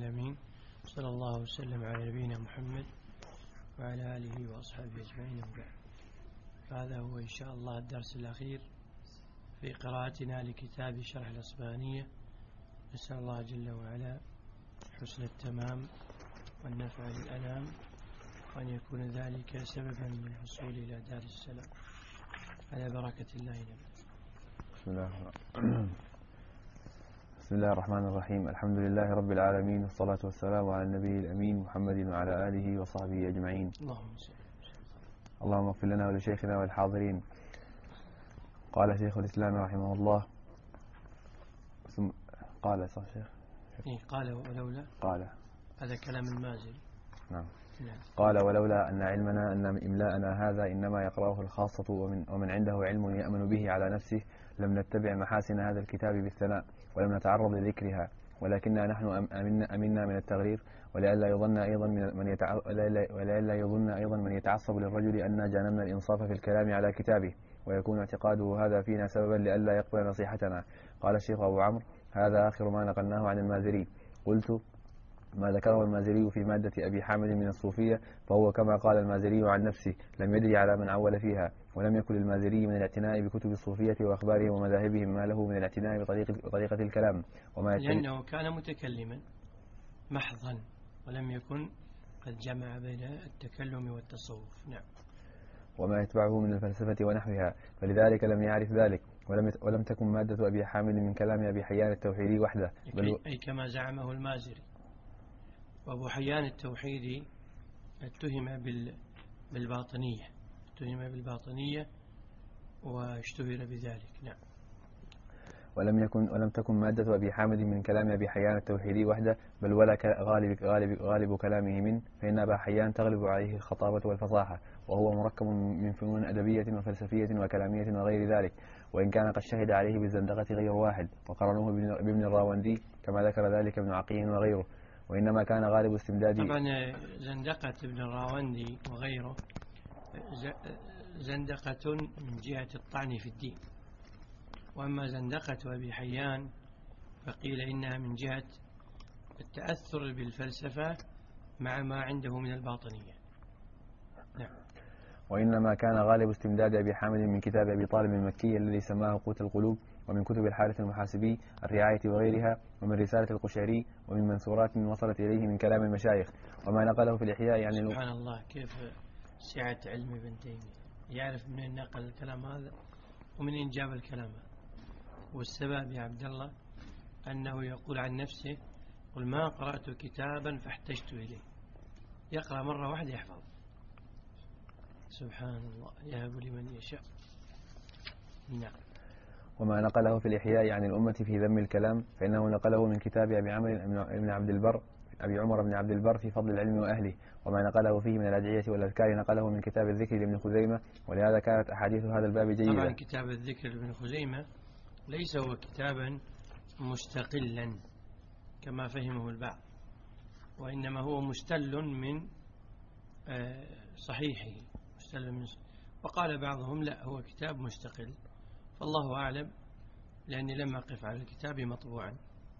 العالمين، صلى الله وسلم على نبينا محمد وعلى آله وأصحابه أجمعين. هذا هو إن شاء الله الدرس الأخير في قراءتنا لكتاب شرح الأصبهانية. نسأل الله جل وعلا حسن التمام والنفع للأنام، وأن يكون ذلك سببا من الحصول إلى دار السلام. على بركة الله نبدأ. بسم الله الرحمن الرحيم. الحمد لله رب العالمين، والصلاة والسلام على النبي الأمين محمد وعلى آله وصحبه أجمعين. اللهم اغفر لنا ولشيخنا والحاضرين. قال شيخ الإسلام رحمه الله، قال صح شيخ؟ قال ولولا، قال هذا كلام المازري. نعم. قال ولولا أن علمنا أن إملاءنا هذا إنما يقرأه الخاصة ومن عنده علم يأمن به على نفسه لم نتبع محاسن هذا الكتاب بالثناء ولم نتعرض لذكرها، ولكننا نحن أمنا من التغرير، ولئلا يظن أيضا من يتعصب للرجل أننا جانبنا الإنصاف في الكلام على كتابه ويكون اعتقاده هذا فينا سببا لئلا يقبل نصيحتنا. قال الشيخ أبو عمرو: هذا آخر ما نقلناه عن المازري. قلت: ما ذكره المازري في مادة أبي حامد من الصوفية فهو كما قال المازري عن نفسه، لم يدري على من عول فيها، ولم يكن المازري من الاعتناء بكتب الصوفية وأخبارهم ومذاهبهم ما له من الاعتناء بطريقة الكلام، لأنه كان متكلما محضا ولم يكن قد جمع بين التكلم والتصوف. نعم. وما يتبعه من الفلسفة ونحوها، فلذلك لم يعرف ذلك، ولم تكن مادة أبي حامد من كلام أبي حيان التوحيدي وحده، أي كما زعمه المازري. وأبو حيان التوحيدي اتهم بالباطنية واشتهر بذلك. نعم. ولم تكن مادة أبي حامد من كلام أبي حيان التوحيدي وحده، بل ولا غالب كلامه منه، فإن أبا حيان تغلب عليه الخطابة والفصاحة، وهو مركب من فنون أدبية وفلسفية وكلامية وغير ذلك، وإن كان قد شهد عليه بالزندقة غير واحد وقرنوه بابن الراوندي كما ذكر ذلك ابن عقيل وغيره، وإنما كان غالب استمداد. طبعا زندقة ابن الراوندي وغيره زندقة من جهة الطعن في الدين، وأما زندقة أبي حيان فقيل إنها من جهة التأثر بالفلسفة مع ما عنده من الباطنية. نعم. وإنما كان غالب استمداد أبي حامد من كتاب أبي طالب المكي الذي سماه قوت القلوب، ومن كتب الحارث المحاسبي الرعاية وغيرها، ومن رسالة القشيري، ومن منثورات وصلت إليه من كلام المشايخ، وما نقله في الإحياء يعني. سبحان الله كيف سعة علم ابن تيمية، يعرف من نقل الكلام هذا ومن إن جاب الكلام هذا. والسبب يا عبد الله أنه يقول عن نفسه: قل ما قرأت كتابا فاحتجت إليه. يقرأ مرة واحدة يحفظ. سبحان الله، يهب لمن يشاء. نعم. وما نقله في الإحياء عن الأمة في ذم الكلام فإنه نقله من كتاب أبي عمر بن عبد البر في فضل العلم وأهله، وما نقله فيه من الأدعية والأذكار نقله من كتاب الذكر لابن خزيمة، ولهذا كانت أحاديث هذا الباب جيدة. طبعا كتاب الذكر لابن خزيمة ليس هو كتابا مستقلا كما فهمه البعض، وإنما هو مستل من صحيحه، وقال بعضهم لا هو كتاب مستقل، فالله أعلم، لأني لم أقف على الكتاب مطبوعا.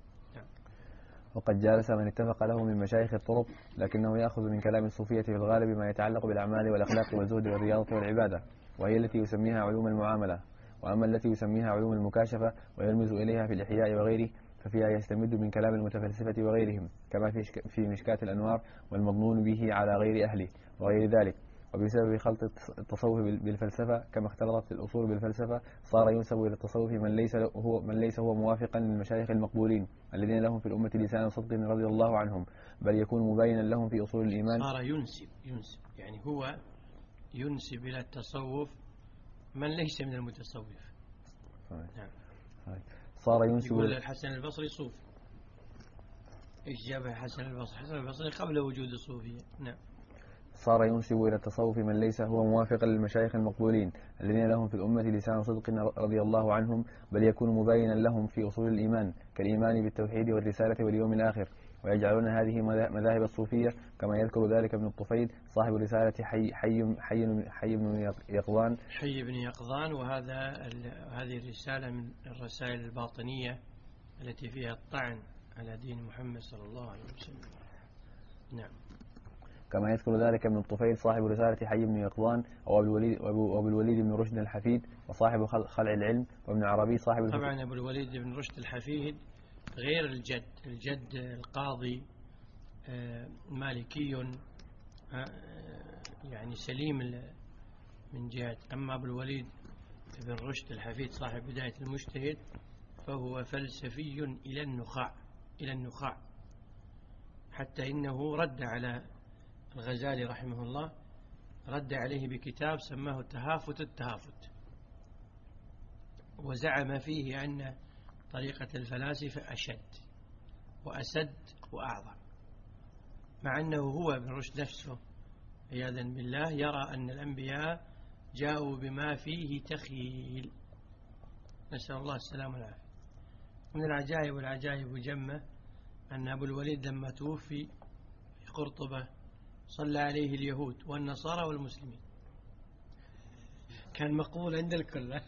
وقد جالس من اتفق له من مشايخ الطرق، لكنه يأخذ من كلام الصوفية في الغالب ما يتعلق بالأعمال والأخلاق والزهد والرياضة والعبادة، وهي التي يسميها علوم المعاملة. وأما التي يسميها علوم المكاشفة ويرمز إليها في الإحياء وغيره ففيها يستمد من كلام المتفلسفة وغيرهم، كما في مشكاة الأنوار والمضمون به على غير أهله وغير ذلك. وبسبب خلط التصوف بالفلسفة كما اختلطت الأصول بالفلسفة صار ينسب إلى التصوف من ليس هو موافقا للمشايخ المقبولين الذين لهم في الأمة لسان صدق رضي الله عنهم، بل يكون مبينا لهم في أصول الإيمان. صار ينسب يعني هو ينسب إلى التصوف من ليس من المتصوف. نعم. صار ينسب. يقول الحسن البصري صوفي. إيش جابه الحسن البصري قبل وجود الصوفية. نعم. صار ينسب إلى التصوف من ليس هو موافقا للمشايخ المقبولين الذين لهم في الأمة لسان صدق رضي الله عنهم، بل يكون مبينا لهم في أصول الإيمان كالإيمان بالتوحيد والرسالة واليوم الآخر، ويجعلون هذه مذاهب الصوفية كما يذكر ذلك ابن الطفيل صاحب رسالة حي بن يقظان. وهذه الرسالة من الرسائل الباطنية التي فيها الطعن على دين محمد صلى الله عليه وسلم. نعم. كما يذكر ذلك ابن الطفيل صاحب رسالة حي بن يقظان وأبو الوليد بن رشد الحفيد وصاحب خلع العلم، وابن عربي صاحب طبعا أبو الوليد بن رشد الحفيد غير الجد القاضي مالكي يعني سليم من جهة. أما أبو الوليد بن رشد الحفيد صاحب بداية المجتهد فهو فلسفي إلى النخاع حتى إنه رد على الغزالي رحمه الله، رد عليه بكتاب سماه التهافت، وزعم فيه أن طريقة الفلاسفة أشد وأسد وأعظم، مع أنه هو ابن رشد نفسه عياذا بالله يرى أن الأنبياء جاءوا بما فيه تخيل، نسأل الله السلام والعافية. من العجائب والعجائب جمة أن أبو الوليد لما توفي في قرطبة صلى عليه اليهود والنصارى والمسلمين، كان مقبول عند الكل.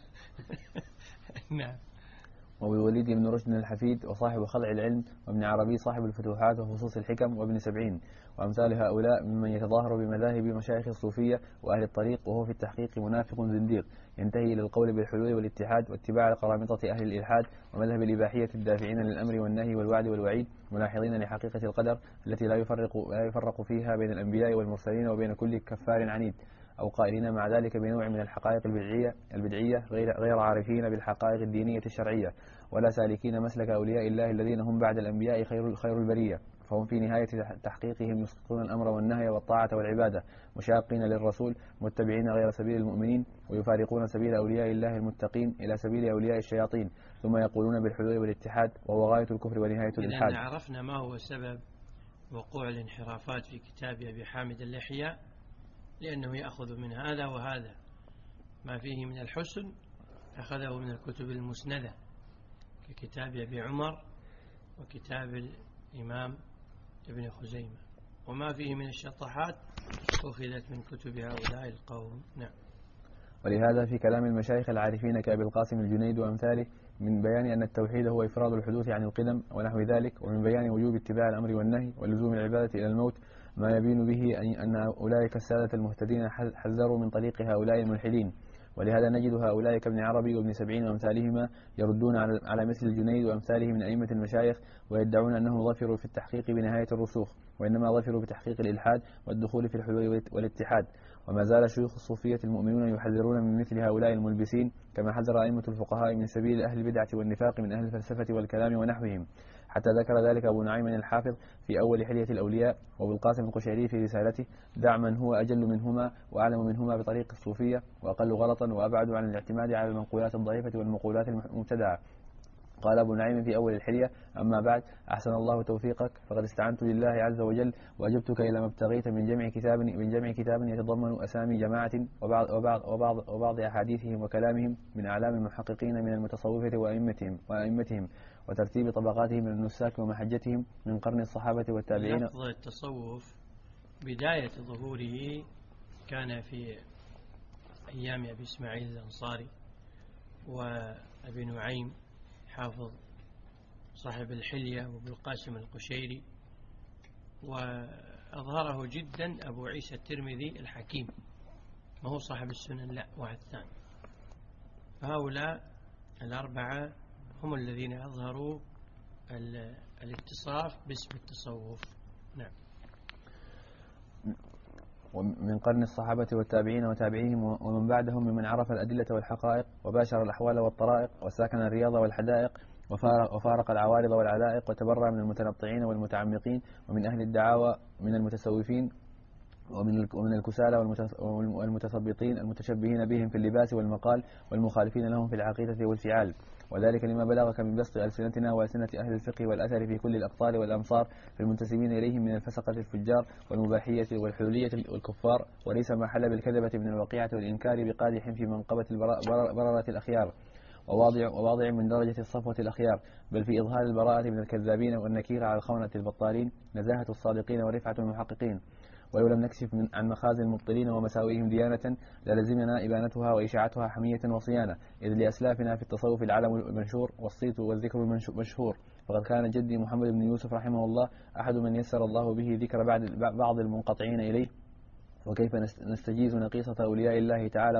نعم. وابو الوليد بن رشد الحفيد وصاحب خلع العلم، وابن عربي صاحب الفتوحات وفصوص الحكم، وابن سبعين، وأمثال هؤلاء ممن يتظاهر بمذاهب مشايخ الصوفية وأهل الطريق، وهو في التحقيق منافق زنديق ينتهي إلى القول بالحلول والاتحاد واتباع القرامطة أهل الإلحاد ومذهب الإباحية الدافعين للأمر والنهي والوعد والوعيد، ملاحظين لحقيقة القدر التي لا يفرق فيها بين الأنبياء والمرسلين وبين كل كفار عنيد، أو قائلين مع ذلك بنوع من الحقائق البدعية غير عارفين بالحقائق الدينية الشرعية، ولا سالكين مسلك أولياء الله الذين هم بعد الأنبياء خير البرية، فهم في نهاية تحقيقهم يسقطون الأمر والنهي والطاعة والعبادة، مشاقين للرسول متبعين غير سبيل المؤمنين، ويفارقون سبيل أولياء الله المتقين إلى سبيل أولياء الشياطين، ثم يقولون بالحلول والاتحاد، وهو غاية الكفر ونهاية الإلحاد. إذن عرفنا ما هو سبب وقوع الانحرافات في كتاب أبي حامد اللحية، لأنه يأخذ من هذا وهذا، ما فيه من الحسن أخذه من الكتب المسندة ككتاب أبي عمر وكتاب الإمام ابن خزيمة، وما فيه من الشطحات أخذت من كتب هؤلاء القوم. نعم. ولهذا في كلام المشايخ العارفين كأبي القاسم الجنيد وأمثاله من بيان أن التوحيد هو إفراد الحدوث عن القدم ونحو ذلك، ومن بيان وجوب اتباع الأمر والنهي ولزوم العبادة إلى الموت، ما يبين به أن أولئك السادة المهتدين حذروا من طريق هؤلاء الملحدين. ولهذا نجد هؤلاء كابن عربي وابن سبعين وأمثالهما يردون على مثل الجنيد وأمثاله من أئمة المشايخ، ويدعون أنهم ظفروا في التحقيق بنهاية الرسوخ، وإنما ظفروا بتحقيق الإلحاد والدخول في الحلول والاتحاد. وما زال شيوخ الصوفية المؤمنون يحذرون من مثل هؤلاء الملبسين، كما حذر أئمة الفقهاء من سبيل أهل البدعة والنفاق من أهل الفلسفة والكلام ونحوهم، حتى ذكر ذلك أبو نعيم الحافظ في أول حلية الأولياء، وابو القاسم القشيري في رسالته: دع من هو أجل منهما وأعلم منهما بطريق الصوفية وأقل غلطا وأبعد عن الاعتماد على المنقولات الضعيفة والمقولات المبتدعة. قال أبو نعيم في أول الحلية: أما بعد، أحسن الله توفيقك، فقد استعنت لله عز وجل وأجبتك إلى ما ابتغيت من جمع كتاب يتضمن أسامي جماعة وبعض أحاديثهم وكلامهم من أعلام المحققين من المتصوفة وأئمتهم وترتيب طبقاتهم من النساك ومحجتهم من قرن الصحابة والتابعين. لفظ التصوف بداية ظهوره كان في أيام أبي إسماعيل الأنصاري وأبي نعيم حافظ صاحب الحلية وابو القاسم القشيري، وأظهره جدا أبو عيسى الترمذي الحكيم، ما هو صاحب السنن، لا واحد ثاني. هؤلاء الأربعة هم الذين أظهروا الاتصاف باسم التصوف. نعم. ومن قرن الصحابة والتابعين وتابعيهم ومن بعدهم ممن عرف الأدلة والحقائق وباشر الأحوال والطرائق وساكن الرياض والحدائق وفارق العوارض والعلائق وتبرأ من المتنطعين والمتعمقين ومن أهل الدعاوى من المتسوفين ومن الكسالى والمتثبطين المتشبهين بهم في اللباس والمقال والمخالفين لهم في العقيدة والفعال، وذلك لما بلغك من بسط ألسنتنا وألسنة أهل الفقه والأثر في كل الأقطار والأمصار في المنتسبين إليهم من الفسقة الفجار والمباحية والحلولية والكفار، وليس ما حل بالكذبة من الوقيعة والإنكار بقادح في منقبة بررة الأخيار وواضع من درجة الصفوة الأخيار، بل في إظهار البراءة من الكذابين والنكير على الخونة البطالين نزاهة الصادقين ورفعة المحققين. ولو لم نكشف عن مخازن المبطلين ومساوئهم ديانة للزمنا إبانتها وإشاعتها حمية وصيانة، إذ لأسلافنا في التصوف العلم المنشور والصيت والذكر المشهور، فقد كان جدي محمد بن يوسف رحمه الله أحد من يسر الله به ذكر بعض المنقطعين إليه، وكيف نستجيز نقيصة أولياء الله تعالى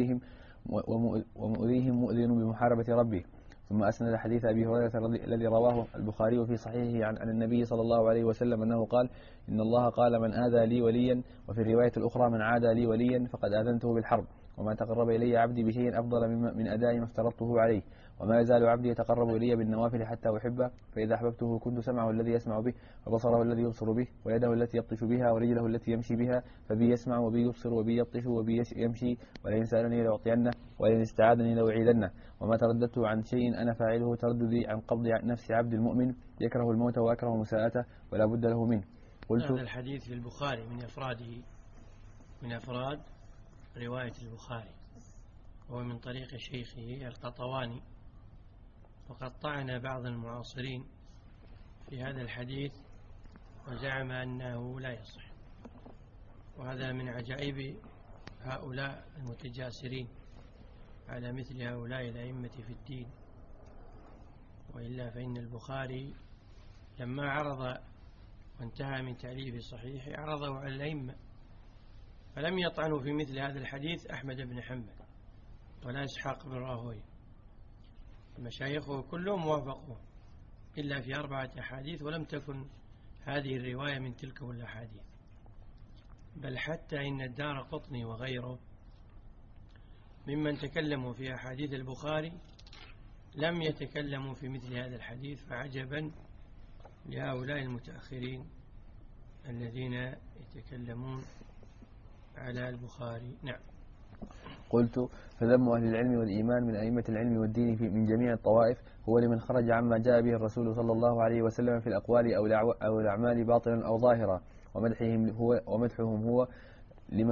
ومؤذيهم مؤذن بمحاربة ربه. ثم أسند حديث أبي هريرة الذي رواه البخاري في صحيحه عن النبي صلى الله عليه وسلم أنه قال: إن الله قال: من آذى لي وليا، وفي الرواية الأخرى: من عادى لي وليا فقد آذنته بالحرب، وما تقرب إلي عبدي بشيء أفضل من أداء ما افترضته عليه، وما يزال عبدي يتقرب إلي بالنوافل حتى أحبه، فإذا أحببته كنت سمعه الذي يسمع به، وبصره الذي يبصر به، ويده التي يبطش بها، ورجله التي يمشي بها، فبي يسمع وبي يبصر وبي يبطش وبي يمشي، ولئن سألني لأعطينه، ولئن استعاذني لأعيذنه، وما ترددت عن شيء أنا فاعله ترددي عن قبض نفس عبد المؤمن يكره الموت وأكره مساءته ولا بد له منه. قلت هذا الحديث في البخاري من أفراد رواية البخاري، وهو من طريق شيخه القطواني، وقد طعن بعض المعاصرين في هذا الحديث وزعم أنه لا يصح، وهذا من عجائب هؤلاء المتجاسرين على مثل هؤلاء الأئمة في الدين. وإلا فإن البخاري لما عرض وانتهى من تأليف صحيح عرضه على الأئمة، فلم يطعنوا في مثل هذا الحديث أحمد بن حنبل ولا إسحاق بن راهويه، مشايخه كلهم وافقوه إلا في 4 أحاديث، ولم تكن هذه الرواية من تلك الأحاديث. بل حتى إن الدارقطني وغيره ممن تكلموا في أحاديث البخاري لم يتكلموا في مثل هذا الحديث، فعجبا لهؤلاء المتأخرين الذين يتكلمون على البخاري. نعم. قلت: فذم أهل العلم والإيمان من أئمة العلم والدين من جميع الطوائف هو لمن خرج عما جاء به الرسول صلى الله عليه وسلم في الأقوال أو الأعمال باطلا أو ظاهرا، ومدحهم هو لمن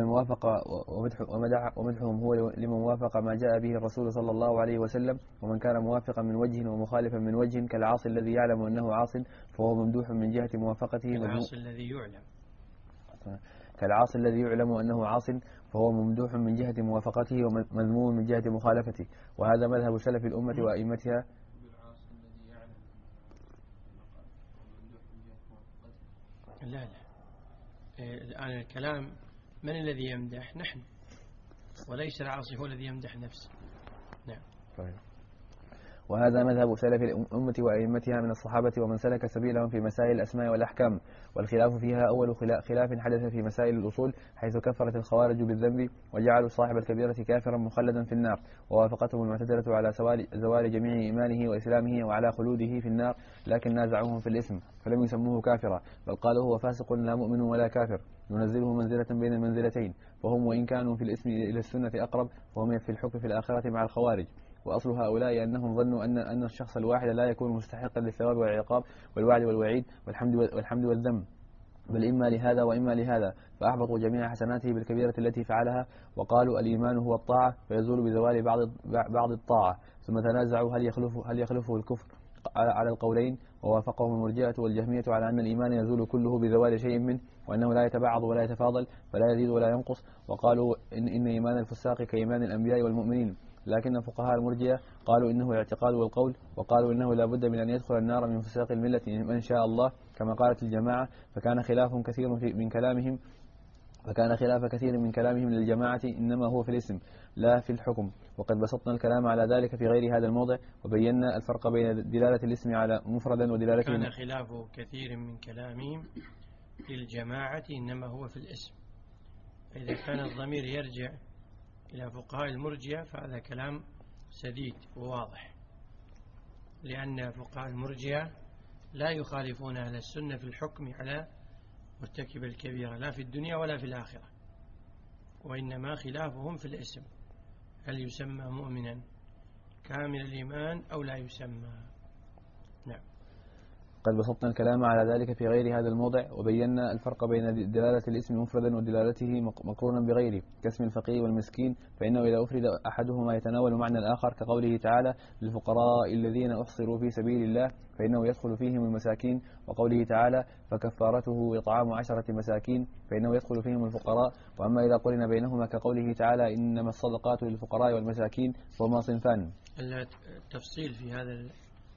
وافق ما جاء به الرسول صلى الله عليه وسلم، ومن كان موافقا من وجه ومخالفا من وجه، كالعاصي الذي يعلم أنه عاص فهو ممدوح من جهة موافقته، كالعاصي الذي يعلم أنه عاص فهو ممدوح من جهة موافقته ومذموم من جهة مخالفته، وهذا مذهب سلف الأمة وأئمتها. لا الآن الكلام من الذي يمدح؟ نحن، وليس العاصي هو الذي يمدح نفسه. نعم. وهذا مذهب سلف الأمة وأئمتها من الصحابة ومن سلك سبيلهم في مسائل الأسماء والأحكام، والخلاف فيها أول خلاف حدث في مسائل الأصول، حيث كفرت الخوارج بالذنب وجعلوا صاحب الكبيرة كافرا مخلدا في النار، ووافقتهم المعتزلة على زوال جميع إيمانه وإسلامه وعلى خلوده في النار، لكن نازعوهم في الاسم فلم يسموه كافرا، بل قالوا هو فاسق لا مؤمن ولا كافر، ينزله منزلة بين المنزلتين، فهم وإن كانوا في الاسم إلى السنة أقرب، وهم في الحكم في الآخرة مع الخوارج. وأصل هؤلاء أنهم ظنوا أن الشخص الواحد لا يكون مستحقا للثواب والعقاب والوعد والوعيد والحمد والذم، بل إما لهذا وإما لهذا، فأحبطوا جميع حسناته بالكبيرة التي فعلها، وقالوا الإيمان هو الطاعة فيزول بزوال بعض الطاعة، ثم تنازعوا هل يخلفه الكفر على القولين، ووافقهم المرجئة والجهمية على أن الإيمان يزول كله بزوال شيء منه، وأنه لا يتبعض ولا يتفاضل فلا يزيد ولا ينقص، وقالوا إن إيمان الفساق كإيمان الأنبياء والمؤمنين، لكن فقهاء المرجئة قالوا إنه الاعتقاد والقول، وقالوا إنه لا بد من أن يدخل النار من فساق الملة من شاء الله كما قالت الجماعة، فكان خلاف كثير من كلامهم للجماعة إنما هو في الاسم لا في الحكم، وقد بسطنا الكلام على ذلك في غير هذا الموضع، وبينا الفرق بين دلالة الاسم على مفردا ودلالته. كان خلاف كثير من كلامهم للجماعة إنما هو في الاسم، إذا كان الضمير يرجع إلى فقهاء المرجئة فهذا كلام سديد وواضح، لأن فقهاء المرجئة لا يخالفون أهل السنة في الحكم على مرتكب الكبيرة لا في الدنيا ولا في الآخرة، وإنما خلافهم في الاسم، هل يسمى مؤمنا كامل الإيمان أو لا يسمى. نعم. قد بسطنا الكلام على ذلك في غير هذا الموضع، وبينا الفرق بين دلالة الاسم مفردا ودلالته مقرونا بغيره، كاسم الفقير والمسكين، فإنه إذا أفرد أحدهما يتناول معنى الآخر، كقوله تعالى للفقراء الذين أحصروا في سبيل الله فإنه يدخل فيهم المساكين، وقوله تعالى فكفارته إطعام 10 مساكين فإنه يدخل فيهم الفقراء، وأما إذا قرن بينهما كقوله تعالى إنما الصدقات للفقراء والمساكين فهما صنفان. التفصيل في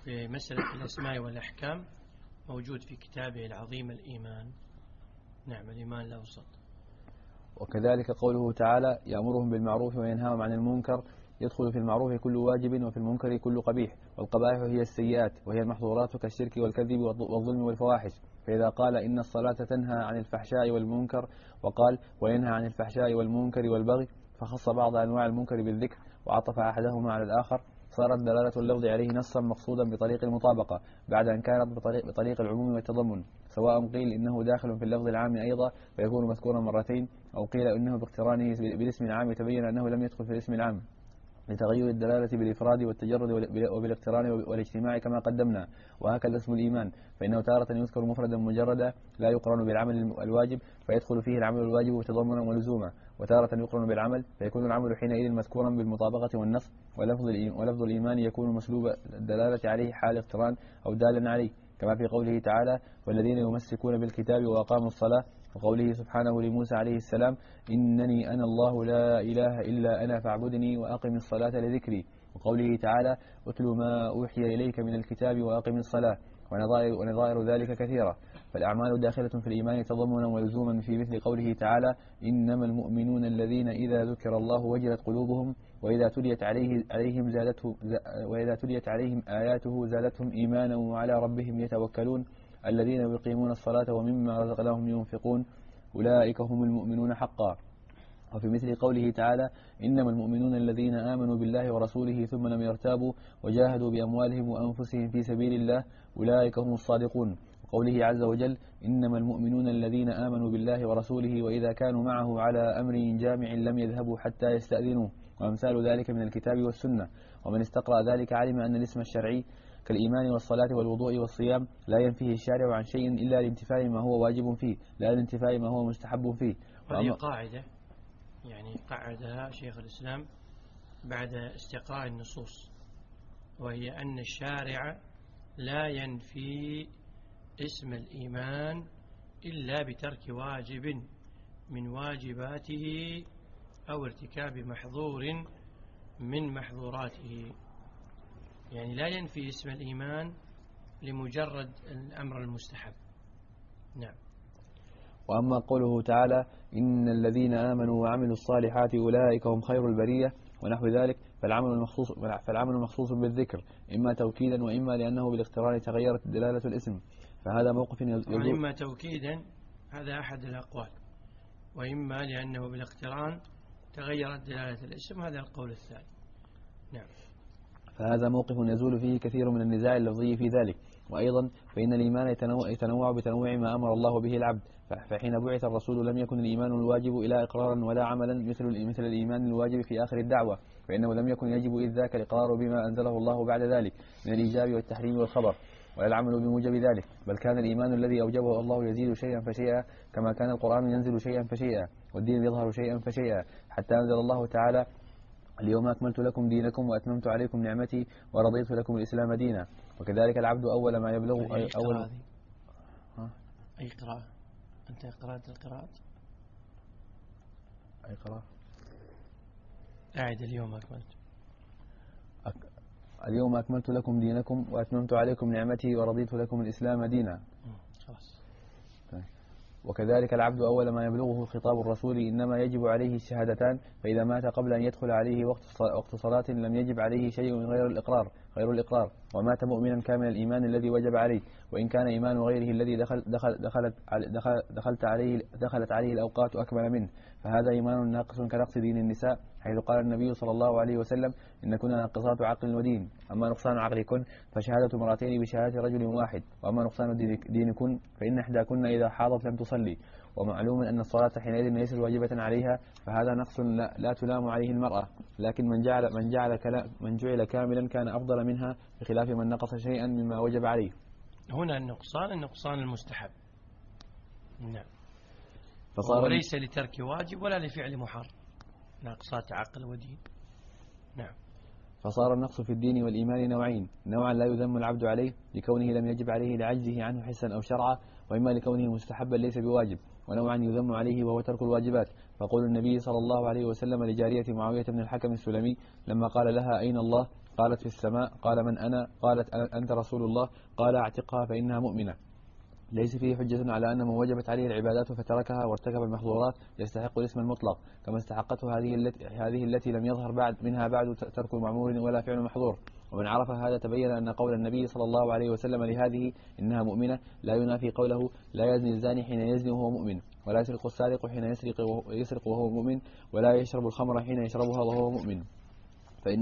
في مسألة الأسماء والأحكام موجود في كتابه العظيم الإيمان. نعم، الإيمان الأوسط. وكذلك قوله تعالى يأمرهم بالمعروف وينهاهم عن المنكر، يدخل في المعروف كل واجب وفي المنكر كل قبيح، والقبائح هي السيئات وهي المحظورات كالشرك والكذب والظلم والفواحش. فإذا قال إن الصلاة تنهى عن الفحشاء والمنكر، وقال وينهى عن الفحشاء والمنكر والبغي، فخص بعض أنواع المنكر بالذكر وعطف أحدهما على الآخر، صارت دلالة اللفظ عليه نصا مقصودا بطريق المطابقة بعد أن كانت بطريق العموم والتضمن، سواء قيل إنه داخل في اللفظ العام أيضا فيكون مذكورا مرتين، أو قيل إنه باقترانه بالاسم العام تبين أنه لم يدخل في الاسم العام لتغير الدلالة بالإفراد والتجرد وبالاقتران والاجتماع كما قدمنا. وهكذا اسم الإيمان، فإنه تارة يذكر مفردا مجردا لا يقرن بالعمل الواجب فيدخل فيه العمل الواجب تضمنا ولزوما، وتارة يقرن بالعمل فيكون العمل حينئذ مذكورا بالمطابقة والنص، ولفظ الإيمان يكون مسلوب الدلالة عليه حال اقتران أو دالا عليه، كما في قوله تعالى والذين يمسكون بالكتاب وأقاموا الصلاة، وقوله سبحانه لموسى عليه السلام إنني أنا الله لا إله إلا أنا فاعبدني وأقم الصلاة لذكري، وقوله تعالى اتل ما أوحي إليك من الكتاب وأقم الصلاة، ونظائر ذلك كثيرة. فالأعمال داخلة في الإيمان تضمنا ولزوما في مثل قوله تعالى إنما المؤمنون الذين إذا ذكر الله وجلت قلوبهم وإذا تليت عليهم آياته زادتهم إيمانا وعلى ربهم يتوكلون الذين يقيمون الصلاة ومما رزقناهم ينفقون أولئك هم المؤمنون حقا. وفي مثل قوله تعالى إنما المؤمنون الذين آمنوا بالله ورسوله ثم لم يرتابوا وجاهدوا بأموالهم وأنفسهم في سبيل الله أولئك هم الصادقون. وقوله عز وجل إنما المؤمنون الذين آمنوا بالله ورسوله وإذا كانوا معه على أمر جامع لم يذهبوا حتى يستأذنوه، وأمثال ذلك من الكتاب والسنة. ومن استقرأ ذلك علم أن الاسم الشرعي كالإيمان والصلاة والوضوء والصيام لا ينفيه الشارع عن شيء إلا لانتفاء ما هو واجب فيه لا لانتفاء ما هو مستحب فيه. وهذه قاعدة يعني قعدها شيخ الإسلام بعد استقراء النصوص، وهي أن الشارع لا ينفي اسم الإيمان إلا بترك واجب من واجباته أو ارتكاب محظور من محظوراته، يعني لا ينفي اسم الإيمان لمجرد الأمر المستحب. نعم. وأما قوله تعالى إن الذين آمنوا وعملوا الصالحات أولئك هم خير البرية ونحو ذلك، فالعمل مخصوص بالذكر إما توكيدا وإما لأنه بالاقتران تغيرت دلالة الاسم، فهذا موقف يدل. إما توكيدا هذا أحد الأقوال، وإما لأنه بالاقتران تغيرت دلالة الاسم هذا القول الثاني. نعم. فهذا موقف يزول فيه كثير من النزاع اللفظي في ذلك. وأيضا فإن الإيمان يتنوع بتنوع ما أمر الله به العبد، فحين بعث الرسول لم يكن الإيمان الواجب إلى إقرارا ولا عملا مثل الإيمان الواجب في آخر الدعوة، فإنه لم يكن يجب إذ ذاك الإقرار بما أنزله الله بعد ذلك من الإيجاب والتحريم والخبر ولا العمل بموجب ذلك، بل كان الإيمان الذي أوجبه الله يزيد شيئا فشيئا كما كان القرآن ينزل شيئا فشيئا والدين يظهر شيئا فشيئا، حتى أنزل الله تعالى اليوم أكملت لكم دينكم وأتممت عليكم نعمتي ورضيت لكم الإسلام دينا. وكذلك العبد أول ما يبلغ أي قراءة أنت قرأت القراءة أي قراءة أعد اليوم أكملت لكم دينكم وأتممت عليكم نعمتي ورضيت لكم الإسلام دينا. وكذلك العبد أول ما يبلغه خطاب الرسول إنما يجب عليه الشهادتان، فإذا مات قبل أن يدخل عليه وقت صلاة لم يجب عليه شيء غير الإقرار ومات مؤمنا كامل الإيمان الذي وجب عليه، وإن كان إيمان غيره الذي دخلت عليه الأوقات أكمل منه، فهذا إيمان ناقص كنقص دين النساء، حيث قال النبي صلى الله عليه وسلم إن كنا ناقصات عقل ودين، أما نقصان عقلكن فشهادة مرتين بشهادة رجل واحد، وأما نقصان دينكن فإن إحداكن إذا حاضت لم تصلي. ومعلوم أن الصلاة حينئذ ليست واجبة عليها، فهذا نقص لا تلام عليه المرأة، لكن من جعل كاملا كان أفضل منها بخلاف من نقص شيئا مما وجب عليه. هنا النقصان المستحب. نعم. وليس لترك واجب ولا لفعل محرم، ناقصات عقل ودين. نعم. فصار النقص في الدين والإيمان نوعين، نوعا لا يذم العبد عليه لكونه لم يجب عليه لعجزه عنه حسا أو شرعا، وإما لكونه مستحبا ليس بواجب، ونوعا يذم عليه وهو ترك الواجبات، فقول النبي صلى الله عليه وسلم لجارية معاوية بن الحكم السلمي لما قال لها أين الله قالت في السماء. قال من أنا؟ قالت أنت رسول الله. قال اعتقها فإنها مؤمنة. ليس فيه حجة على أن من وجبت عليه العبادات فتركها وارتكب المحظورات يستحق الاسم المطلق كما استحقته هذه التي لم يظهر منها بعد ترك معمور ولا فعل محظور. ومن عرف هذا تبين أن قول النبي صلى الله عليه وسلم لهذه إنها مؤمنة لا ينافي قوله لا يزني الزاني حين يزني وهو مؤمن، ولا يسرق السارق حين يسرق وهو مؤمن، ولا يشرب الخمر حين يشربها وهو مؤمن. فإن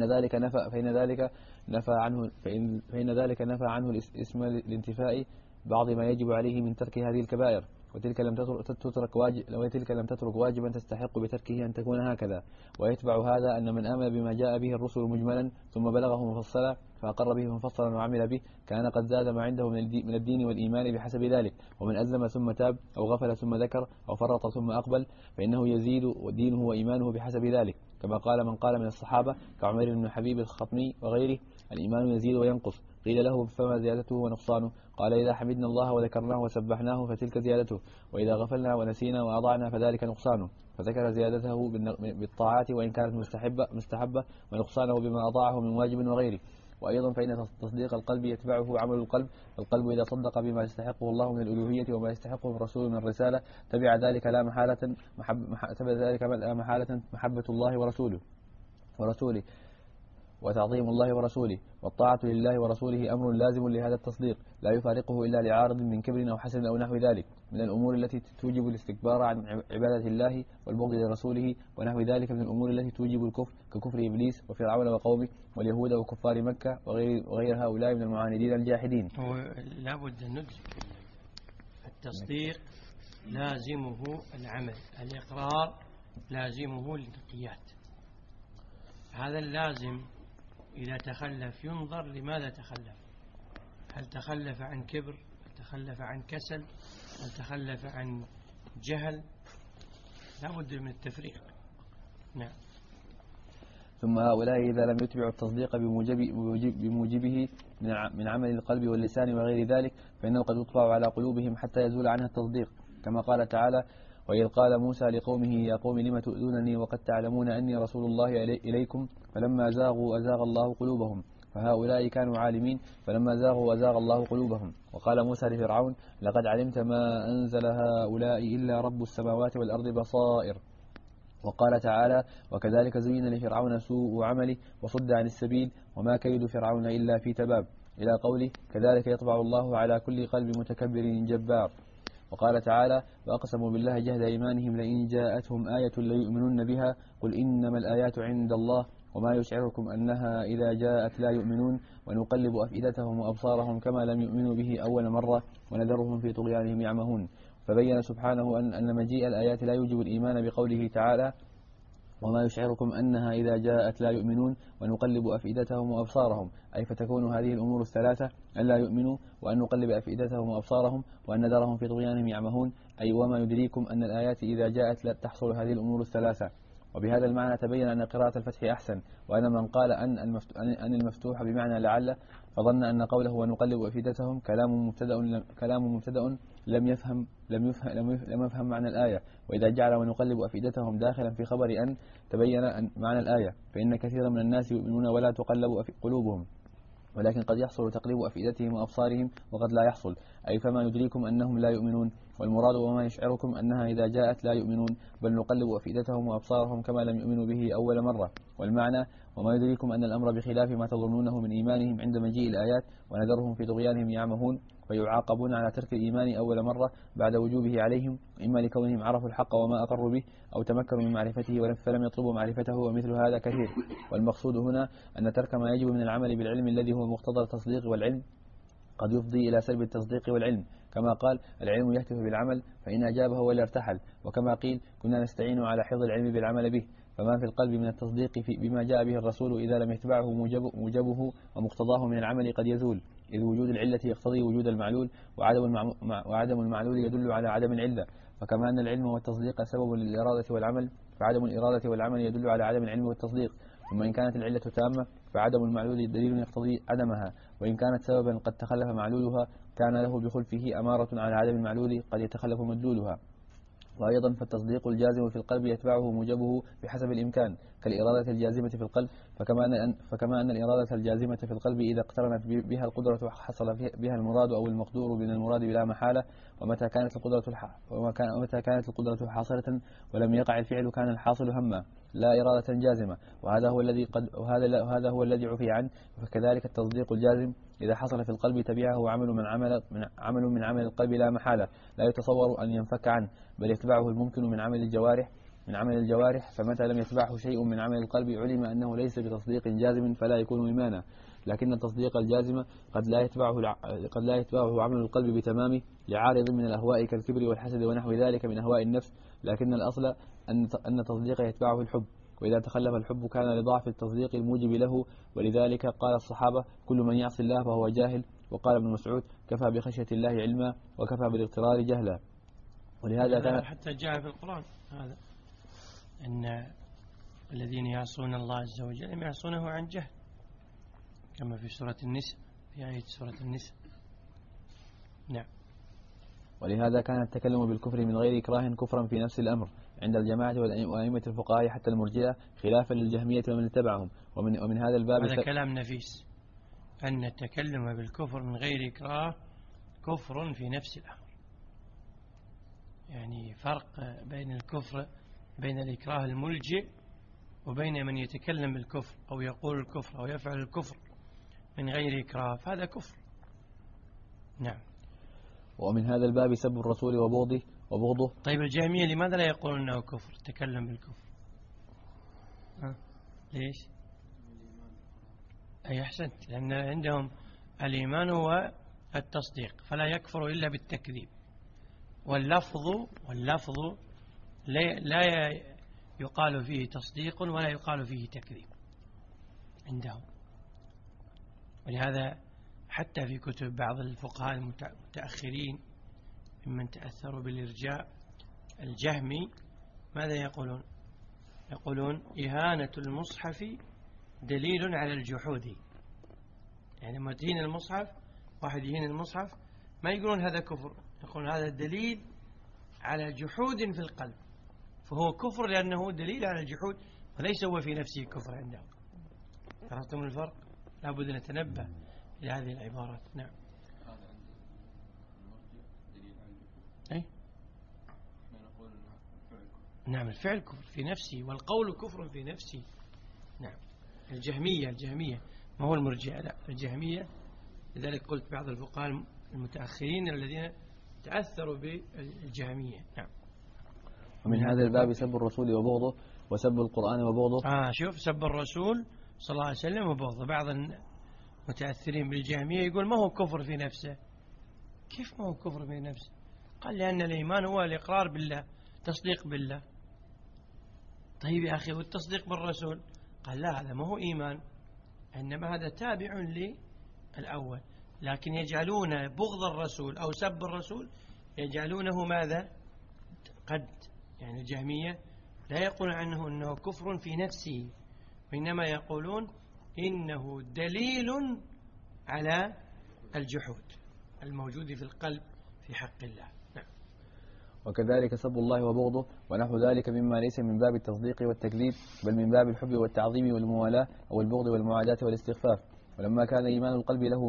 ذلك نفى عنه الاسم لانتفاء بعض ما يجب عليه من ترك هذه الكبائر، وتلك لم تترك واجبا تستحق بتركه أن تكون هكذا. ويتبع هذا أن من آمن بما جاء به الرسل مجملا ثم بلغه مفصلا فأقر به مفصلا وعمل به كان قد زاد ما عنده من الدين والإيمان بحسب ذلك. ومن أزلم ثم تاب أو غفل ثم ذكر أو فرط ثم أقبل فإنه يزيد دينه وإيمانه بحسب ذلك، كما قال من قال من الصحابة كعمر بن حبيب الخطمي وغيره الإيمان يزيد وينقص. قيل له فما زيادته ونقصانه؟ قال إذا حمدنا الله وذكرناه وسبحناه فتلك زيادته، وإذا غفلنا ونسينا وأضعنا فذلك نقصانه. فذكر زيادته بالطاعات وإن كانت مستحبة ونقصانه بما أضاعه من واجب وغيره. وأيضا فإن تصديق القلب يتبعه عمل القلب، فالقلب إذا صدق بما يستحقه الله من الألوهية وما يستحقه الرسول من الرسالة تبع ذلك لا محالة محبة الله ورسوله وتعظيم الله ورسوله، والطاعة لله ورسوله أمر لازم لهذا التصديق لا يفارقه إلا لعارض من كبر أو حسد أو نحو ذلك من الأمور التي توجب الاستكبار عن عبادة الله والبغض لرسوله ونحو ذلك من الأمور التي توجب الكفر ككفر إبليس وفرعون وقومه واليهود وكفار مكة وغير هؤلاء من المعاندين الجاحدين. لا بد أن ندرك التصديق لازمه العمل، الإقرار لازمه الانقياد. هذا اللازم إذا تخلف ينظر لماذا تخلف، هل تخلف عن كبر، هل تخلف عن كسل، هل تخلف عن جهل، لا بد من التفريق. نعم. ثم هؤلاء إذا لم يتبعوا التصديق بموجبه من عمل القلب واللسان وغير ذلك فإنه قد يطبع على قلوبهم حتى يزول عنها التصديق، كما قال تعالى وإذ قال موسى لقومه يا قوم لم تؤذونني وقد تعلمون أني رسول الله إليكم فلما زاغوا أزاغ الله قلوبهم. فهؤلاء كانوا عالمين فلما زاغوا أزاغ الله قلوبهم. وقال موسى لفرعون لقد علمت ما أنزل هؤلاء إلا رب السماوات والأرض بصائر. وقال تعالى وكذلك زين لفرعون سوء عمله وصد عن السبيل وما كيد فرعون إلا في تباب، إلى قوله كذلك يطبع الله على كل قلب متكبر جبار. وقال تعالى وأقسموا بالله جهد إيمانهم لئن جاءتهم آية ليؤمنون بها قل إنما الآيات عند الله وما يشعركم أنها إذا جاءت لا يؤمنون ونقلب أفئدتهم وأبصارهم كما لم يؤمنوا به أول مرة ونذرهم في طغيانهم يعمهون. فبين سبحانه أن مجيء الآيات لا يوجب الإيمان بقوله تعالى وما يشعركم أنها إذا جاءت لا يؤمنون ونقلب أفئدتهم وأبصارهم، أي فتكون هذه الأمور الثلاثة أن لا يؤمنوا وأن نقلب أفئدتهم وأبصارهم وأن نذرهم في طغيانهم يعمهون، أي وما يدريكم أن الآيات إذا جاءت لا تحصل هذه الأمور الثلاثة. وبهذا المعنى تبين أن قراءة الفتح أحسن، وأن من قال أن المفتوح بمعنى لعل فظن أن قوله ونقلب أفئدتهم كلام مبتدأ لم يفهم معنى الآية، وإذا جعل ونقلب أفئدتهم داخلا في خبر أن تبين معنى الآية، فإن كثيرا من الناس يؤمنون ولا تقلب قلوبهم، ولكن قد يحصل تقليب أفئدتهم وأبصارهم وقد لا يحصل، أي فما يدريكم أنهم لا يؤمنون، والمراد وما يشعركم أنها إذا جاءت لا يؤمنون بل نقلب أفئدتهم وأبصارهم كما لم يؤمنوا به أول مرة. والمعنى وما يدريكم أن الأمر بخلاف ما تظنونه من إيمانهم عند مجيء الآيات ونذرهم في طغيانهم يعمهون، فيعاقبون على ترك الإيمان أول مرة بعد وجوبه عليهم، إما لكونهم عرفوا الحق وما أقروا به أو تمكنوا من معرفته فلم يطلبوا معرفته، ومثل هذا كثير. والمقصود هنا أن ترك ما يجب من العمل بالعلم الذي هو مقتضى التصديق والعلم قد يفضي إلى سلب التصديق والعلم، كما قال العلم يهتف بالعمل فإن أجابه ولا ارتحل، وكما قيل كنا نستعين على حفظ العلم بالعمل به. فما في القلب من التصديق بما جاء به الرسول إذا لم يتبعه موجبه ومقتضاه من العمل قد يزول، إذ وجود العلة يقتضي وجود المعلول، وعدم المعلول يدل على عدم العلة. فكما أن العلم والتصديق سبب للإرادة والعمل فعدم الإرادة والعمل يدل على عدم العلم والتصديق. ثم إن كانت العلة تامة فعدم المعلول دليل يقتضي عدمها، وإن كانت سببا قد تخلف معلولها كان له بخلفه أمارة على عدم المعلول قد يتخلف مدلولها. وأيضا فالتصديق الجازم في القلب يتبعه موجبه بحسب الإمكان، كالإرادة الجازمة في القلب فكما أن الإرادة الجازمة في القلب إذا اقترنت بها القدرة حصل بها المراد أو المقدور من المراد بلا محالة، ومتى كانت القدرة حاصلة ولم يقع الفعل كان الحاصل هما لا إرادة جازمة، وهذا هو الذي عفي عنه. فكذلك التصديق الجازم إذا حصل في القلب تبعه عمل من عمل القلب لا محالة، لا يتصور أن ينفك عنه، بل يتبعه الممكن من عمل الجوارح. فمتى لم يتبعه شيء من عمل القلب علم أنه ليس بتصديق جازم فلا يكون إيمانا. لكن التصديق الجازم قد لا يتبعه عمل القلب بتمامه لعارض من الأهواء كالكبر والحسد ونحو ذلك من أهواء النفس، لكن الأصل أن التصديق يتبعه الحب، وإذا تخلف الحب كان لضعف التصديق الموجب له. ولذلك قال الصحابة: كل من يعصي الله فهو جاهل. وقال ابن مسعود: كفى بخشية الله علما وكفى بالاغترار جهلا. ولهذا كان حتى جاء في القرآن هذا أن الذين يعصون الله عز وجل يعصونه عن جهل، كما في سورة النساء، في آية سورة النساء. نعم. ولهذا كان التكلم بالكفر من غير إكراه كفرا في نفس الأمر عند الجماعة وأئمة الفقهاء حتى المرجئة، خلافا للجهمية ومن اتبعهم. ومن هذا الباب هذا كلام نفيس، أن التكلم بالكفر من غير إكراه كفر في نفس الأمر. يعني فرق بين الكفر، بين الإكراه الملجئ وبين من يتكلم بالكفر أو يقول الكفر أو يفعل الكفر من غير إكراه، فهذا كفر. نعم. ومن هذا الباب سب الرسول وبغضه. طيب الجهمية لماذا لا يقولون أنه كفر تكلم بالكفر؟ ليش؟ أي أحسنت، لأن عندهم الإيمان هو التصديق، فلا يكفر إلا بالتكذيب، واللفظ لا يقال فيه تصديق ولا يقال فيه تكذيب عندهم. ولهذا حتى في كتب بعض الفقهاء المتأخرين ممن تأثروا بالإرجاء الجهمي ماذا يقولون؟ يقولون إهانة المصحف دليل على الجحود. يعني لما تهين المصحف، واحد يهين المصحف، ما يقولون هذا كفر، يقولون هذا دليل على جحود في القلب، فهو كفر لأنه دليل على الجحود وليس هو في نفسه كفر عندهم. عرفتم الفرق؟ لابد أن نتنبه إلى هذه العبارات. نعم. أي؟ نعم، الفعل كفر في نفسه والقول كفر في نفسه. نعم. الجهمية ما هو المرجئة، لا الجهمية. لذلك قلت بعض الفقهاء المتأخرين الذين تأثروا بالجهمية. نعم. ومن هذا الباب سب الرسول وبغضه وسب القرآن وبغضه. شوف، سب الرسول صلى الله عليه وسلم وبغضه. بعض المتأثرين بالجهمية يقول ما هو كفر في نفسه. كيف ما هو كفر في نفسه؟ قال لأن الإيمان هو الإقرار بالله، تصديق بالله. طيب يا أخي، والتصديق بالرسول؟ قال لا، هذا ما هو إيمان، إنما هذا تابع للأول. لكن يجعلون بغض الرسول أو سب الرسول يجعلونه ماذا؟ قد يعني الجهمية لا يقولون عنه أنه كفر في نفسه، وإنما يقولون إنه دليل على الجحود الموجود في القلب في حق الله. نعم. وكذلك سب الله وبغضه ونحو ذلك مما ليس من باب التصديق والتكذيب، بل من باب الحب والتعظيم والموالاة أو البغض والمعاداة والاستخفاف. ولما كان إيمان القلب له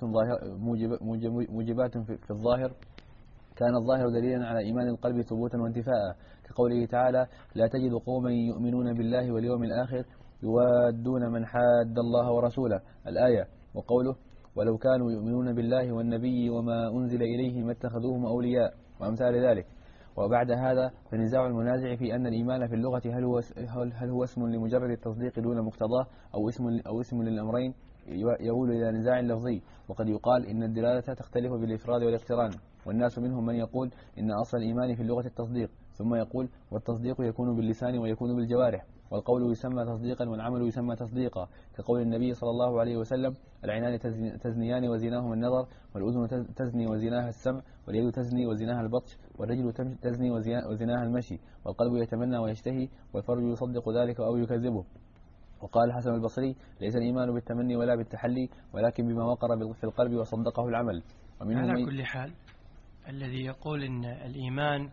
موجبات في الظاهر، كان الظاهر دليلا على إيمان القلب ثبوتا وانتفاء، كقوله تعالى: لا تجد قوما يؤمنون بالله واليوم الآخر يوادون من حاد الله ورسوله، الآية. وقوله: ولو كانوا يؤمنون بالله والنبي وما أنزل إليه ما اتخذوهم أولياء، وأمثال ذلك. وبعد هذا فنزاع المنازع في أن الإيمان في اللغة هل هو اسم لمجرد التصديق دون مقتضاه أو اسم للأمرين، يقول إلى نزاع لفظي. وقد يقال إن الدلالة تختلف بالإفراد والاقتران، والناس منهم من يقول إن أصل الإيمان في اللغة التصديق، ثم يقول والتصديق يكون باللسان ويكون بالجوارح، والقول يسمى تصديقا والعمل يسمى تصديقا، كقول النبي صلى الله عليه وسلم: العينان تزنيان وزناهما النظر، والأذن تزني وزناها السمع، واليد تزني وزناها البطش، والرجل تزني وزناها المشي، والقلب يتمنى ويشتهي، والفرج يصدق ذلك أو يكذبه. وقال الحسن البصري: ليس الإيمان بالتمني ولا بالتحلي، ولكن بما وقر في القلب وصدقه العمل. على كل حال، الذي يقول إن الإيمان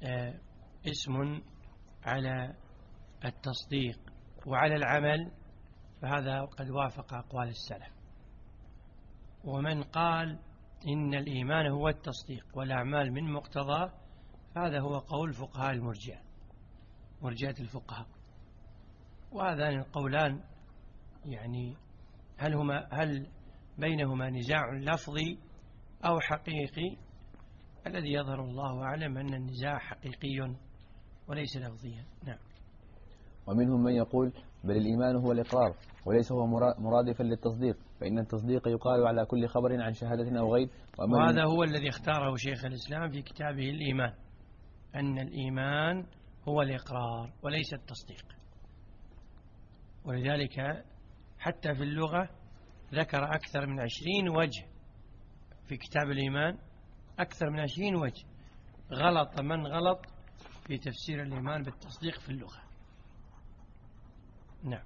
اسم على التصديق وعلى العمل فهذا قد وافق أقوال السلف. ومن قال إن الإيمان هو التصديق والأعمال من مقتضاه، هذا هو قول فقهاء المرجئة، مرجئة الفقهاء. وهذان القولان يعني هل بينهما نزاع لفظي أو حقيقي؟ الذي يظهر الله أعلم أن النزاع حقيقي وليس لفظيا. نعم. ومنهم من يقول بل الإيمان هو الإقرار وليس هو مرادفا للتصديق، فإن التصديق يقال على كل خبر عن شهادة أو غيب. وهذا هو الذي اختاره شيخ الإسلام في كتابه الإيمان، أن الإيمان هو الإقرار وليس التصديق. ولذلك حتى في اللغة ذكر أكثر من 20 وجه في كتاب الإيمان، أكثر من 20 وجه غلط من غلط في تفسير الإيمان بالتصديق في اللغة. نعم.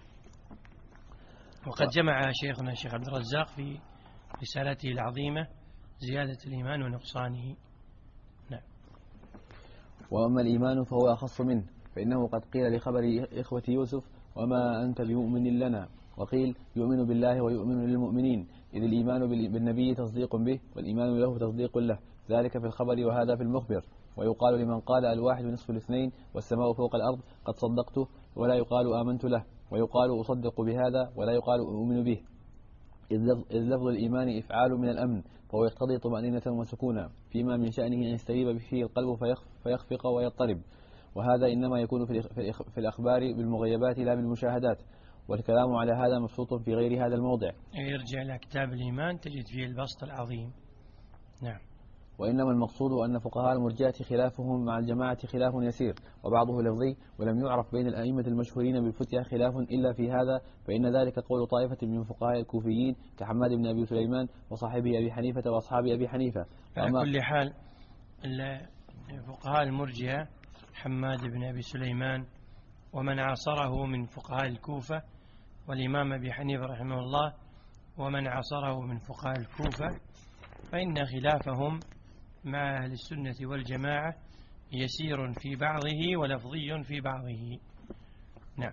وقد جمع شيخنا الشيخ عبد الرزاق في رسالته العظيمة زيادة الإيمان ونقصانه. نعم. وأما الإيمان فهو أخص منه، فإنه قد قيل لخبر إخوة يوسف وما أنت بمؤمن لنا، وقيل يؤمن بالله ويؤمن للمؤمنين، إذ الإيمان بالنبي تصديق به والإيمان له تصديق له، ذلك في الخبر وهذا في المخبر. ويقال لمن قال الواحد نصف الاثنين والسماء فوق الأرض قد صدقته، ولا يقال آمنت له، ويقال أصدق بهذا ولا يقال أؤمن به، إذ لفظ الإيمان إفعال من الأمن، فهو يقتضي طمأنينة وسكونا فيما من شأنه أن يستريب فيه القلب فيخفق ويضطرب، وهذا إنما يكون في الأخبار بالمغيبات لا بالمشاهدات، والكلام على هذا مبسوط في غير هذا الموضع. يرجع إلى كتاب الإيمان تجد فيه البسط العظيم. نعم. وإنما المقصود أن فقهاء المرجئة خلافهم مع الجماعة خلاف يسير وبعضه لفظي، ولم يعرف بين الأئمة المشهورين بالفتية خلاف إلا في هذا، فإن ذلك قول طائفة من فقهاء الكوفيين كحماد بن أبي سليمان وصاحبه أبي حنيفة وأصحاب أبي حنيفة. على كل حال فقهاء المرجئة حماد بن أبي سليمان ومن عاصره من فقهاء الكوفة، والإمام أبي حنيفة رحمه الله ومن عاصره من فقهاء الكوفة، فإن خلافهم مع أهل السنة والجماعة يسير في بعضه ولفظي في بعضه. نعم.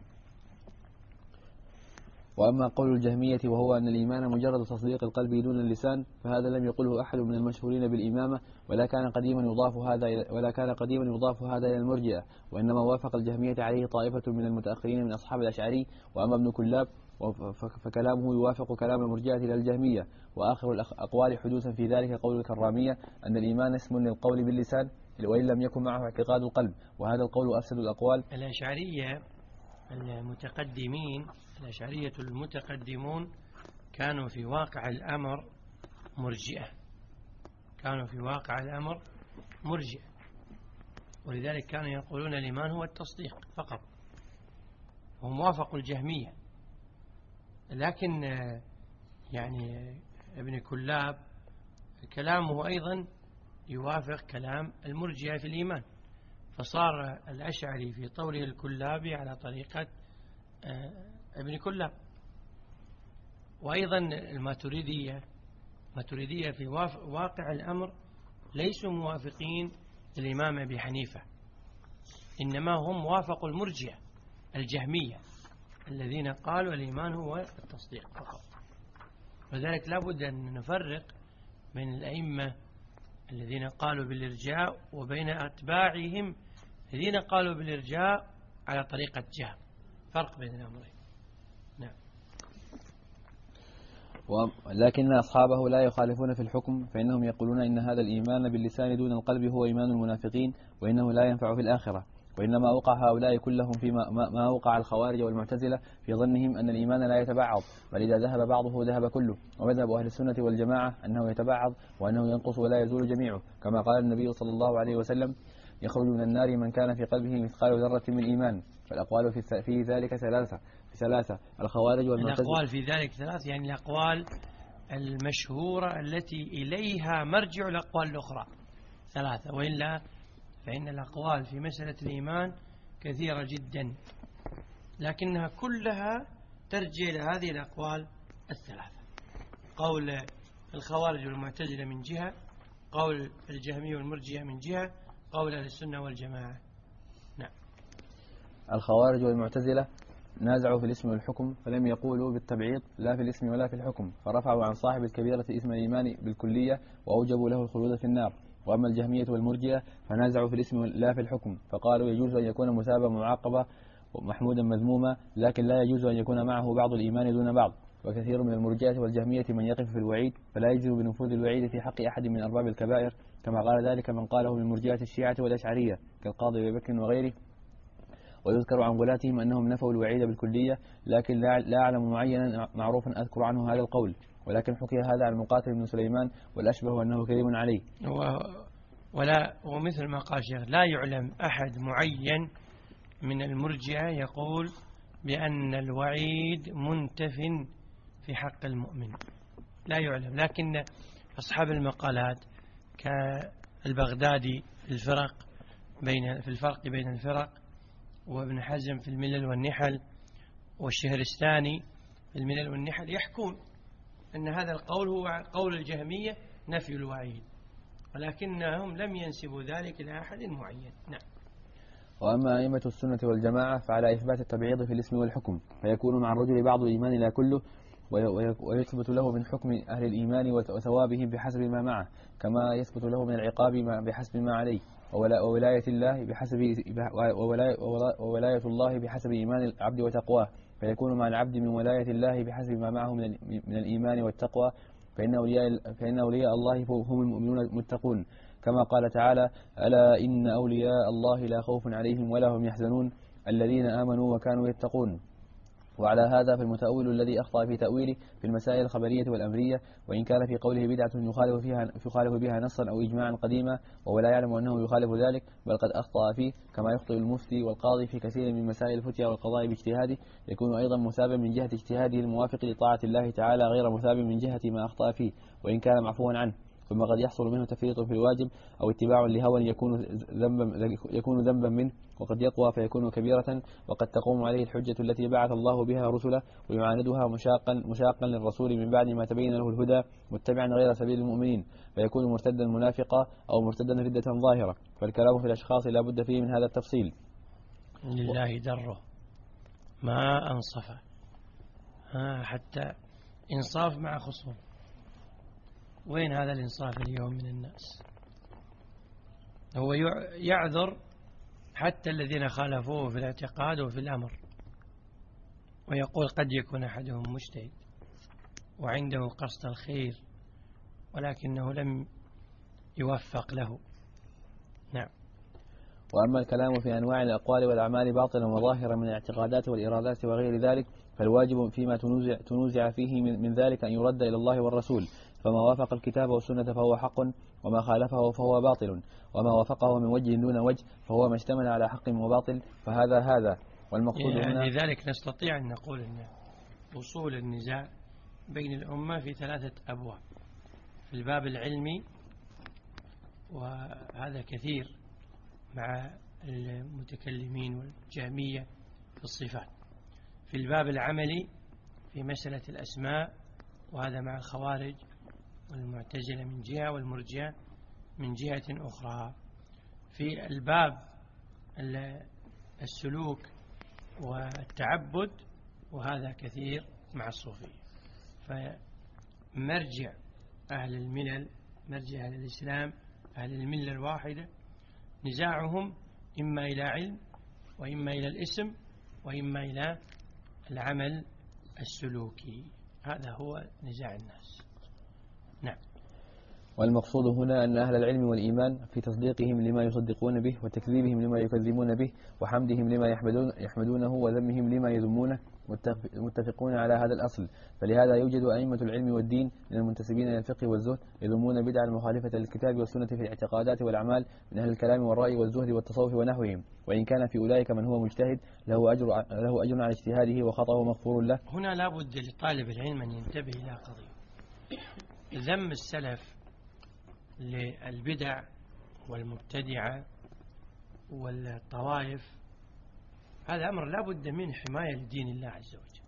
وأما قول الجهمية وهو أن الإيمان مجرد تصديق القلب دون اللسان، فهذا لم يقله أحد من المشهورين بالإمامة، ولا كان قديما يضاف هذا إلى المرجئة، وإنما وافق الجهمية عليه طائفة من المتأخرين من أصحاب الأشعري. وأما ابن كلاب فكلامه يوافق كلام المرجئة إلى الجهمية. وآخر الأقوال حدوثا في ذلك قول الكرامية أن الإيمان اسم للقول باللسان وإن لم يكن معه اعتقاد القلب، وهذا القول أفسد الأقوال. الأشعرية المتقدمين، الأشعرية المتقدمون كانوا في واقع الأمر مرجئة، كانوا في واقع الأمر مرجئة، ولذلك كانوا يقولون الإيمان هو التصديق فقط، وهم وافقوا الجهمية. لكن يعني ابن كلاب كلامه أيضا يوافق كلام المرجئة في الإيمان، فصار الأشعري في طوله الكلابي على طريقة ابن كلاب. وأيضا الماتريدية في واقع الأمر ليسوا موافقين الإمام أبي حنيفة، إنما هم وافقوا المرجئة الجهمية الذين قالوا الإيمان هو التصديق فقط. وذلك لابد أن نفرق بين الأئمة الذين قالوا بالإرجاء وبين أتباعهم الذين قالوا بالإرجاء على طريقة جهم، فرق بين الأمرين. نعم. لكن أصحابه لا يخالفون في الحكم، فإنهم يقولون إن هذا الإيمان باللسان دون القلب هو إيمان المنافقين، وإنه لا ينفع في الآخرة. وإنما أوقع هؤلاء كلهم فيما ما أوقع الخوارج والمعتزلة في ظنهم أن الإيمان لا يتبعض، بل إذا ذهب بعضه ذهب كله. ومذهب أهل السنة والجماعة أنه يتبعض وأنه ينقص ولا يزول جميعه، كما قال النبي صلى الله عليه وسلم: يخرج من النار من كان في قلبه مثقال ذرة من إيمان. فالأقوال في ذلك ثلاثة: الخوارج والمعتزلة. الأقوال في ذلك ثلاث، يعني الأقوال المشهورة التي إليها مرجع الأقوال الأخرى ثلاثة، وإلا فإن الأقوال في مسألة الإيمان كثيرة جدا، لكنها كلها ترجع إلى هذه الأقوال الثلاثة: قول الخوارج والمعتزلة من جهة، قول الجهمية والمرجئة من جهة، قول أهل السنة والجماعة. نعم. الخوارج والمعتزلة نازعوا في الاسم والحكم فلم يقولوا بالتبعيض لا في الاسم ولا في الحكم، فرفعوا عن صاحب الكبيرة اسم الإيمان بالكلية وأوجبوا له الخلود في النار. وأما الجهمية والمرجئة فنازعوا في الاسم لا في الحكم، فقالوا يجوز أن يكون مثابا معاقبا محمودا مذموما، لكن لا يجوز أن يكون معه بعض الإيمان دون بعض. وكثير من المرجئة والجهمية من يقف في الوعيد فلا يجوز بنفوذ الوعيد في حق أحد من أرباب الكبائر، كما قال ذلك من قاله من مرجئة الشيعة والأشعرية كالقاضي أبي بكر وغيره. ويذكر عن غلاتهم أنهم نفوا الوعيد بالكلية، لكن لا أعلم معينا معروفا أذكر عنه هذا القول، ولكن حكي هذا عن مقاتل بن سليمان، والأشبه أنه كذب عليه. ومثل ما قال شيخ لا يعلم أحد معين من المرجئة يقول بأن الوعيد منتف في حق المؤمن، لا يعلم. لكن أصحاب المقالات كالبغدادي في الفرق بين الفرق، وابن حزم في الملل والنحل، والشهرستاني في الملل والنحل، يحكون أن هذا القول هو قول الجهمية نفي الوعيد، ولكنهم لم ينسبوا ذلك إلى أحد معين. نعم. وأما أئمة السنة والجماعة فعلى إثبات التبعيض في الاسم والحكم، فيكون مع الرجل بعض الإيمان لا كله، ويثبت له من حكم أهل الإيمان وثوابهم بحسب ما معه، كما يثبت له من العقاب بحسب ما عليه، وولاية الله بحسب إيمان العبد وتقواه، فيكون مع العبد من ولاية الله بحسب ما معه من الإيمان والتقوى، فإن أولياء الله هم المؤمنون المتقون، كما قال تعالى: ألا إن أولياء الله لا خوف عليهم ولا هم يحزنون الذين آمنوا وكانوا يتقون. وعلى هذا فالمتأول الذي أخطأ في تأويله في المسائل الخبرية والأمرية، وإن كان في قوله بدعة يخالف بها نصا أو إجماعا قديما وهو لا يعلم أنه يخالف ذلك، بل قد أخطأ فيه كما يخطئ المفتي والقاضي في كثير من مسائل الفتيا والقضاء باجتهاده، يكون أيضا مثابا من جهة اجتهاده الموافق لطاعة الله تعالى غير مثاب من جهة ما أخطأ فيه وإن كان معفوا عنه. ثم قد يحصل منه تفريط في الواجب أو اتباع لهوى يكون ذنبا منه، وقد يقوى فيكون كبيرة، وقد تقوم عليه الحجة التي بعث الله بها رسله، ويعاندها مشاقا للرسول من بعد ما تبين له الهدى متبعا غير سبيل المؤمنين، فيكون مرتدا منافقا أو مرتدا ردة ظاهرة. فالكلام في الأشخاص لا بد فيه من هذا التفصيل. لله دره ما أنصفه، حتى إنصاف مع خصوم. وين هذا الإنصاف اليوم من الناس؟ هو يعذر حتى الذين خالفوه في الاعتقاد وفي الأمر، ويقول قد يكون أحدهم مجتهد وعنده قصد الخير ولكنه لم يوفق له. نعم. وأما الكلام في أنواع الأقوال والأعمال باطلا وظاهرا من الاعتقادات والإرادات وغير ذلك، فالواجب فيما تنوزع فيه من ذلك أن يرد إلى الله والرسول، فما وافق الكتاب والسنة فهو حق، وما خالفه فهو باطل، وما وافقه من وجه دون وجه فهو ما اشتمل على حق وباطل، فهذا والمقصود هنا. لذلك نستطيع أن نقول أن وصول النزاع بين الأمة في 3 أبواب: في الباب العلمي، وهذا كثير مع المتكلمين والجهمية في الصفات; في الباب العملي في مسألة الأسماء، وهذا مع الخوارج والمعتزلة من جهة والمرجئة من جهة أخرى; في الباب السلوك والتعبد، وهذا كثير مع الصوفية. فمرجع أهل الملل، مرجع أهل الإسلام، أهل الملة الواحدة، نزاعهم إما إلى علم، وإما إلى الاسم، وإما إلى العمل السلوكي. هذا هو نزاع الناس. نعم. والمقصود هنا أن أهل العلم والإيمان في تصديقهم لما يصدقون به، وتكذيبهم لما يكذبون به، وحمدهم لما يحمدونه، وذمهم لما يذمونه، متفقون على هذا الأصل. فلهذا يوجد أئمة العلم والدين من المنتسبين إلى الفقه والزهد يذمون بدعا مخالفة للكتاب والسنة في الاعتقادات والأعمال من أهل الكلام والرأي والزهد والتصوف ونحوهم، وإن كان في أولئك من هو مجتهد له أجر على اجتهاده وخطأه مغفور له. هنا لا بد لطالب العلم أن ينتبه إلى قضية: ذم السلف للبدع والمبتدعة والطوائف، هذا أمر لا بد من حماية لدين الله عز وجل،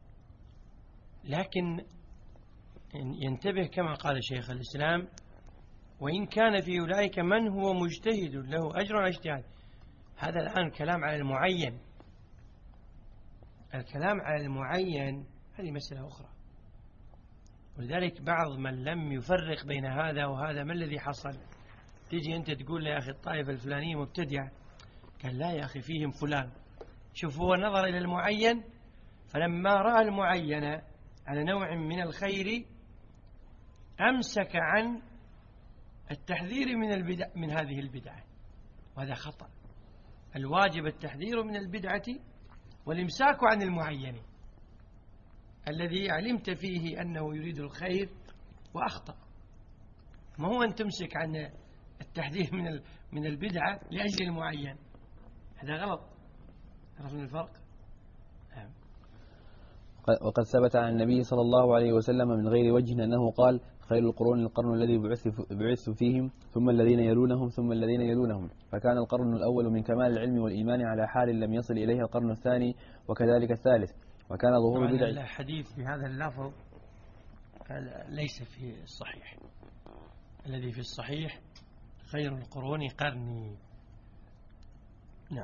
لكن ينتبه كما قال شيخ الإسلام: وإن كان في أولئك من هو مجتهد له أجر على اجتهاد. هذا الآن كلام على المعين، الكلام على المعين هذه مسألة أخرى. ولذلك بعض من لم يفرق بين هذا وهذا ما الذي حصل؟ تيجي أنت تقول يا أخي الطائفة الفلانية مبتدعة، قال لا يا أخي فيهم فلان. شوف هو نظر إلى المعين، فلما رأى المعين على نوع من الخير أمسك عن التحذير من هذه البدعة، وهذا خطأ. الواجب التحذير من البدعة والإمساك عن المعين الذي علمت فيه أنه يريد الخير وأخطأ. ما هو أن تمسك عن التحذير من البدعة لأجل المعين، هذا غلط. عرفنا الفرق؟ وقد ثبت عن النبي صلى الله عليه وسلم من غير وجه أنه قال: خير القرون القرن الذي بعثت فيهم، ثم الذين يلونهم، ثم الذين يلونهم. فكان القرن الأول من كمال العلم والإيمان على حال لم يصل إليه القرن الثاني، وكذلك الثالث. وكان ظهور البدع. الحديث بهذا اللفظ ليس في الصحيح. الذي في الصحيح خير القرون قرني. نعم.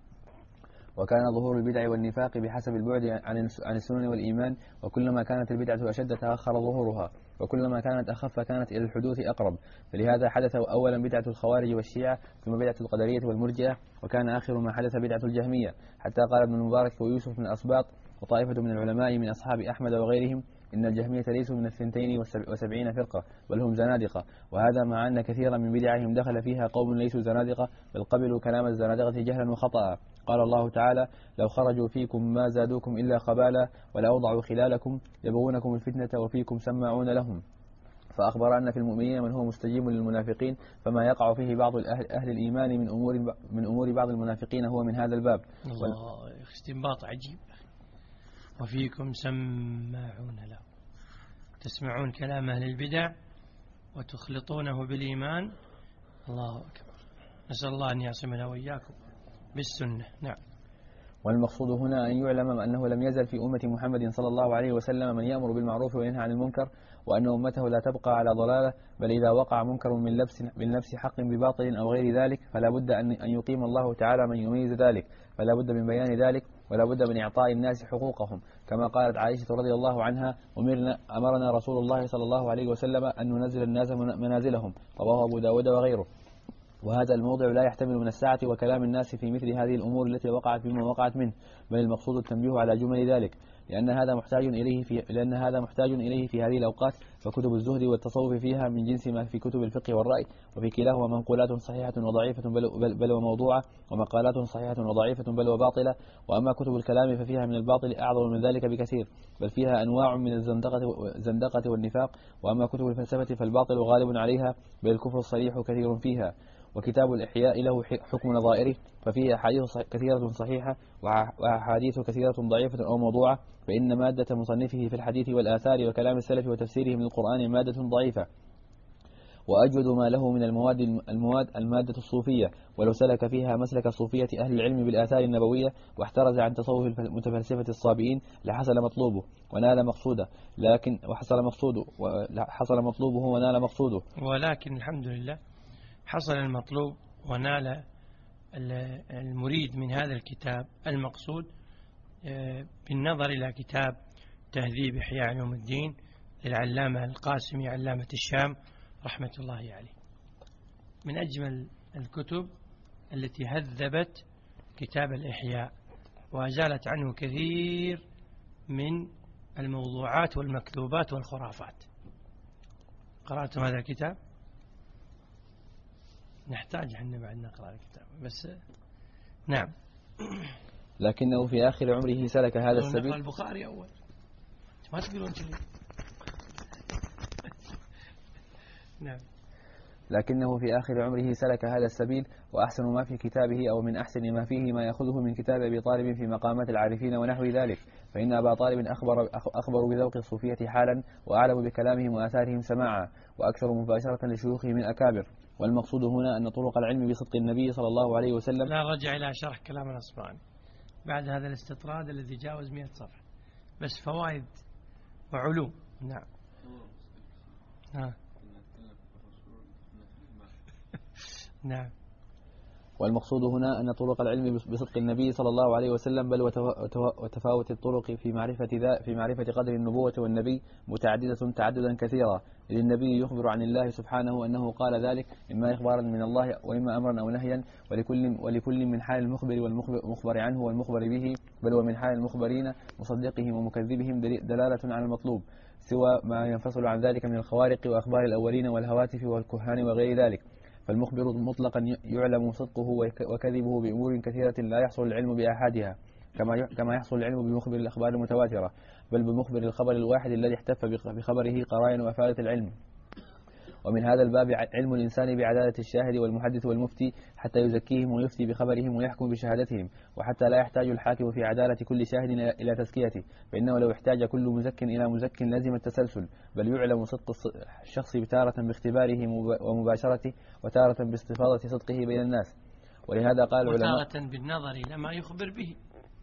وكان ظهور البدع والنفاق بحسب البعد عن السنن والإيمان، وكلما كانت البدعة أشد تأخر ظهورها، وكلما كانت أخف كانت إلى الحدوث أقرب. فلهذا حدث أولا بدعة الخوارج والشيعة، ثم بدعة القدرية والمرجئة، وكان آخر ما حدث بدعة الجهمية. حتى قال ابن المبارك ويوسف من الأسباط وطائفة من العلماء من أصحاب أحمد وغيرهم: إن الجهمية ليسوا من 72 فرقة، بل هم زنادقة. وهذا مع أن كثيرا من بدعهم دخل فيها قوم ليسوا زنادقة، بل قبلوا كلام الزنادقة جهلا وخطأ. قال الله تعالى: لو خرجوا فيكم ما زادوكم إلا خبالا ولأوضعوا خلالكم يبغونكم الفتنة وفيكم سماعون لهم. فأخبر أن في المؤمنين من هو مستجيب للمنافقين، فما يقع فيه بعض أهل الإيمان من أمور بعض المنافقين هو من هذا الباب. الله، استنباط عجيب. وفيكم سماعون له، تسمعون كلام أهل البدع وتخلطونه بالإيمان. الله أكبر. نسأل الله أن يعصمنا وإياكم بالسنة. نعم. والمقصود هنا أن يعلم أنه لم يزل في أمة محمد صلى الله عليه وسلم من يأمر بالمعروف وينهى عن المنكر، وأن أمته لا تبقى على ضلالة، بل إذا وقع منكر من لبس حق بباطل أو غير ذلك فلا بد أن يقيم الله تعالى من يميز ذلك، فلا بد من بيان ذلك، ولا بد من إعطاء الناس حقوقهم. كما قالت عائشة رضي الله عنها: أمرنا رسول الله صلى الله عليه وسلم أن ننزل الناس منازلهم. رواه أبو داود وغيره. وهذا الموضع لا يحتمل من الساعة وكلام الناس في مثل هذه الأمور التي وقعت بما وقعت منه، بل المقصود التنبيه على جمل ذلك، لأن هذا محتاج إليه في هذه الأوقات. فكتب الزهد والتصوف فيها من جنس ما في كتب الفقه والرأي، وفي كلاهما منقولات صحيحة وضعيفة بل وموضوعة، ومقالات صحيحة وضعيفة بل وباطلة. وأما كتب الكلام ففيها من الباطل أعظم من ذلك بكثير، بل فيها أنواع من الزندقة والنفاق. وأما كتب الفلسفة فالباطل غالب عليها، بل الكفر الصريح كثير فيها. وكتاب الإحياء له حكم نظائره، ففيه أحاديث كثيرة صحيحة وأحاديث كثيرة ضعيفة أو موضوعة، فإن مادة مصنفه في الحديث والآثار وكلام السلف وتفسيره من القرآن مادة ضعيفة. وأجود ما له من المادة الصوفية، ولو سلك فيها مسلك صوفية أهل العلم بالآثار النبوية واحترز عن تصوف المتفلسفة الصابئين لحصل مطلوبه ونال مقصوده. حصل مطلوبه ونال مقصوده. ولكن الحمد لله حصل المطلوب ونال المريد من هذا الكتاب المقصود، بالنظر إلى كتاب تهذيب إحياء علوم الدين للعلامة القاسمي علامة الشام رحمة الله عليه، من أجمل الكتب التي هذبت كتاب الإحياء وأزالت عنه كثير من الموضوعات والمكذوبات والخرافات. قرأتم هذا الكتاب؟ نحتاج حنا بعد نقرأ الكتاب بس. نعم. لكنه في آخر عمره سلك هذا السبيل. نقرأ البخاري أول، ما تقولون كذا. نعم. لكنه في آخر عمره سلك هذا السبيل، وأحسن ما في كتابه أو من أحسن ما فيه ما يأخذه من كتاب أبي طالب في مقامات العارفين ونحو ذلك. فإن أبا طالب أخبر بذوق الصوفية حالا، وأعلم بكلامهم وآثارهم سماعا، وأكثر مباشرة لشيوخه من أكابر. والمقصود هنا أن طرق العلم بصدق النبي صلى الله عليه وسلم. لا رجع إلى شرح كلام الأصفهاني بعد هذا الاستطراد الذي جاوز 100 صفحة، بس فوائد وعلوم. نعم. نعم. والمقصود هنا أن طرق العلم بصدق النبي صلى الله عليه وسلم بل وتفاوت الطرق في معرفة قدر النبوة والنبي متعددة تعددا كثيرا، إذ النبي يخبر عن الله سبحانه أنه قال ذلك إما إخبارا من الله وإما أمرا أو نهيا، ولكل من حال المخبر والمخبر عنه والمخبر به بل ومن حال المخبرين مصدقهم ومكذبهم دلالة على المطلوب، سوى ما ينفصل عن ذلك من الخوارق وأخبار الأولين والهواتف والكهان وغير ذلك. فالمخبر مطلقا يعلم صدقه وكذبه بأمور كثيرة لا يحصل العلم بأحدها، كما يحصل العلم بمخبر الأخبار المتواترة، بل بمخبر الخبر الواحد الذي احتف بخبره قرائن وأفادت العلم. ومن هذا الباب علم الإنسان بعدالة الشاهد والمحدث والمفتي حتى يزكيهم ويفتي بخبرهم ويحكم بشهادتهم، وحتى لا يحتاج الحاكم في عدالة كل شاهد إلى تزكيته، فإنه لو احتاج كل مزك إلى مزك لازم التسلسل، بل يعلم صدق الشخص تارة باختباره ومباشرته، وتارة باستفاضة صدقه بين الناس. ولهذا قال العلماء وتارة بالنظر إلى ما يخبر به.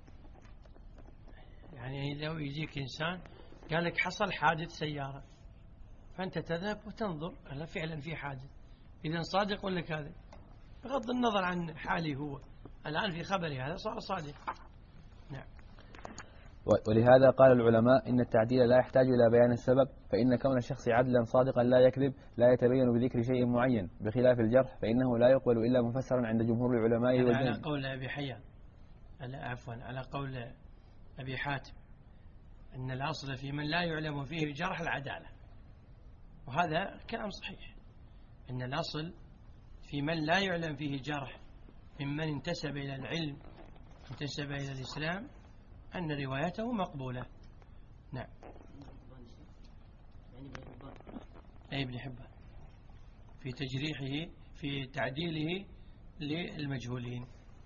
يعني لو يجيك إنسان قال لك حصل حادث سيارة، فأنت تذهب وتنظر هل فعلا في حادث، إذا صادق ولا كاذب، بغض النظر عن حاله هو الآن في خبره هذا صار صادق. نعم. ولهذا قال العلماء إن التعديل لا يحتاج إلى بيان السبب، فإن كون الشخص عدلا صادقا لا يكذب لا يتبين بذكر شيء معين، بخلاف الجرح فإنه لا يقبل إلا مفسرا عند جمهور العلماء والجن. على قول أبي حيان، على قول أبي حاتم، أن الأصل في من لا يعلم فيه الجرح العدالة، وهذا كلام صحيح، أن الأصل في من لا يعلم فيه جرح ممن انتسب إلى العلم انتسب إلى الإسلام أن روايته مقبولة. نعم. أي ابن حبان في تجريحه في تعديله للمجهولين.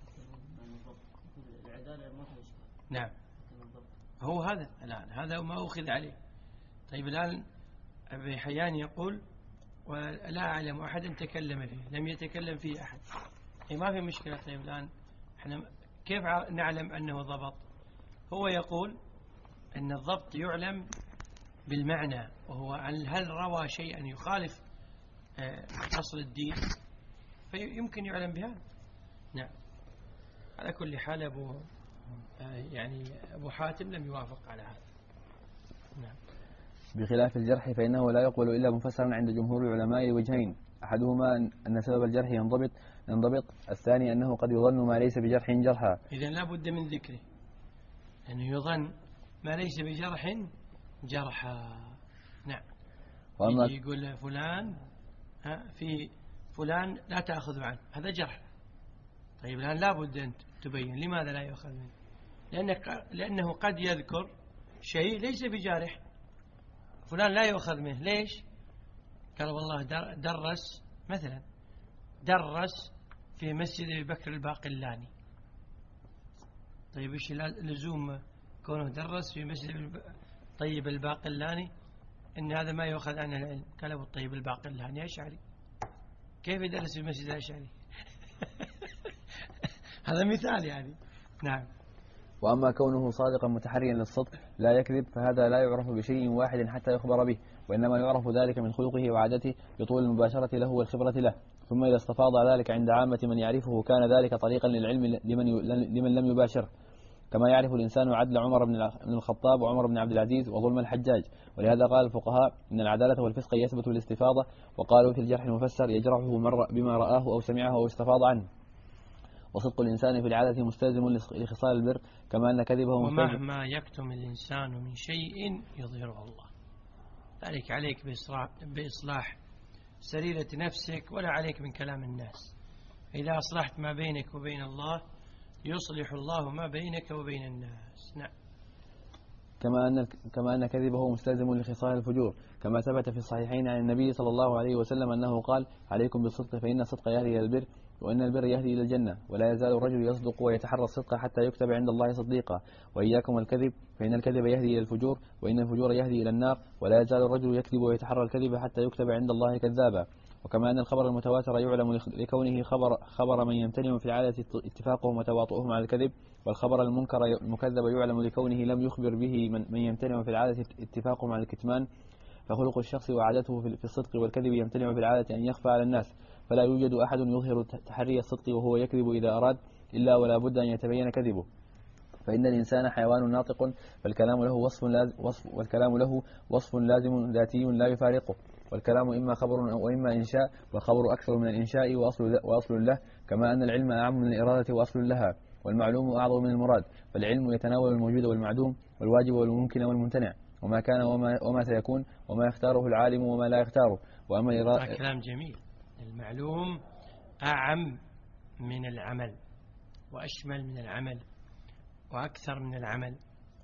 نعم. هو هذا الآن هذا ما أخذ عليه. طيب الآن أبي حيان يقول ولا أعلم أحدا تكلم فيه، لم يتكلم فيه أحد، ما في مشكلة. طيب الآن احنا كيف نعلم أنه ضبط؟ هو يقول أن الضبط يعلم بالمعنى، وهو هل روى شيئا يخالف أصل الدين فيمكن يعلم بهذا. نعم. على كل حال أبو حاتم لم يوافق على هذا. نعم. بخلاف الجرح فإنه لا يقبل إلا مفسرا عند جمهور العلماء لوجهين، أحدهما أن سبب الجرح ينضبط، الثاني أنه قد يظن ما ليس بجرح جرحا. إذن لا بد من ذكره، أنه يظن ما ليس بجرح جرحا. نعم. يقول فلان في فلان لا تأخذ عنه، هذا جرح. طيب الآن لا بد أن تبين لماذا لا يأخذ منه، لأنه قد يذكر شيء ليس بجارح، فلان لا يؤخذ منه. ليش؟ قال والله درس مثلا في مسجد أبي بكر الباقلاني. طيب إيش لزوم كونه درس في مسجد طيب الباقلاني إن هذا ما يؤخذ عنه العلم؟ قال أبو الطيب الباقلاني أشعري، كيف يدرس في مسجد الأشعري؟ هذا مثال يعني. نعم. وأما كونه صادقا متحريا للصدق لا يكذب فهذا لا يعرف بشيء واحد حتى يخبر به، وإنما يعرف ذلك من خلقه وعادته بطول المباشرة له والخبرة له، ثم إذا استفاض ذلك عند عامة من يعرفه كان ذلك طريقا للعلم لمن لم يباشره، كما يعرف الإنسان عدل عمر بن الخطاب وعمر بن عبد العزيز وظلم الحجاج. ولهذا قال الفقهاء إن العدالة والفسق يثبت بالاستفاضة، وقالوا في الجرح المفسر يجرحه بما رآه أو سمعه أو استفاض عنه. وصدق الإنسان في العادة مستلزم لخصال البر، كما أن كذبه ومهما يكتم الإنسان من شيء يظهره الله. ذلك عليك بإصلاح سريرة نفسك، ولا عليك من كلام الناس. إذا أصلحت ما بينك وبين الله يصلح الله ما بينك وبين الناس. نعم. كما أن كذبه مستلزم لخصال الفجور، كما ثبت في الصحيحين عن النبي صلى الله عليه وسلم أنه قال عليكم بالصدق فإن الصدق يهدي إلى البر، وإن البر يهدي إلى الجنة، ولا يزال الرجل يصدق ويتحرى الصدق حتى يكتب عند الله صديقا، وإياكم الكذب فإن الكذب يهدي إلى الفجور، وإن الفجور يهدي إلى النار، ولا يزال الرجل يكذب ويتحرى الكذب حتى يكتب عند الله كذابا. وكما أن الخبر المتواتر يعلم لكونه خبر من يمتنع في العادة اتفاقهم وتواطؤهم على الكذب، والخبر المنكر المكذب يعلم لكونه لم يخبر به من يمتنع في العادة اتفاقهم على الكتمان. فخلق الشخص وعادته في الصدق والكذب يمتنع في العادة أن يخفى على الناس، فلا يوجد أحد يظهر تحري الصدق وهو يكذب إذا أراد إلا ولا بد أن يتبين كذبه. فإن الإنسان حيوان ناطق، والكلام له وصف لازم ذاتي لا يفارقه، والكلام إما خبر وإما إنشاء، والخبر أكثر من الإنشاء وأصل له، كما أن العلم أعم من الإرادة وأصل لها، والمعلوم أعظم من المراد، فالعلم يتناول الموجود والمعدوم والواجب والممكن والممتنع، وما كان وما سيكون، وما يختاره العالم وما لا يختاره. وأما الإرادة كلام جميل. المعلوم أعم من العمل وأشمل من العمل وأكثر من العمل،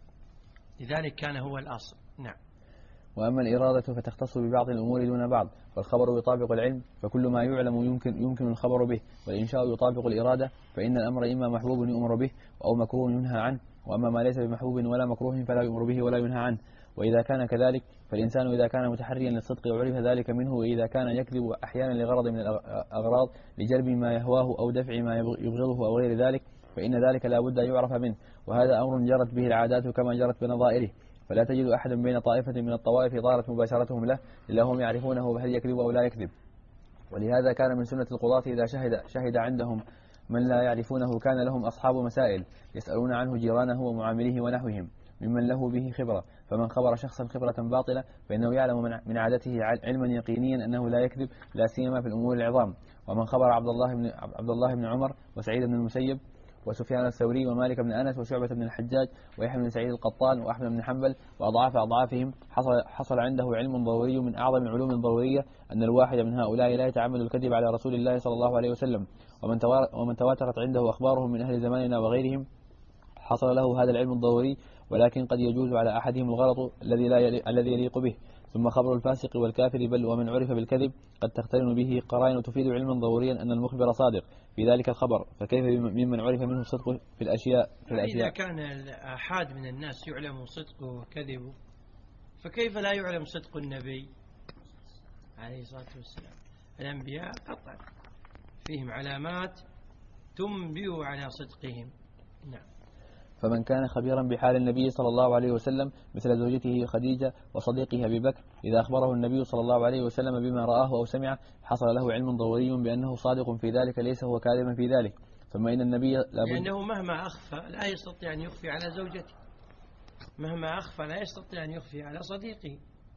لذلك كان هو الأصل. نعم. وأما الإرادة فتختص ببعض الأمور دون بعض، والخبر يطابق العلم، فكل ما يعلم يمكن الخبر به، والإنشاء يطابق الإرادة، فإن الأمر إما محبوب يؤمر به أو مكروه ينهى عنه، وأما ما ليس بمحبوب ولا مكروه فلا يؤمر به ولا ينهى عنه. وإذا كان كذلك فالإنسان إذا كان متحريا للصدق وعرف ذلك منه، وإذا كان يكذب أحيانا لغرض من الأغراض، لجلب ما يهواه أو دفع ما يبغضه أو غير ذلك، فإن ذلك لا بد أن يعرف منه، وهذا أمر جرت به العادات كما جرت بنظائره، فلا تجد أحدا بين طائفة من الطوائف طالت مباشرتهم له إلا هم يعرفونه هل يكذب أو لا يكذب. ولهذا كان من سنة القضاة إذا شهد عندهم من لا يعرفونه كان لهم أصحاب مسائل يسألون عنه جيرانه ومعامليه ونحوهم ممن له به خبرة، فمن خبر شخصا خبرة باطلة فإنه يعلم من عادته علما يقينيا أنه لا يكذب، لا سيما في الأمور العظام. ومن خبر عبد الله بن عمر وسعيد بن المسيب وسفيان الثوري ومالك بن أنس وشعبة بن الحجاج ويحيى بن سعيد القطان وأحمد بن حنبل وأضعاف أضعافهم، حصل عنده علم ضروري من أعظم العلوم الضرورية، أن الواحد من هؤلاء لا يتعمد الكذب على رسول الله صلى الله عليه وسلم. ومن تواترت عنده أخبارهم من أهل زماننا وغيرهم حصل له هذا العلم الضروري، ولكن قد يجوز على أحدهم الغلط الذي يليق به. ثم خبر الفاسق والكافر بل ومن عرف بالكذب قد تقترن به قرائن تفيد علما ضروريا أن المخبر صادق في ذلك الخبر، فكيف ممن عرف منه الصدق في الأشياء إذا كان أحد من الناس يعلم صدقه وكذبه، فكيف لا يعلم صدق النبي عليه الصلاة والسلام؟ الأنبياء قطعا فيهم علامات تنبئ على صدقهم. نعم. فمن كان خبيرا بحال النبي صلى الله عليه وسلم مثل زوجته خديجة وصديقه أبي بكر، إذا أخبره النبي صلى الله عليه وسلم بما رآه أو سمعه حصل له علم ضروري بأنه صادق في ذلك ليس هو كاذبا في ذلك. ثم إن النبي لأنه مهما أخفى لا يستطيع أن يخفي على زوجته، مهما أخفى لا يستطيع أن يخفي على صديقه.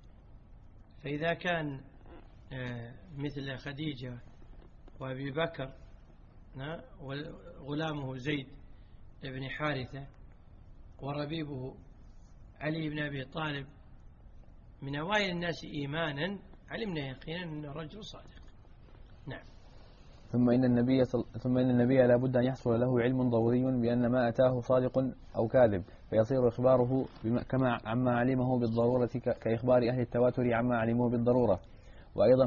فإذا كان مثل خديجة وأبي بكر وغلامه زيد بن حارثة وربيبه علي بن أبي طالب من أوائل الناس إيمانا، علمنا يقينا أن الرجل صادق. نعم. ثم إن النبي لا بد أن يحصل له علم ضروري بأن ما أتاه صادق أو كاذب، فيصير إخباره كما عما علمه بالضرورة كإخبار أهل التواتر عما علموه بالضرورة. وأيضا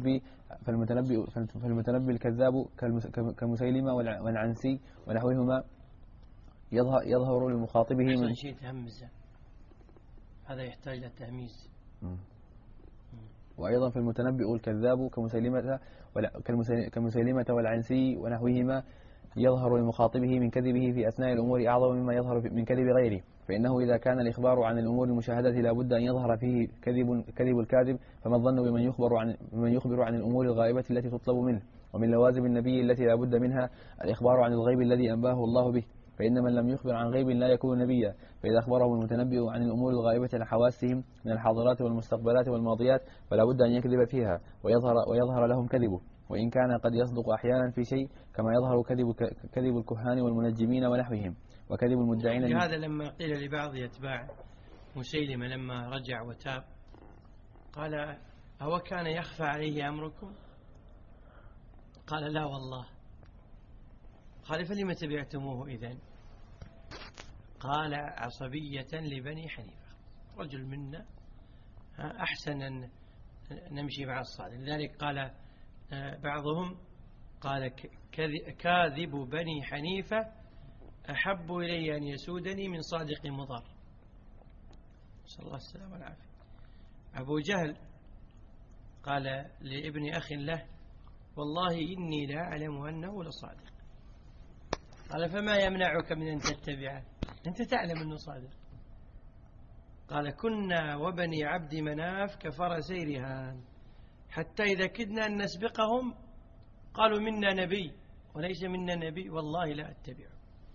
فالمتنبي الكذاب كمسيلمة والعنسي ونحوهما يظهر لمخاطبه من شيء تهمزة، هذا يحتاج إلى تهميز. وأيضا في المتنبئ الكذاب كمسيلمة والعنسي ونحوهما يظهر لمخاطبه من كذبه في أثناء الأمور أعظم مما يظهر من كذب غيره، فإنه إذا كان الإخبار عن الأمور المشاهدة لا بد أن يظهر فيه كذب الكاذب، فما الظن بمن يخبر عن الأمور الغائبة التي تطلب منه. ومن لوازم النبي التي لا بد منها الإخبار عن الغيب الذي أنباه الله به، فإن من لم يخبر عن غيب لا يكون نبيا، فإذا أخبره المتنبئ عن الأمور الغائبة لحواسهم من الحاضرات والمستقبلات والماضيات فلا بد أن يكذب فيها ويظهر لهم كذبه، وإن كان قد يصدق أحيانا في شيء، كما يظهر كذب الكهان والمنجمين ونحوهم وكذب المدعين. لهذا لما قيل لبعض أتباع مسيلمة لما رجع وتاب قال: أو كان يخفى عليه أمركم؟ قال: لا والله. قال: فلم تبعتموه إذن؟ قال: عصبية لبني حنيفة، رجل منا أحسن أن نمشي مع الصادق. لذلك قال بعضهم قال: كاذب بني حنيفة أحب إلي أن يسودني من صادق مضر. صلى الله السلام والعافية. أبو جهل قال لابن أخ له: والله إني لا أعلم أنه لصادق. قال: فما يمنعك من أن تتبعه؟ أنت تعلم أنه صادق. قال: كنا وبني عبد مناف كفرسي رهان، حتى إذا كدنا أن نسبقهم قالوا منا نبي وليس منا نبي والله لا أتبعه.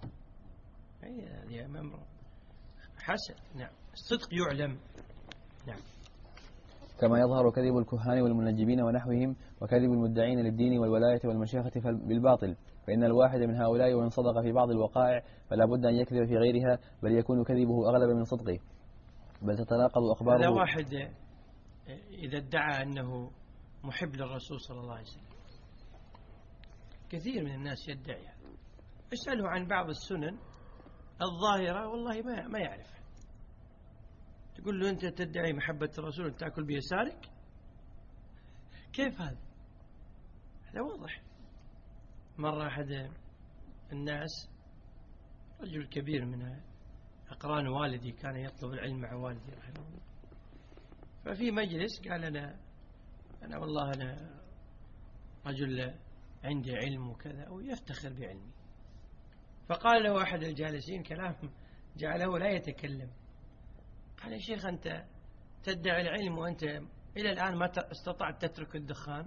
هذه أمر حسن. نعم. الصدق يعلم. نعم. كما يظهر كذب الكهان والمنجبين ونحوهم وكذب المدعين للدين والولاية والمشيخة بالباطل، فإن الواحد من هؤلاء وإن صدق في بعض الوقائع فلا بد أن يكذب في غيرها، بل يكون كذبه أغلب من صدقه، بل تتناقض أخباره. هذا واحد إذا ادعى أنه محب للرسول صلى الله عليه وسلم، كثير من الناس يدعي، اسأله عن بعض السنن الظاهرة والله ما يعرف. تقول له أنت تدعي محبة الرسول تأكل بيسارك؟ كيف هذا؟ هذا واضح. مرة أحد الناس رجل كبير من أقران والدي كان يطلب العلم مع والدي رحمه الله، ففي مجلس قال أنا والله أنا رجل عندي علم وكذا ويفتخر بعلمي، فقال له أحد الجالسين كلام جعله لا يتكلم، قال يا شيخ أنت تدعي العلم وأنت إلى الآن ما استطعت تترك الدخان.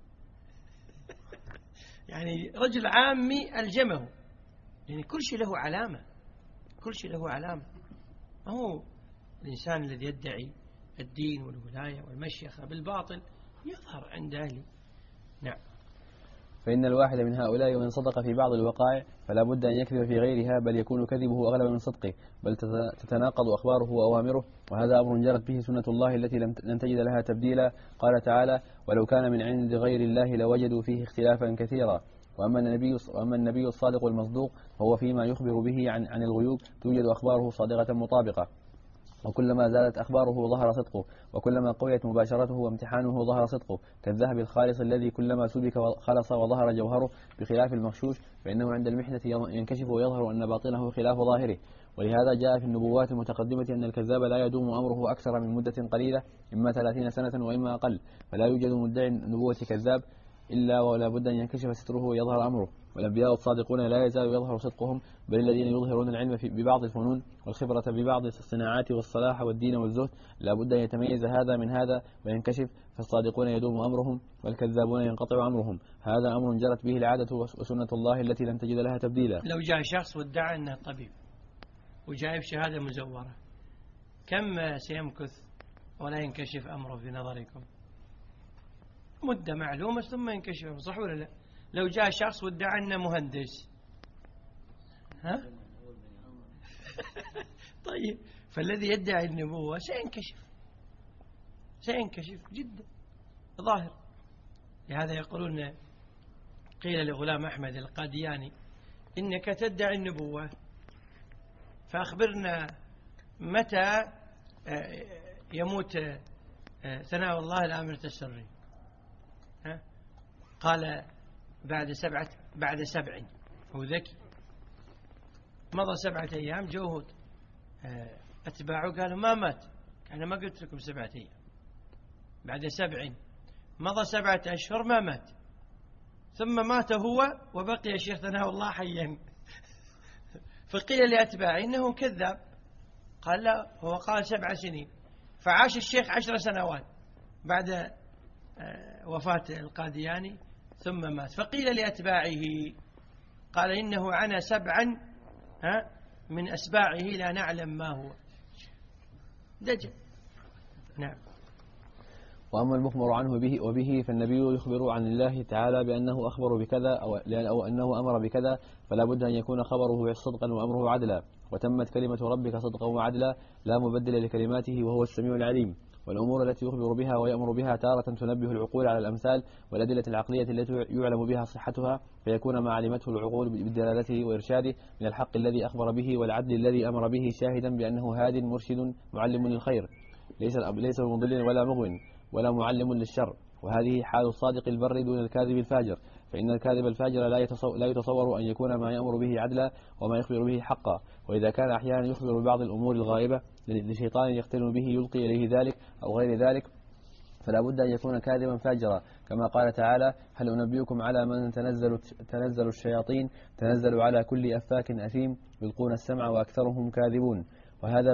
يعني رجل عامي ألجمه، يعني كل شيء له علامة، كل شيء له علامة. ما هو الإنسان الذي يدعي الدين والولاية والمشيخة بالباطل يظهر عند أهله. نعم. فإن الواحد من هؤلاء وإن صدق في بعض الوقائع فلا بد أن يكذب في غيرها، بل يكون كذبه أغلب من صدقه، بل تتناقض أخباره وأوامره، وهذا أمر جرت به سنة الله التي لن تجد لها تبديلا. قال تعالى: ولو كان من عند غير الله لوجدوا فيه اختلافا كثيرا. وأما النبي الصادق المصدوق فهو فيما يخبر به عن الغيوب توجد أخباره صادقة مطابقة، وكلما زادت أخباره ظهر صدقه، وكلما قويت مباشرته وامتحانه ظهر صدقه، كالذهب الخالص الذي كلما سبك خلص وظهر جوهره، بخلاف المغشوش فإنه عند المحنة ينكشف ويظهر أن باطنه خلاف ظاهره. ولهذا جاء في النبوات المتقدمة أن الكذاب لا يدوم أمره أكثر من مدة قليلة، إما 30 سنة وإما أقل، فلا يوجد مدعي النبوة كذاب إلا ولا بد أن ينكشف ستره ويظهر أمره. والأنبياء الصادقون لا يزال يظهر صدقهم، بل الذين يظهرون العلم ببعض الفنون والخبرة ببعض الصناعات والصلاح والدين والزهد لا بد أن يتميز هذا من هذا وينكشف، فالصادقون يدوم أمرهم والكذابون ينقطع أمرهم. هذا أمر جرت به العادة وسنة الله التي لن تجد لها تبديلا. لو جاء شخص وادعى أنه طبيب وجايب شهادة مزورة، كم سيمكث ولا ينكشف أمره في نظركم؟ مدة معلومة ثم ينكشف، صح ولا لا؟ لو جاء شخص وادعى أنه مهندس، ها؟ طيب، فالذي يدعي النبوة سينكشف جدا ظاهر. لهذا يقولون قيل لغلام أحمد القادياني: إنك تدعي النبوة فأخبرنا متى يموت ثناء الله الآمرة السري. قال: بعد 7. هو ذكي. مضى 7 أيام، جوه أتباعه قالوا: ما مات. أنا ما قلت لكم 7 أيام، بعد 7. مضى 7 أشهر ما مات، ثم مات هو وبقي الشيخ ثناء الله حيا. فقيل لأتباعه إنه كذاب. قال: لا، هو قال 7 سنين، فعاش الشيخ 10 سنوات بعد وفاة القادياني ثم مات. فقيل لأتباعه، قال: إنه عنا 7 من أسباعه لا نعلم ما هو. دجل. نعم. وأما المخبر عنه وبه فالنبي يخبر عن الله تعالى بأنه أخبر بكذا أو أنه أمر بكذا، فلا بد أن يكون خبره صدقا وأمره عدلا. وتمت كلمة ربك صدقا وعدلا، لا مبدل لكلماته وهو السميع العليم. والأمور التي يخبر بها ويأمر بها تارة تنبه العقول على الأمثال والأدلة العقلية التي يعلم بها صحتها، فيكون ما علمته العقول بدلالته وإرشاده من الحق الذي أخبر به والعدل الذي أمر به شاهدا بأنه هاد مرشد معلم للخير، ليس مضل ولا مغو ولا معلم للشر. وهذه حال الصادق البر دون الكاذب الفاجر، فإن الكاذب الفاجر لا يتصور أن يكون ما يأمر به عدلا وما يخبر به حقا. وإذا كان أحيانا يخبر ببعض الأمور الغائبة لشيطان يقترن به يلقي إليه ذلك أو غير ذلك، فلا بد أن يكون كاذبا فاجرا، كما قال تعالى: هل أنبئكم على من تنزل الشياطين تنزل على كل أفاك أثيم يلقون السمع وأكثرهم كاذبون. وهذا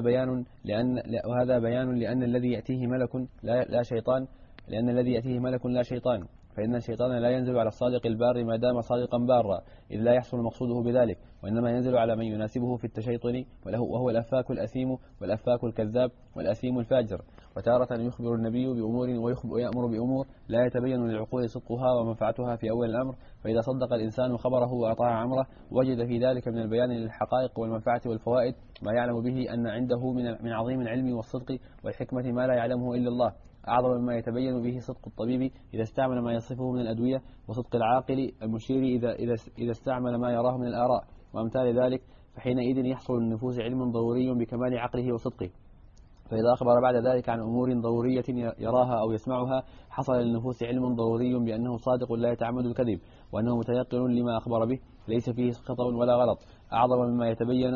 بيان لأن الذي يأتيه ملك لا شيطان، فإن الشيطان لا ينزل على الصادق البار ما دام صادقا بارا، إذ لا يحصل مقصوده بذلك، وإنما ينزل على من يناسبه في التشيطن، وهو الأفاك الأثيم والأفاك الكذاب والأثيم الفاجر. وتارة يخبر النبي بأمور ويأمر بأمور لا يتبين للعقول صدقها ومنفعتها في أول الأمر، فإذا صدق الإنسان خبره وأطاع أمره وجد في ذلك من البيان للحقائق والمنفعة والفوائد ما يعلم به أن عنده من عظيم العلم والصدق والحكمة ما لا يعلمه إلا الله، أعظم مما يتبين به صدق الطبيب إذا استعمل ما يصفه من الأدوية، وصدق العاقل المشير إذا استعمل ما يراه من الآراء وأمثال ذلك، فحينئذ يحصل للنفوس علم ضروري بكمال عقله وصدقه. فإذا أخبر بعد ذلك عن أمور ضرورية يراها أو يسمعها حصل للنفوس علم ضروري بأنه صادق لا يتعمد الكذب، وأنه متيقن لما أخبر به ليس فيه خطأ ولا غلط، أعظم مما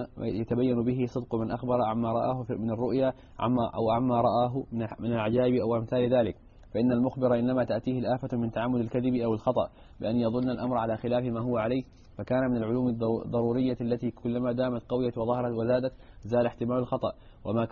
يتبين به صدق من أخبر عما رآه من الرؤيا عما رآه من العجائب أو أمثال ذلك. فإن المخبر إنما تأتيه الآفة من تعمد الكذب أو الخطأ بأن يظن الأمر على خلاف ما هو عليه، فكان من العلوم الضرورية التي كلما دامت قويت وظهرت وزادت زال احتمال الخطأ، وما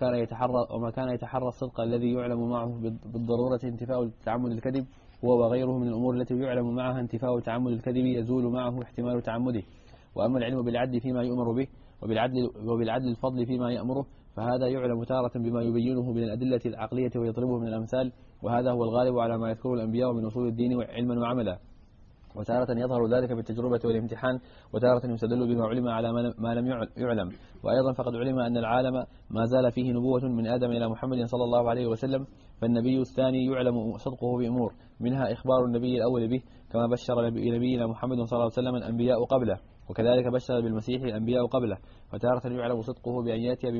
كان يتحرى الصدق الذي يعلم معه بالضرورة انتفاء تعمد الكذب، هو وغيره من الأمور التي يعلم معها انتفاء تعمد الكذب يزول معه احتمال تعمده. وأما العلم بالعدل فيما يؤمر به وبالعدل الفضل فيما يأمره، فهذا يعلم تارة بما يبينه من الأدلة العقلية ويضربه من الأمثال، وهذا هو الغالب على ما يذكره الأنبياء من أصول الدين علما وعملا. وتارة يظهر ذلك بالتجربة والامتحان، وتارة يستدل بما علم على ما لم يعلم. وأيضا فقد علم أن العالم ما زال فيه نبوة من آدم إلى محمد صلى الله عليه وسلم، فالنبي الثاني يعلم صدقه بأمور منها إخبار النبي الأول به، كما بشر نبينا محمد صلى الله عليه وسلم الأنبياء قبله، وكذلك بشر بالمسيح الأنبياء قبله. وتارة يعلم صدقه بأن يأتي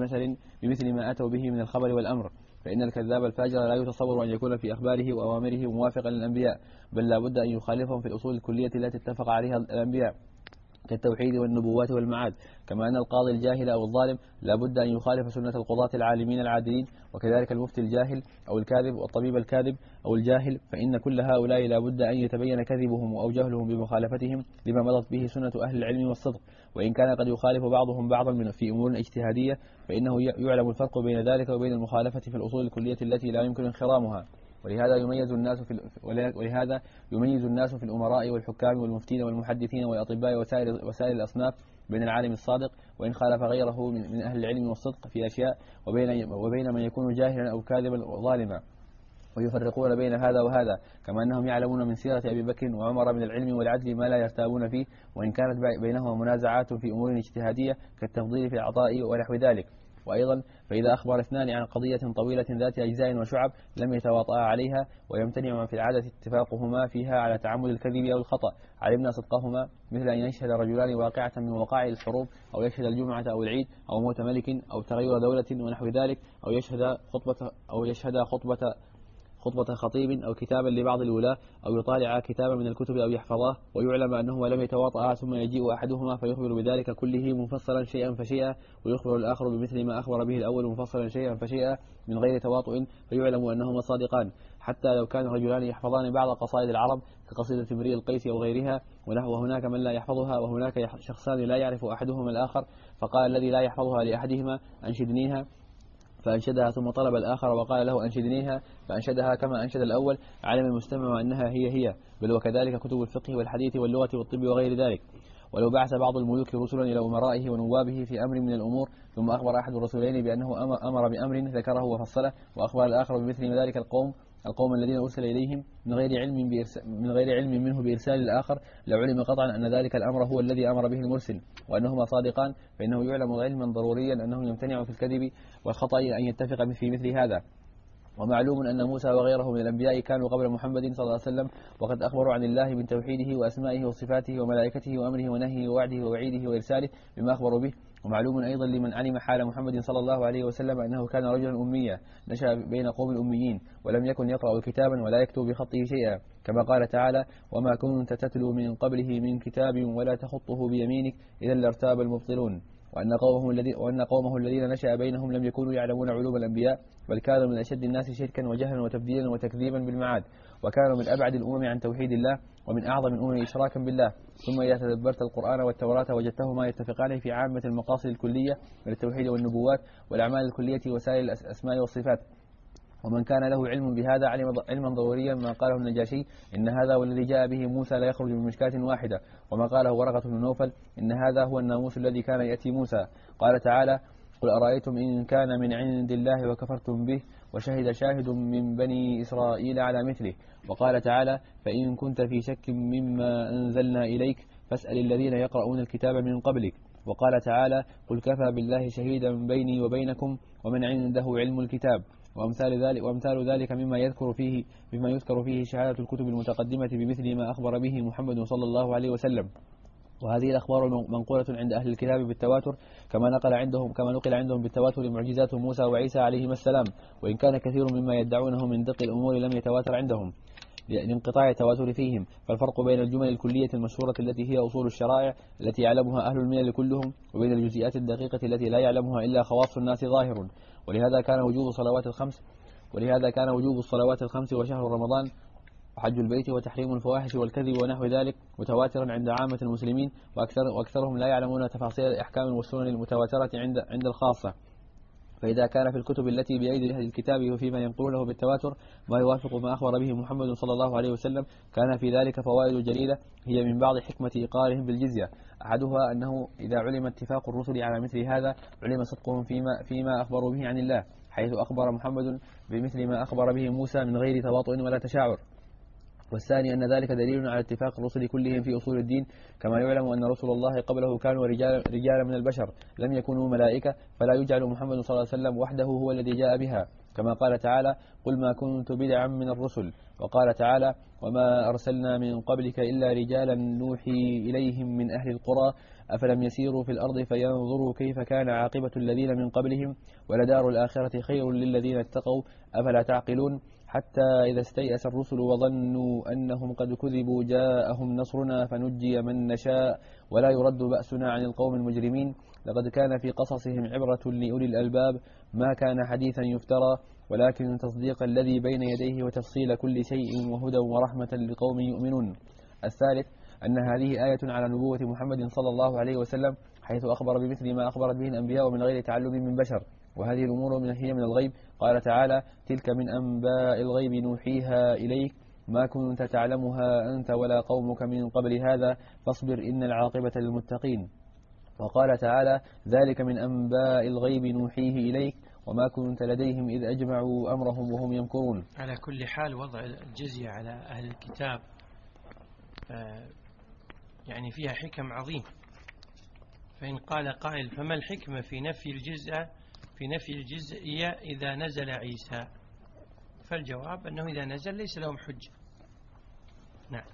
بمثل ما أتوا به من الخبر والأمر، فإن الكذاب الفاجر لا يتصور أن يكون في أخباره وأوامره موافقا للأنبياء، بل لا بد أن يخالفهم في الأصول الكلية التي اتفق عليها الأنبياء كالتوحيد والنبوات والمعاد، كما أن القاضي الجاهل أو الظالم لا بد أن يخالف سنة القضاة العالمين العادلين، وكذلك المفتي الجاهل أو الكاذب والطبيب الكاذب أو الجاهل، فإن كل هؤلاء لا بد أن يتبين كذبهم أو جهلهم بمخالفتهم لما مضت به سنة أهل العلم والصدق. وإن كان قد يخالف بعضهم بعضا في أمور اجتهادية، فإنه يعلم الفرق بين ذلك وبين المخالفة في الأصول الكلية التي لا يمكن انخرامها. ولهذا يميز الناس في الأمراء والحكام والمفتين والمحدثين والأطباء وسائر الأصناف بين العالم الصادق وإن خالف غيره من أهل العلم والصدق في أشياء، وبين من يكون جاهلا أو كاذبا ظالما، ويفرقون بين هذا وهذا، كما أنهم يعلمون من سيرة أبي بكر وعمر من العلم والعدل ما لا يرتابون فيه، وإن كانت بينهما منازعات في أمور اجتهادية كالتفضيل في العطاء ونحو ذلك. وأيضا فإذا أخبر اثنان عن قضية طويلة ذات أجزاء وشعب لم يتواطئا عليها، ويمتنع ما في العادة اتفاقهما فيها على تعمد الكذب أو الخطأ، علمنا صدقهما، مثل أن يشهد رجلان واقعة من وقائع الحروب، أو يشهد الجمعة أو العيد، أو موت ملك، أو تغير دولة ونحو ذلك، أو يشهد خطبة خطيب أو كتابا لبعض الولاة، أو يطالع كتابا من الكتب أو يحفظاه، ويعلم أنهما لم يتواطئا، ثم يجيء أحدهما فيخبر بذلك كله مفصلا شيئا فشيئا، ويخبر الآخر بمثل ما أخبر به الأول مفصلا شيئا فشيئا من غير تواطؤ، فيعلم أنهما صادقان، حتى لو كان رجلان يحفظان بعض قصائد العرب كقصيدة امرئ القيس أو غيرها، وهناك من لا يحفظها، وهناك شخصان لا يعرف أحدهما الآخر، فقال الذي لا يحفظها لأحدهما أنشدنيها، فأنشدها، ثم طلب الآخر وقال له أنشدنيها، فأنشدها كما أنشد الأول، علم المستمع أنها هي، بل وكذلك كتب الفقه والحديث واللغة والطب وغير ذلك. ولو بعث بعض الملوك رسلا إلى أمرائه ونوابه في أمر من الأمور، ثم أخبر أحد الرسولين بأنه أمر بأمر ذكره وفصله، وأخبر الآخر بمثل ذلك القوم الذين أرسل إليهم من غير علم منه بإرسال الآخر، لعلم قطعا أن ذلك الأمر هو الذي أمر به المرسل، وأنهما صادقان، فإنه يعلم علما ضروريا أنه يمتنع في الكذب والخطأ أن يتفق في مثل هذا. ومعلوم أن موسى وغيره من الأنبياء كانوا قبل محمد صلى الله عليه وسلم وقد أخبروا عن الله من توحيده وأسمائه وصفاته وملائكته وأمره ونهيه ووعده ووعيده وإرساله بما أخبروا به. ومعلوم أيضا لمن علم حال محمد صلى الله عليه وسلم أنه كان رجلا أميا نشأ بين قوم الأميين، ولم يكن يقرأ كتابا ولا يكتب بخطه شيئا، كما قال تعالى: وما كنت تتلو من قبله من كتاب ولا تخطه بيمينك إذا لارتاب المبطلون. وأن قومه الذين نشأ بينهم لم يكونوا يعلمون علوم الأنبياء، بل كانوا من أشد الناس شركا وجهلا وتبديلا وتكذيبا بالمعاد، وكانوا من أبعد الأمم عن توحيد الله، ومن أعظم الأمم إشراكا بالله. ثم إذا تدبرت القرآن والتوراة وجدتهما يتفقان في عامة المقاصد الكلية من التوحيد والنبوات والأعمال الكلية وسائر الأسماء والصفات، ومن كان له علم بهذا علما ضروريا ما قاله النجاشي إن هذا والذي جاء به موسى لا يخرج من مشكاة واحدة، وما قاله ورقة بن نوفل إن هذا هو الناموس الذي كان يأتي موسى. قال تعالى: قل أرأيتم إن كان من عند الله وكفرتم به وشهد شاهد من بني إسرائيل على مثله. وقال تعالى: فإن كنت في شك مما أنزلنا إليك فاسأل الذين يقرؤون الكتاب من قبلك. وقال تعالى: قل كفى بالله شهيدا بيني وبينكم ومن عنده علم الكتاب. وأمثال ذلك مما يذكر فيه شهادة الكتب المتقدمة بمثل ما أخبر به محمد صلى الله عليه وسلم. وهذه الأخبار منقولة عند أهل الكتاب بالتواتر كما نقل عندهم بالتواتر معجزات موسى وعيسى عليهما السلام، وإن كان كثير مما يدعونه من دق الأمور لم يتواتر عندهم لانقطاع التواتر فيهم. فالفرق بين الجمل الكلية المشهورة التي هي أصول الشرائع التي يعلمها أهل الملل كلهم وبين الجزئيات الدقيقة التي لا يعلمها إلا خواص الناس ظاهر. ولهذا كان وجوب الصلوات الخمس وشهر رمضان وحج البيت وتحريم الفواحش والكذب ونحو ذلك متواترا عند عامة المسلمين، وأكثرهم لا يعلمون تفاصيل الأحكام والسنن المتواترة عند الخاصة. فإذا كان في الكتب التي بأيدي أهل الكتاب وفيما ينقلونه بالتواتر ما يوافق ما أخبر به محمد صلى الله عليه وسلم كان في ذلك فوائد جليلة هي من بعض حكمة إقرارهم بالجزية. أحدها أنه إذا علم اتفاق الرسل على مثل هذا علم صدقهم فيما أخبروا به عن الله، حيث أخبر محمد بمثل ما أخبر به موسى من غير تواطؤ ولا تشاعر. والثاني أن ذلك دليل على اتفاق الرسل كلهم في أصول الدين، كما يعلم أن رسول الله قبله كانوا رجالا من البشر لم يكونوا ملائكة، فلا يجعل محمد صلى الله عليه وسلم وحده هو الذي جاء بها، كما قال تعالى: قل ما كنت بدعا من الرسل. وقال تعالى: وما أرسلنا من قبلك إلا رجالا نوحي إليهم من أهل القرى أفلم يسيروا في الأرض فينظروا كيف كان عاقبة الذين من قبلهم ولدار الآخرة خير للذين اتقوا أفلا تعقلون. حتى إذا استيأس الرسل وظنوا أنهم قد كذبوا جاءهم نصرنا فنجي من نشاء ولا يرد بأسنا عن القوم المجرمين. لقد كان في قصصهم عبرة لأولي الألباب ما كان حديثا يفترى ولكن تصديق الذي بين يديه وتفصيل كل شيء وهدى ورحمة لقوم يؤمنون. الثالث أن هذه آية على نبوة محمد صلى الله عليه وسلم، حيث أخبر بمثل ما أخبرت به الأنبياء ومن غير تعلم من بشر، وهذه الأمور هي من الغيب. قال تعالى: تلك من أنباء الغيب نوحيها إليك ما كنت تعلمها أنت ولا قومك من قبل هذا فاصبر إن العاقبة للمتقين. وقال تعالى: ذلك من أنباء الغيب نوحيه إليك وما كنت لديهم إذ أجمعوا أمرهم وهم يمكرون. على كل حال وضع الجزية على أهل الكتاب يعني فيها حكم عظيم. فإن قال قائل: فما الحكمة في نفي الجزية إذا نزل عيسى؟ فالجواب أنه إذا نزل ليس لهم حجة. نعم.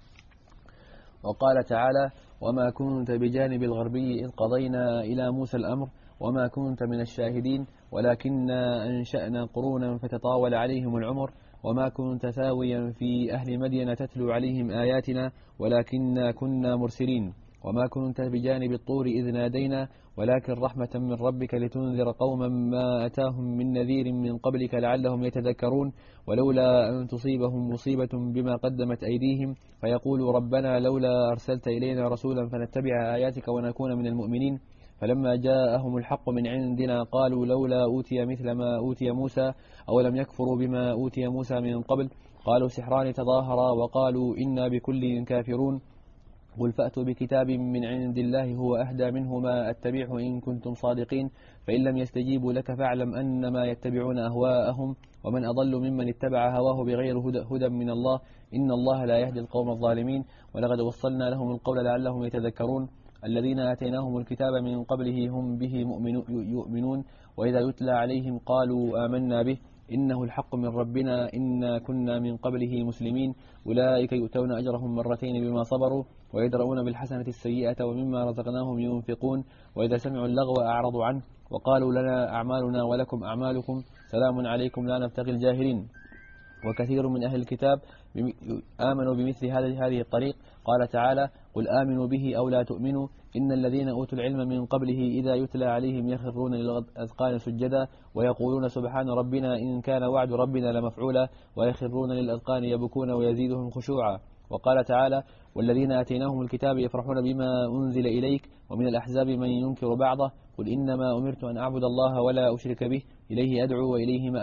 وقال تعالى: وما كنت بجانب الغربي إذ قضينا إلى موسى الأمر وما كنت من الشاهدين ولكننا أنشأنا قرونا فتطاول عليهم العمر وما كنت ثاويا في أهل مدين تتلو عليهم آياتنا ولكننا كنا مرسلين وما كنت بجانب الطور إذ نادينا ولكن رحمة من ربك لتنذر قوما ما أتاهم من نذير من قبلك لعلهم يتذكرون ولولا أن تصيبهم مصيبة بما قدمت أيديهم فيقولوا ربنا لولا أرسلت إلينا رسولا فنتبع آياتك ونكون من المؤمنين فلما جاءهم الحق من عندنا قالوا لولا أوتي مثل ما أوتي موسى أولم يكفروا بما أوتي موسى من قبل قالوا سحران تظاهرا وقالوا إنا بكل كافرون قل فأتوا بكتاب من عند الله هو أهدى منهما أتبعه إن كنتم صادقين فإن لم يستجيبوا لك فاعلم أنما يتبعون أهواءهم ومن أضل ممن اتبع هواه بغير هدى من الله إن الله لا يهدي القوم الظالمين ولقد وصلنا لهم القول لعلهم يتذكرون الذين آتيناهم الكتاب من قبله هم به يؤمنون وإذا يتلى عليهم قالوا آمنا به إنه الحق من ربنا إنا كنا من قبله مسلمين أولئك يؤتون أجرهم مرتين بما صبروا ويدرؤون بالحسنة السيئة ومما رزقناهم ينفقون وإذا سمعوا اللغو أعرضوا عنه وقالوا لنا أعمالنا ولكم أعمالكم سلام عليكم لا نبتغي الجاهلين. وكثير من أهل الكتاب آمنوا بمثل هذه الطريق. قال تعالى قل آمنوا به أو لا تؤمنوا إن الذين أوتوا العلم من قبله إذا يتلى عليهم يخرون للأذقان سجدا ويقولون سبحان ربنا إن كان وعد ربنا لمفعولا ويخرون للأذقان يبكون ويزيدهم خشوعا. وقال تعالى والذين آتيناهم الكتاب يفرحون بما أنزل إليك ومن الأحزاب من ينكر بعضه قل إنما أمرت أن أعبد الله ولا أشرك به إليه أدعو وإليه مآب.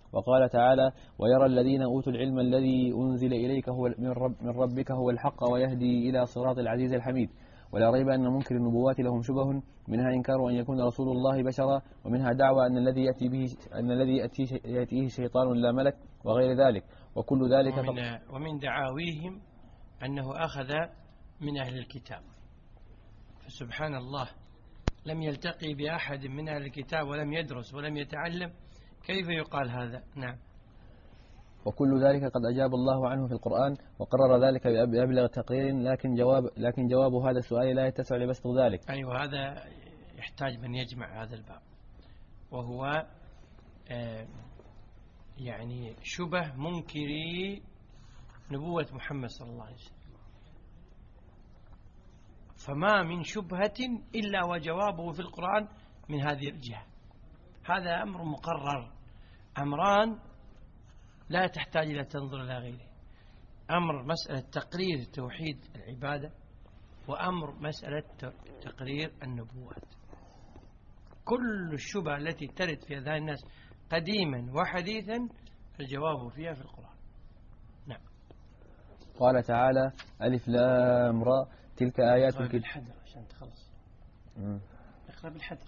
وقال تعالى ويرى الذين أوتوا العلم الذي أنزل إليك هو من ربك هو الحق ويهدي إلى صراط العزيز الحميد. ولا ريب أن منكر النبوات لهم شبه، منها إنكار أن يكون رسول الله بشرا، ومنها دعوى أن الذي يأتيه شيطان لا ملك، وغير ذلك. وكل ذلك ومن دعاويهم أنه أخذ من أهل الكتاب، فسبحان الله لم يلتقي بأحد من أهل الكتاب ولم يدرس ولم يتعلم، كيف يقال هذا؟ نعم. وكل ذلك قد أجاب الله عنه في القرآن وقرر ذلك بأبلغ تقرير، لكن جواب هذا السؤال لا يتسع لبسط ذلك. أيوة، هذا يحتاج من يجمع هذا الباب، وهو يعني شبه منكري نبوة محمد صلى الله عليه وسلم، فما من شبهة إلا وجوابه في القرآن من هذه الجهة. هذا أمر مقرر، أمران لا تحتاج إلى تنظر إلى غيره، أمر مسألة تقرير توحيد العبادة، وأمر مسألة تقرير النبوات. كل الشبهة التي ترد في أذهان الناس قديما وحديثا الجواب فيها في القرآن. نعم. قال تعالى ألف لام را تلك آيات الكتاب. بالحدر عشان تخلص. اقرأ بالحدر.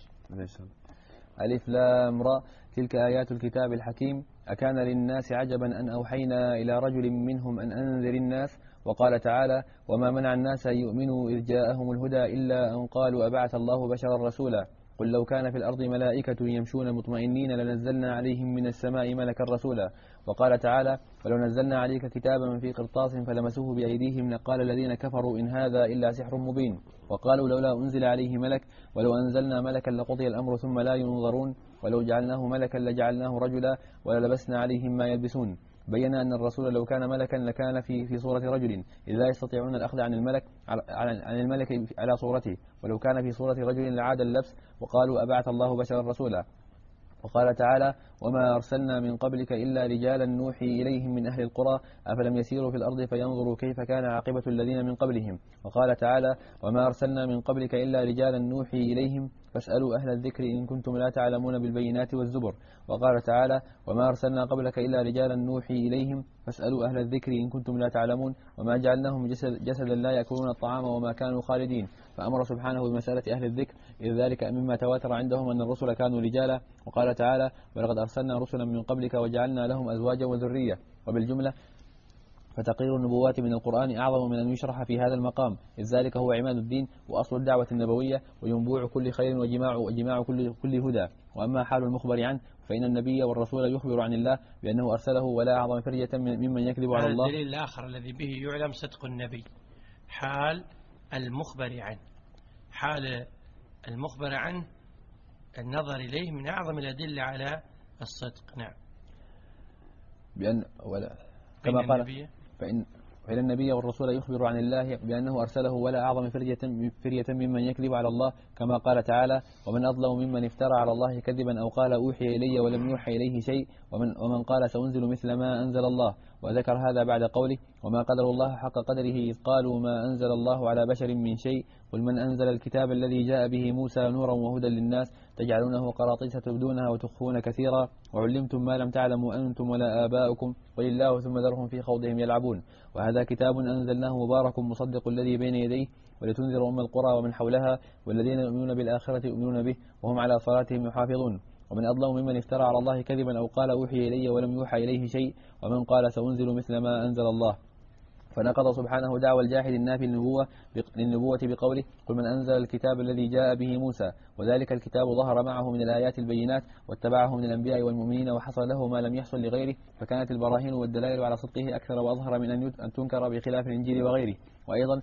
ألف لام را تلك آيات الكتاب الحكيم أكان للناس عجبا أن أوحينا إلى رجل منهم أن أنذر الناس. وقال تعالى وما منع الناس أن يؤمنوا إذ جاءهم الهدى إلا أن قالوا أبعث الله بشرا رسولا قل لو كان في الأرض ملائكة يمشون مطمئنين لنزلنا عليهم من السماء ملكا رسولا. وقال تعالى ولو نزلنا عليك كتابا في قرطاس فلمسوه بأيديهم لقال الذين كفروا إن هذا إلا سحر مبين. وقالوا لولا أنزل عليه ملك ولو أنزلنا ملكا لقضي الأمر ثم لا ينظرون ولو جعلناه ملكا لجعلناه رجلا وللبسنا عليهم ما يلبسون. بين أن الرسول لو كان ملكا لكان في صورة رجل إذ لا يستطيعون الأخذ عن الملك على صورته، ولو كان في صورة رجل لعاد اللبس. وقالوا أبعث الله بشرا رسولا. وقال تعالى وما أرسلنا من قبلك إلا رجالا نوحي إليهم من أهل القرى أفلم يسيروا في الأرض فينظروا كيف كان عاقبة الذين من قبلهم. وقال تعالى وما أرسلنا من قبلك إلا رجالا نوحي إليهم فاسألوا أهل الذكر إن كنتم لا تعلمون بالبينات والزبر. وقال تعالى وما أرسلنا قبلك إلا رجالا نوحي إليهم فاسألوا أهل الذكر إن كنتم لا تعلمون وما جعلناهم جسدا لا يأكلون الطعام وما كانوا خالدين. فأمر سبحانه بمسألة أهل الذكر إذ ذلك مما تواتر عندهم أن الرسل كانوا رجالا. وقال تعالى ولقد أرسلنا رسلا من قبلك وجعلنا لهم أزواجا وذرية. وبالجملة فتقرير النبوات من القرآن أعظم من أن يشرح في هذا المقام إذ ذلك هو عماد الدين وأصل الدعوة النبوية وينبوع كل خير وجماع كل هدى. وأما حال المخبر عنه فإن النبي والرسول يخبر عن الله بأنه أرسله ولا أعظم فرجة ممن يكذب على الله. الدليل الآخر الذي به يعلم صدق النبي حال المخبر عنه، حال المخبر عنه النظر إليه من أعظم الأدلة على الصدق. نعم. بأن ولا كما قال فإن النبي والرسول يخبر عن الله بأنه أرسله ولا أعظم فرية ممن يكذب على الله كما قال تعالى ومن أظلم ممن افترى على الله كذبا أو قال أوحي إلي ولم يوحى إليه شيء ومن قال سأنزل مثل ما أنزل الله. وذكر هذا بعد قوله وما قدر الله حق قدره إذ قالوا ما أنزل الله على بشر من شيء قل من أنزل الكتاب الذي جاء به موسى نورا وهدى للناس تجعلونه قراطيس تبدونها وتخفون كثيرا وعلمتم ما لم تعلموا أنتم ولا آباؤكم قل الله ثم ذرهم في خوضهم يلعبون. وهذا كتاب أنزلناه مبارك مصدق الذي بين يديه ولتنذر أم القرى ومن حولها والذين يؤمنون بالآخرة يؤمنون به وهم على صلاتهم يحافظون. ومن أظلم ممن افترى على الله كذبا أو قال أوحي إلي ولم يوحى إليه شيء ومن قال سأنزل مثل ما أنزل الله. فنقض سبحانه دعوى الجاحد النافي للنبوة بقوله قل من أنزل الكتاب الذي جاء به موسى وذلك الكتاب ظهر معه من الآيات البينات واتبعه من الأنبياء والمؤمنين وحصل له ما لم يحصل لغيره فكانت البراهين والدلائل على صدقه أكثر وأظهر من أن تنكر بخلاف الإنجيل وغيره. وأيضا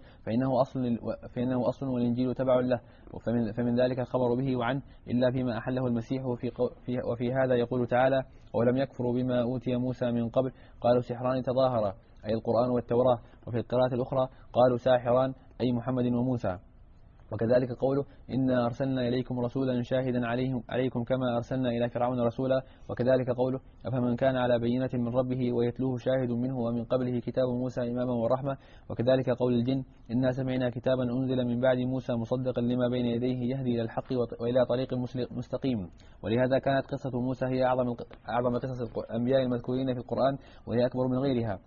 فإنه أصل والإنجيل تبع له فمن ذلك الخبر به وعنه إلا فيما أحله المسيح وفي هذا يقول تعالى ولم يكفروا بما أوتي موسى من قبل قالوا سحران تظاهرا أي القرآن والتوراة. وفي القراءة الأخرى قالوا ساحران أي محمد وموسى. وكذلك قوله إنا أرسلنا إليكم رسولا شاهدا عليكم كما أرسلنا إلى فرعون رسولا. وكذلك قوله أفمن كان على بينة من ربه ويتلوه شاهد منه ومن قبله كتاب موسى إماما ورحمة. وكذلك قول الجن إنا سمعنا كتابا أنزل من بعد موسى مصدقا لما بين يديه يهدي إلى الحق وإلى طريق مستقيم. ولهذا كانت قصة موسى هي أعظم قصص الأنبياء المذكورين في القرآن، وهي أكبر من غيرها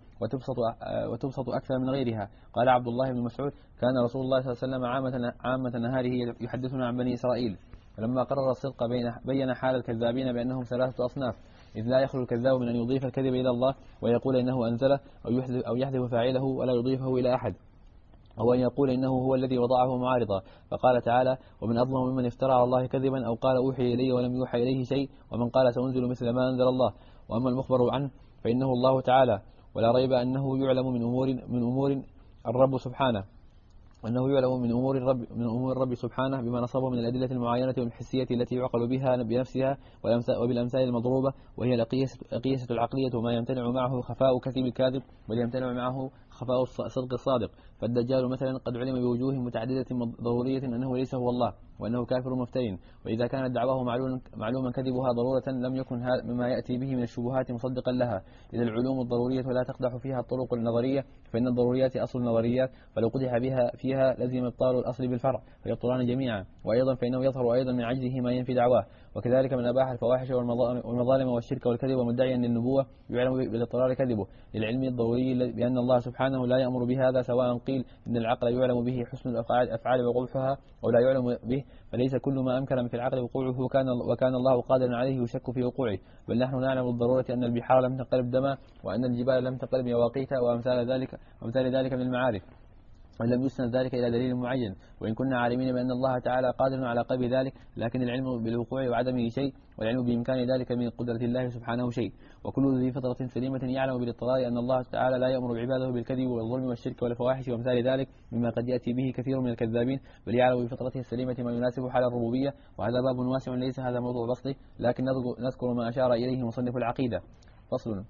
وتبسط أكثر من غيرها. قال عبد الله بن مسعود كان رسول الله صلى الله عليه وسلم عامة نهاره يحدثنا عن بني إسرائيل، فلما قرر الصدق بين حال الكذابين بأنهم ثلاثة أصناف، إذ لا يخلو الكذاب من أن يضيف الكذب إلى الله ويقول إنه أنزله أو يحذف فاعله ولا يضيفه إلى أحد، أو أن يقول إنه هو الذي وضعه معارضا. فقال تعالى ومن أظلم ممن افترى على الله كذبا أو قال أوحي إلي ولم يوحى إليه شيء ومن قال سأنزل مثل ما أنزل الله. وأما المخبر عنه فإنه الله تعالى، ولا ريب أنه يعلم من أمور الرب سبحانه، وأنه يعلم من أمور الرب سبحانه بما نصبه من الأدلة المعاينة والحسية التي يعقل بها بنفسها وبالأمثال المضروبة، وهي القياسة العقلية وما يمتنع معه خفاء كذب الكاذب ويمتنع معه خفاء صدق الصادق. فالدجال مثلا قد علم بوجوه متعددة ضرورية أنه ليس هو الله وأنه كافر مفترٍ، وإذا كانت دعواه معلوما كذبها ضرورة لم يكن مما يأتي به من الشبهات مصدقا لها، إذا العلوم الضرورية لا تقدح فيها الطرق النظرية، فإن الضروريات أصل النظريات، فلو قدح فيها لزم إبطال الأصل بالفرع فيبطلان جميعا. وأيضا فإنه يظهر أيضا من عجزه ما ينفي دعواه. وكذلك من أباح الفواحش والمظالم والشرك والكذب ومدعيا للنبوة يعلم بالاضطرار كذبه للعلم الضروري بأن الله سبحانه لا يأمر بهذا، سواء قيل إن العقل يعلم به حسن الأفعال وقبحها أو لا يعلم به، فليس كل ما أمكن في العقل وقوعه وكان الله قادرا عليه يشك في وقوعه، بل نحن نعلم بالضرورة أن البحار لم تنقلب دما وأن الجبال لم تنقلب يواقيتا وأمثال ذلك من المعارف، ولم يسند ذلك إلى دليل معين، وإن كنا عالمين بأن الله تعالى قادر على قلب ذلك، لكن العلم بالوقوع وعدمه شيء، والعلم بإمكان ذلك من قدرة الله سبحانه شيء. وكل ذي فطرة سليمة يعلم بالاضطرار أن الله تعالى لا يأمر بعباده بالكذب والظلم والشرك والفواحش وأمثال ذلك مما قد يأتي به كثير من الكذابين، بل يعلم بفطرته السليمة ما يناسب حال الربوبية. وهذا باب واسع ليس هذا موضوع بسطه، لكن نذكر ما أشار إليه مصنف العقيدة. فصل.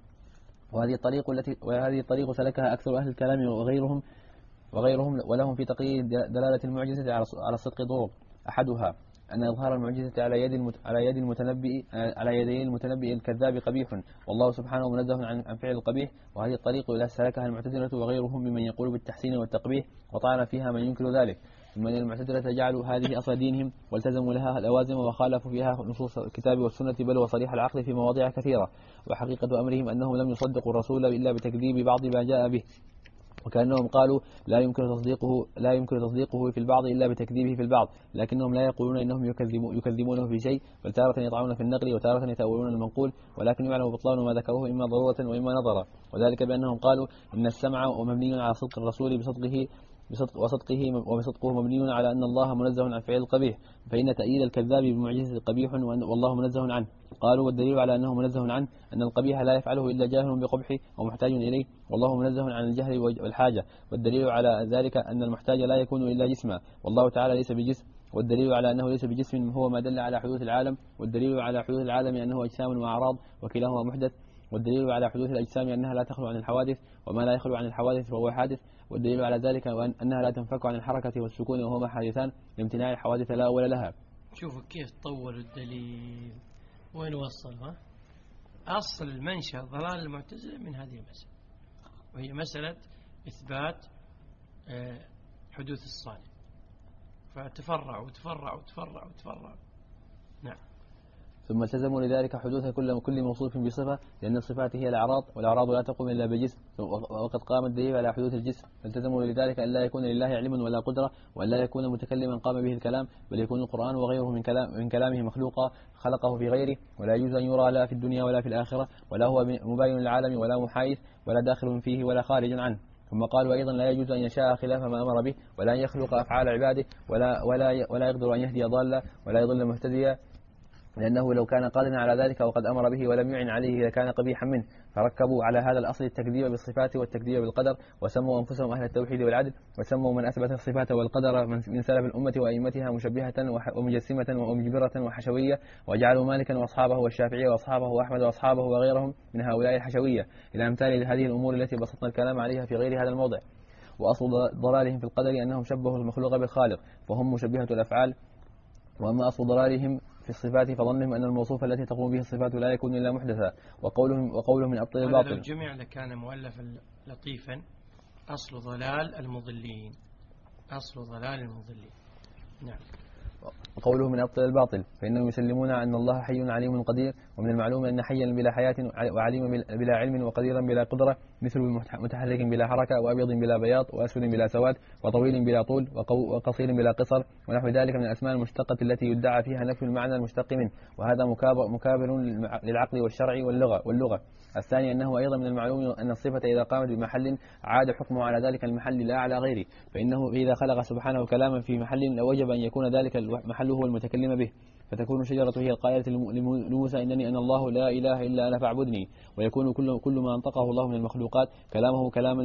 وهذه الطريق سلكها أكثر أهل الكلام وغيرهم ولهم في تقييد دلالة المعجزة على الصدق ضرب. أحدها أن إظهار المعجزة على يدي المتنبئ الكذاب قبيح، والله سبحانه منزه عن فعل القبيح، وهذه الطريق لا سلكها المعتزلة وغيرهم ممن يقول بالتحسين والتقبيح، وطعن فيها من ينكر ذلك. ثم أن المعتزلة جعلوا هذه أصل دينهم والتزموا لها اللوازم وخالفوا فيها نصوص الكتاب والسنة بل وصريح العقل في مواضيع كثيرة. وحقيقة أمرهم أنهم لم يصدقوا الرسول إلا بتكذيب بعض ما جاء به، وكأنهم قالوا لا يمكن تصديقه في البعض إلا بتكذيبه في البعض، لكنهم لا يقولون إنهم يكذبونه في شيء، بل تارة يطعنون في النقل وتارة يتأولون المنقول، ولكن يعلم بطلان ما ذكروه إما ضرورة وإما نظرا، وذلك بأنهم قالوا إن السمع مبني على صدق الرسول وصدقه مبني على أن الله منزه عن فعل القبيح، فإن تأييد الكذاب بمعجزة قبيح والله منزه عنه. قالوا والدليل على أنه منزه عنه أن القبيح لا يفعله إلا جاهل بقبحه ومحتاج إليه، والله منزه عن الجهل والحاجة، والدليل على ذلك أن المحتاج لا يكون إلا جسما، والله تعالى ليس بجسم، والدليل على أنه ليس بجسم هو ما دل على حدوث العالم، والدليل على حدوث العالم أنه أجسام وأعراض وكلاهما محدث، والدليل على حدوث الأجسام أنها لا تخلو عن الحوادث، وما لا يخلو عن الحوادث فهو حادث، والدليل على ذلك أنها لا تنفك عن الحركة والسكون وهما حادثان لامتناع الحوادث لا أول لها. شوفوا كيف طول الدليل وين وصل. أصل المنشأ ضلال المعتزلة من هذه المسألة، وهي مسألة إثبات حدوث الصانع، فتفرع وتفرع وتفرع وتفرع. نعم. ثم التزموا لذلك حدوث كل موصوف بصفة، لأن الصفات هي الأعراض، والأعراض لا تقوم إلا بجسم، وقد قام الدليل على حدوث الجسم، فالتزموا لذلك أن لا يكون لله علم ولا قدرة، وأن لا يكون متكلما قام به الكلام، بل يكون القرآن وغيره من كلامه مخلوقا خلقه في غيره، ولا يجوز أن يرى لا في الدنيا ولا في الآخرة، ولا هو مباين للعالم ولا محايث ولا داخل فيه ولا خارج عنه. ثم قالوا أيضا لا يجوز أن يشاء خلاف ما أمر به، ولا أن يخلق أفعال عباده، ولا يقدر أن يهدي ضالا ولا يضل مهتديا، لأنه لو كان قادرا على ذلك وقد أمر به ولم يعن عليه لكان قبيحا منه. فركبوا على هذا الأصل التكذيب بالصفات والتكذيب بالقدر، وسموا أنفسهم أهل التوحيد والعدل، وسموا من أثبت الصفات والقدر من سلف الأمة وأئمتها مشبهة ومجسمة ومجبرة وحشوية، وجعلوا مالكا وأصحابه والشافعي وأصحابه وأحمد وأصحابه وغيرهم من هؤلاء الحشوية، إلى أمثال هذه الأمور التي بسطنا الكلام عليها في غير هذا الموضع. وأصل ضلالهم في القدر أنهم شبهوا المخلوق بالخالق فهم مشبهة الأفعال. وأما أصل ضلالهم في الصفات فظنهم أن الموصوف التي تقوم به الصفات لا يكون إلا محدثا، وقولهم من أبطل الباطل. هذا لو جمع لكان مؤلفا لطيفا. أصل ضلال المضلين، أصل ضلال المضلين. نعم. وقوله من أبطل الباطل فإنهم يسلمون أن الله حي عليم قدير، ومن المعلوم أن حيا بلا حياة وعليم بلا علم وقديرا بلا قدرة مثل متحرك بلا حركة وأبيض بلا بياض وأسود بلا سواد وطويل بلا طول وقصير بلا قصر ونحو ذلك من الأسماء المشتقة التي يدعى فيها نفي المعنى المشتق منه، وهذا مكابر للعقل والشرع واللغة. الثاني أنه أيضا من المعلوم أن الصفة إذا قامت بمحل عاد حكمه على ذلك المحل لا على غيره، فإنه إذا خلق سبحانه كلاما في محل لوجب أن يكون ذلك المحل هو المتكلم به، فتكون الشجرة هي القائلة لموسى إنني أنا الله لا إله إلا أنا فاعبدني، ويكون كل ما أنطقه الله من المخلوقات كلامه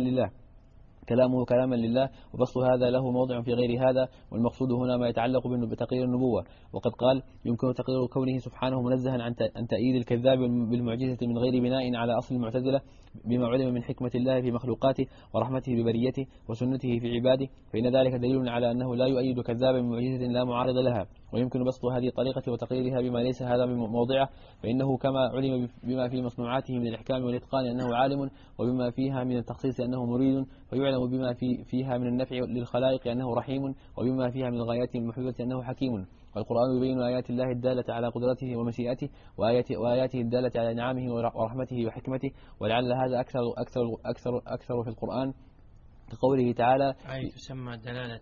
كلاما لله، وبسط هذا له موضع في غير هذا، والمقصود هنا ما يتعلق بتقرير النبوة. وقد قال يمكن تقرير كونه سبحانه منزها عن تأييد الكذاب بالمعجزة من غير بناء على أصل المعتزلة بما علم من حكمة الله في مخلوقاته ورحمته ببريته وسنته في عباده، فإن ذلك دليل على أنه لا يؤيد كذابا بمعجزة لا معارض لها. ويمكن بسط هذه الطريقة وتقريرها بما ليس هذا بموضعه، فإنه كما علم بما في مصنوعاته من الإحكام والإتقان أنه عالم، وبما فيها من التخصيص أنه مريد، ويعلم بما فيها من النفع للخلائق أنه رحيم، وبما فيها من الغايات المحببة أنه حكيم. والقرآن يبين آيات الله الدالة على قدرته ومشيئته وآياته الدالة على نعمه ورحمته وحكمته، ولعل هذا أكثر في القرآن كقوله تعالى أي تسمى دلالة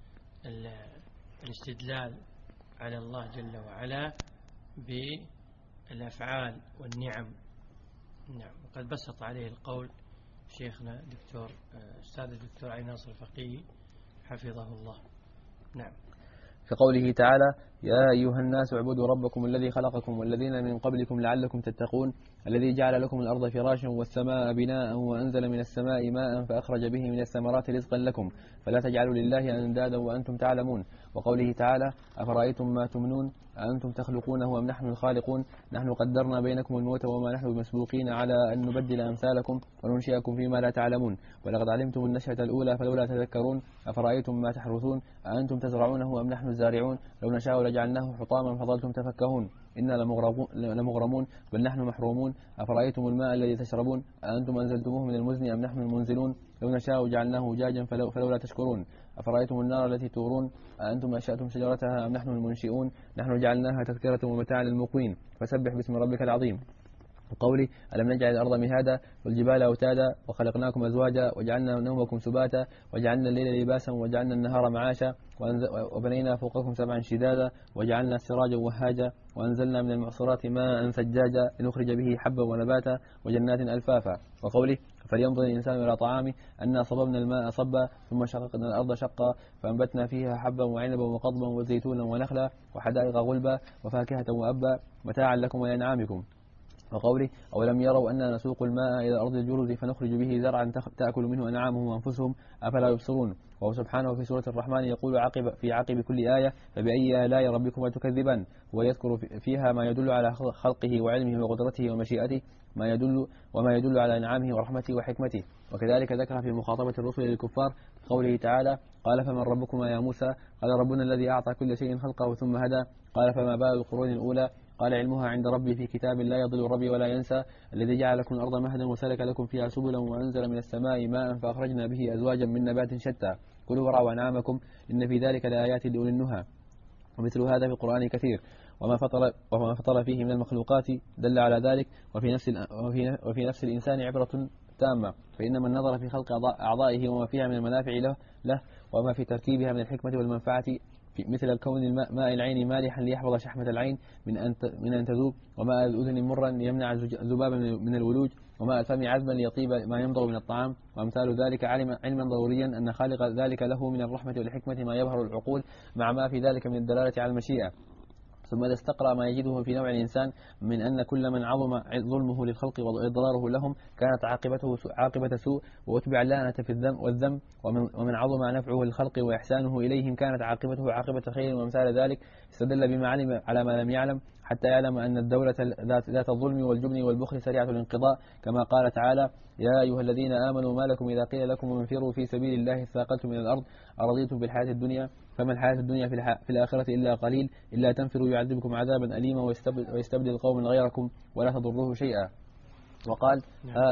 الاستدلال على الله جل وعلا بالأفعال والنعم. نعم. وقد بسط عليه القول شيخنا أستاذ الدكتور علي ناصر الفقيه حفظه الله. نعم. كقوله تعالى يا أيها الناس اعبدوا ربكم الذي خلقكم والذين من قبلكم لعلكم تتقون الذي جعل لكم الأرض فراشا والسماء بناء وأنزل من السماء ماء فأخرج به من الثمرات رزقا لكم فلا تجعلوا لله أندادا وأنتم تعلمون. وقوله تعالى أفرأيتم ما تمنون أأنتم تخلقونه أم نحن الخالقون نحن قدرنا بينكم الموت وما نحن بمسبوقين على أن نبدل أمثالكم وننشئكم فيما لا تعلمون ولقد علمتم النشأة الأولى فلولا تذكرون أفرأيتم ما تحرثون أأنتم تزرعونه أم نحن الزارعون لو نشاء لجعلناه حطاما فظلتم تفكهون إنا لمغرمون بل نحن محرومون أفرأيتم الماء الذي تشربون أأنتم أنزلتموه من المزن أم نحن المنزلون لو نشاء جعلناه جاجا فلولا تشكرون أفرأيتم النار التي تورون أأنتم أنشأتم شجرتها أم نحن المنشئون نحن جعلناها تذكرة ومتاعا للمقوين فسبح باسم ربك العظيم. وقولي ألم نجعل الأرض مهادا والجبال أوتادا وخلقناكم أزواجا وجعلنا نومكم سباتا وجعلنا الليل لباسا وجعلنا النهار معاشا وبنينا فوقكم سبعا شدادا وجعلنا سراجا وهاجا وأنزلنا من المعصرات ماء ثجاجا لنخرج به حبا ونباتا وجنات ألفافا. وقوله فلينظر الإنسان إلى طعامه أنا صببنا الماء صبا ثم شققنا الأرض شقا فأنبتنا فيها حبا وعنبا وقضبا وزيتونا ونخلا وحدائق غلبا وفاكهة وأبا متاعا لكم ولأنعامكم. وقوله أولم يروا أننا نسوق الماء إلى أرض الجرز فنخرج به زرعا تأكل منه أنعامهم وأنفسهم أفلا يبصرون. وهو سبحانه في سورة الرحمن يقول في عقب كل آية فبأي آلاء ربكما تكذبان ويذكر فيها ما يدل على خلقه وعلمه وقدرته ومشيئته وما يدل على إنعامه ورحمته وحكمته. وكذلك ذكر في مخاطبة الرسل للكفار قوله تعالى قال فمن ربكما يا موسى قال ربنا الذي أعطى كل شيء خلقه ثم هدى قال فما بال القرون الأولى قال علمها عند ربي في كتاب لا يضل ربي ولا ينسى الذي جعل لكم الأرض مهدا وسلك لكم فيها سبلا وأنزل من السماء ماء فأخرجنا به أزواجا من نبات شتى كلوا ورعوا أنعامكم إن في ذلك لآيات لأولي النهى. ومثل هذا في القرآن كثير وما فطر فيه من المخلوقات دل على ذلك وفي نفس الإنسان عبرة تامة فإن من نظر في خلق أعضائه وما فيها من المنافع له وما في تركيبها من الحكمة والمنفعة مثل الكون ماء العين مالحا ليحفظ شحمة العين من أن تذوب وماء الأذن مرا يمنع الذباب من الولوج وماء الفم عذبا ليطيب ما يمضغ من الطعام وأمثال ذلك علما ضروريا أن خالق ذلك له من الرحمة والحكمة ما يظهر العقول مع ما في ذلك من الدلالة على المشيئة ثم إذا استقرأ ما يجده في نوع الإنسان من أن كل من عظم ظلمه للخلق وإضراره لهم كانت عاقبة سوء وأتبع اللعنة في والذنب، ومن عظم نفعه للخلق وإحسانه إليهم كانت عاقبته عاقبة خير وأمثال ذلك، استدل بما علم على ما لم يعلم حتى يعلم أن الدولة ذات الظلم والجبن والبخل سريعة الانقضاء، كما قال تعالى: يا أيها الذين آمنوا ما لكم إذا قيل لكم انفروا في سبيل الله اثاقلتم من الأرض أرضيتم بالحياة الدنيا فما الحياة الدنيا في الآخرة إلا قليل إلا تنفروا يعذبكم عذابا أليما ويستبدل قوما غيركم ولا تضروه شيئا. وقال: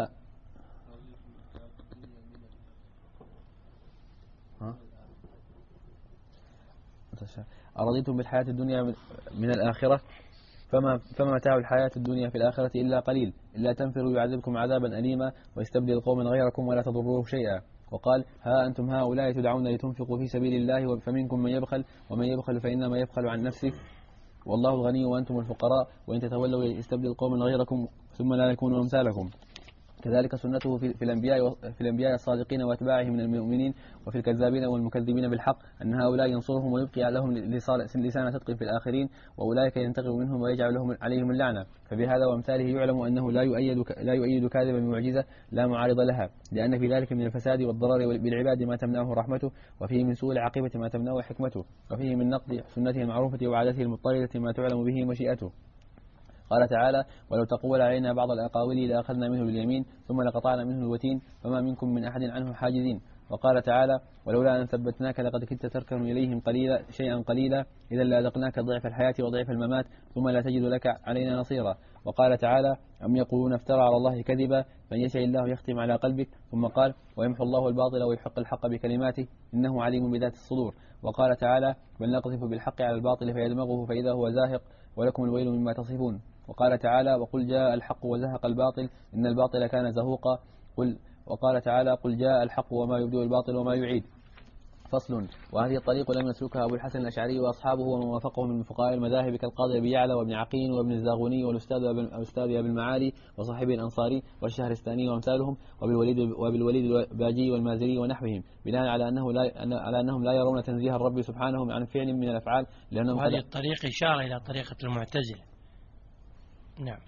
أرضيتم بالحياة الدنيا من الآخرة فما متاع الحياة الدنيا في الآخرة إلا قليل إلا تنفروا يعذبكم عذابا أليما ويستبدل قوما غيركم ولا تضروه شيئا. وقال: ها أنتم هؤلاء تدعون لتنفقوا في سبيل الله فمنكم من يبخل ومن يبخل فإنما يبخل عن نفسه والله الغني وأنتم الفقراء وإن تتولوا يستبدل قوما غيركم ثم لا يكونوا أمثالكم. كذلك سنته في الأنبياء الصادقين وأتباعهم من المؤمنين وفي الكذابين والمكذبين بالحق أن هؤلاء ينصرهم ويبقي لهم لسان صدق في الآخرين، وأولئك ينتقم منهم ويجعل لهم عليهم اللعنة. فبهذا وأمثاله يعلم أنه لا يؤيد كاذبا بمعجزة لا معارض لها، لأن في ذلك من الفساد والضرر بالعباد ما تمنعه رحمته، وفيه من سوء العاقبة ما تمنعه حكمته، وفيه من نقض سنته المعروفة وعادته المضطردة ما تعلم به مشيئته. قال تعالى: ولو تقول علينا بعض الأقاويل لأخذنا منه باليمين ثم لقطعنا منه الوتين فما منكم من أحد عنه حاجزين. وقال تعالى: ولولا أن ثبتناك لقد كدت تركن إليهم شيئا قليلا إذا لأذقناك ضعف الحياة وضعف الممات ثم لا تجد لك علينا نصيرا. وقال تعالى: أم يقولون افترى على الله كذبا فإن يشاء الله يختم على قلبك. ثم قال: ويمحو الله الباطل ويحق الحق بكلماته إنه عليم بذات الصدور. وقال تعالى: بل نقذف بالحق على الباطل فيدمغه فإذا هو زاهق ولكم الويل مما تصفون. وقال تعالى: وقل جاء الحق وزهق الباطل إن الباطل كان زهوقا. وقال تعالى: قل جاء الحق وما يبدئ الباطل وما يعيد. فصل. وهذه الطريق لم يسلكها أبو الحسن الأشعري وأصحابه ومن وافقه من فقهاء المذاهب كالقاضي أبي يعلى وابن عقيل وابن الزاغوني والأستاذ أبي المعالي وصاحبه الأنصاري والشهرستاني وأمثالهم وبالوليد الباجي والمازري ونحوهم، بناء على أنهم لا يرون تنزيه الرب سبحانه عن فعل من الأفعال، لأنهم هذه الطريق إشارة إلى طريقة المعتزلة. نعم.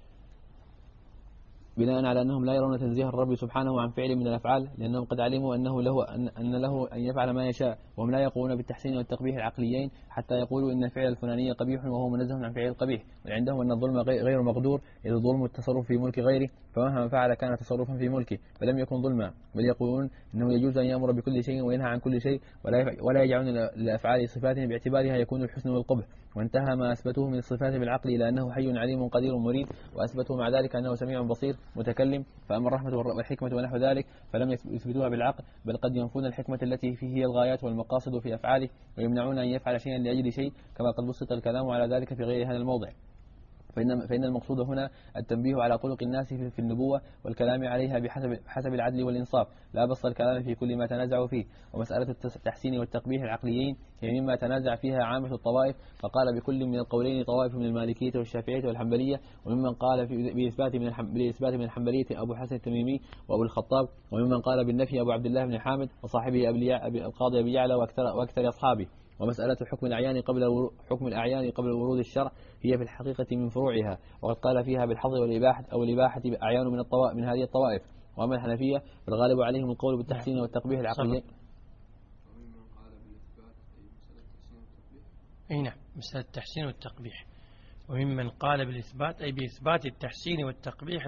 بناء على أنهم لا يرون تنزيه الرب سبحانه عن فعل من الأفعال، لأنهم قد علموا أنه له أن يفعل ما يشاء، وهم لا يقولون بالتحسين والتقبيح العقليين حتى يقولوا إن الفعل الفلاني قبيح وهو منزه عن فعل القبيح، وعندهم أن الظلم غير مقدور، إذ الظلم التصرف في ملك غيره، فمهما فعل كان تصرفا في ملكه فلم يكن ظلما، بل يقولون إنه يجوز أن يأمر بكل شيء وينهى عن كل شيء، ولا يجعلون للأفعال صفات باعتبارها يكون الحسن والقبح. وانتهى ما أثبتوه من الصفات بالعقل إلى أنه حي عليم قدير مريد، وأثبتوا مع ذلك أنه سميع بصير متكلم. فأما الرحمة والحكمة ونحو ذلك فلم يثبتوها بالعقل، بل قد ينفون الحكمة التي فيه هي الغايات والمقاصد في أفعاله، ويمنعون أن يفعل شيئا لأجل شيء، كما قد بسط الكلام على ذلك في غير هذا الموضع. فإن المقصود هنا التنبيه على خلق الناس في النبوة والكلام عليها بحسب العدل والإنصاف، لا بسط الكلام في كل ما تنازعوا فيه. ومسألة التحسين والتقبيح العقليين هي مما تنازع فيها عامة الطوائف، فقال بكل من القولين طوائف من المالكية والشافعية والحنبلية، وممن قال بالإثبات من الحنبلية أبو حسن التميمي وأبو الخطاب، وممن قال بالنفي أبو عبد الله بن حامد وصاحبه القاضي أبي يعلى وأكثر أصحابه. ومسألة حكم الأعيان قبل ورود الشرع هي في الحقيقة من فروعها، وقد قال فيها بالحظر والإباحة أو الإباحة أعيان من هذه الطوائف. وأما الحنفية فالغالب عليهم القول بالتحسين والتقبيح العقلي. أي نعم، مسألة التحسين والتقبيح. وممن قال بالإثبات أي بإثبات التحسين والتقبيح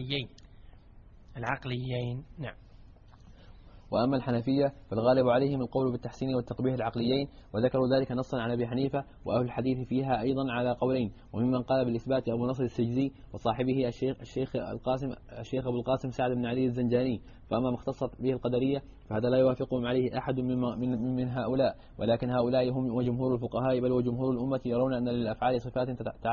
العقليين. نعم. وأما الحنفية فالغالب عليهم القول بالتحسين والتقبيح العقليين، وذكروا ذلك نصا عن أبي حنيفة، وأهل الحديث فيها أيضا على قولين. وممن قال بالإثبات أبو نصر السجزي وصاحبه الشيخ أبو القاسم سعد بن علي الزنجاني. فأما ما اختصت به القدرية فهذا لا يوافقهم عليه أحد من هؤلاء، ولكن هؤلاء هم وجمهور الفقهاء بل وجمهور الأمة يرون أن للأفعال صفات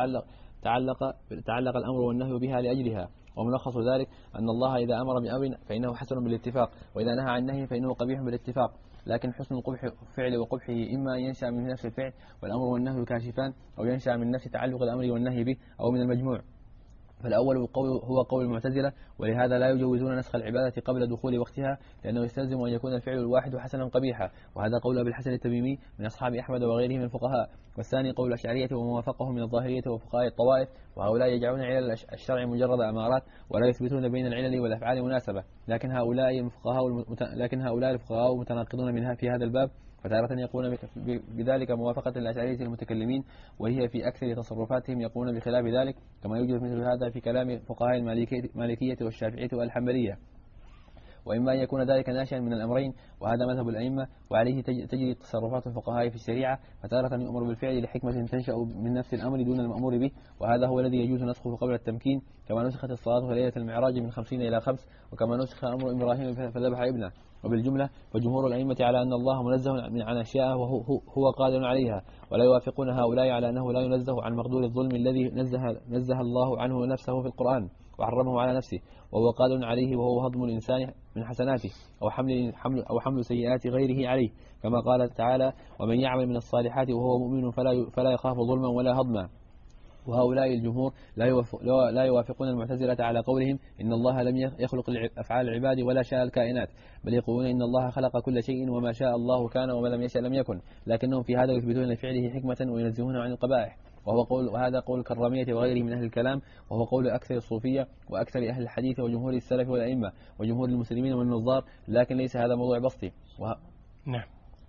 تعلق الأمر والنهي بها لأجلها. وملخص ذلك أن الله إذا أمر بأمر فإنه حسن بالاتفاق، وإذا نهى عن نهي فإنه قبيح بالاتفاق، لكن حسن القبح فعل وقبحه إما أن ينشأ من نفس الفعل والأمر والنهي كاشفان، أو ينشأ من نفس تعلق الأمر والنهي به، أو من المجموع. فالأول هو قول المعتزلة، ولهذا لا يجوزون نسخ العبادة قبل دخول وقتها، لأنه يستلزم أن يكون الفعل الواحد حسنا قبيحا، وهذا قول أبي الحسن التميمي من أصحاب أحمد وغيره من الفقهاء. والثاني قول الأشعرية وموافقه من الظاهرية وفقهاء الطوائف، وهؤلاء يجعلون علل الشرع مجرد أمارات، ولا يثبتون بين العلل والأفعال مناسبة، لكن هؤلاء الفقهاء متناقضون منها في هذا الباب، فتارة يقولون بذلك موافقة الأشعرية المتكلمين، وهي في أكثر تصرفاتهم يقولون بخلاف ذلك، كما يوجد مثل هذا في كلام فقهاء المالكية والشافعية والحنبلية. وإما أن يكون ذلك ناشئا من الأمرين، وهذا مذهب الأئمة، وعليه تجري تصرفات الفقهاء في الشريعة، فتارة يؤمر بالفعل لحكمة تنشأ من نفس الأمر دون المأمور به، وهذا هو الذي يجوز نسخه قبل التمكين، كما نسخت الصلاة ليلة المعراج من 50 إلى 5، وكما نسخ أمر إبراهيم فذبح ابنه. وبالجملة فجمهور الأئمة على أن الله منزه عن أشياء وهو قادر عليها، ولا يوافقون هؤلاء على أنه لا ينزه عن مقدور الظلم الذي نزه الله عنه نفسه في القرآن وحرمه على نفسه، وهو قادر عليه، وهو هضم الإنسان من حسناته أو حمل سيئات غيره عليه، كما قال تعالى: ومن يعمل من الصالحات وهو مؤمن فلا يخاف ظلما ولا هضما. وهؤلاء الجمهور لا يوافقون المعتزلة على قولهم إن الله لم يخلق أفعال العباد ولا شاء الكائنات، بل يقولون إن الله خلق كل شيء وما شاء الله كان وما لم يشاء لم يكن، لكنهم في هذا يثبتون لفعله حكمة وينزهون عن القبائح، وهذا قول الكرامية وغيره من أهل الكلام، وهو قول أكثر الصوفية وأكثر أهل الحديث وجمهور السلف والأئمة وجمهور المسلمين والنظار، لكن ليس هذا موضوع بسطي. نعم.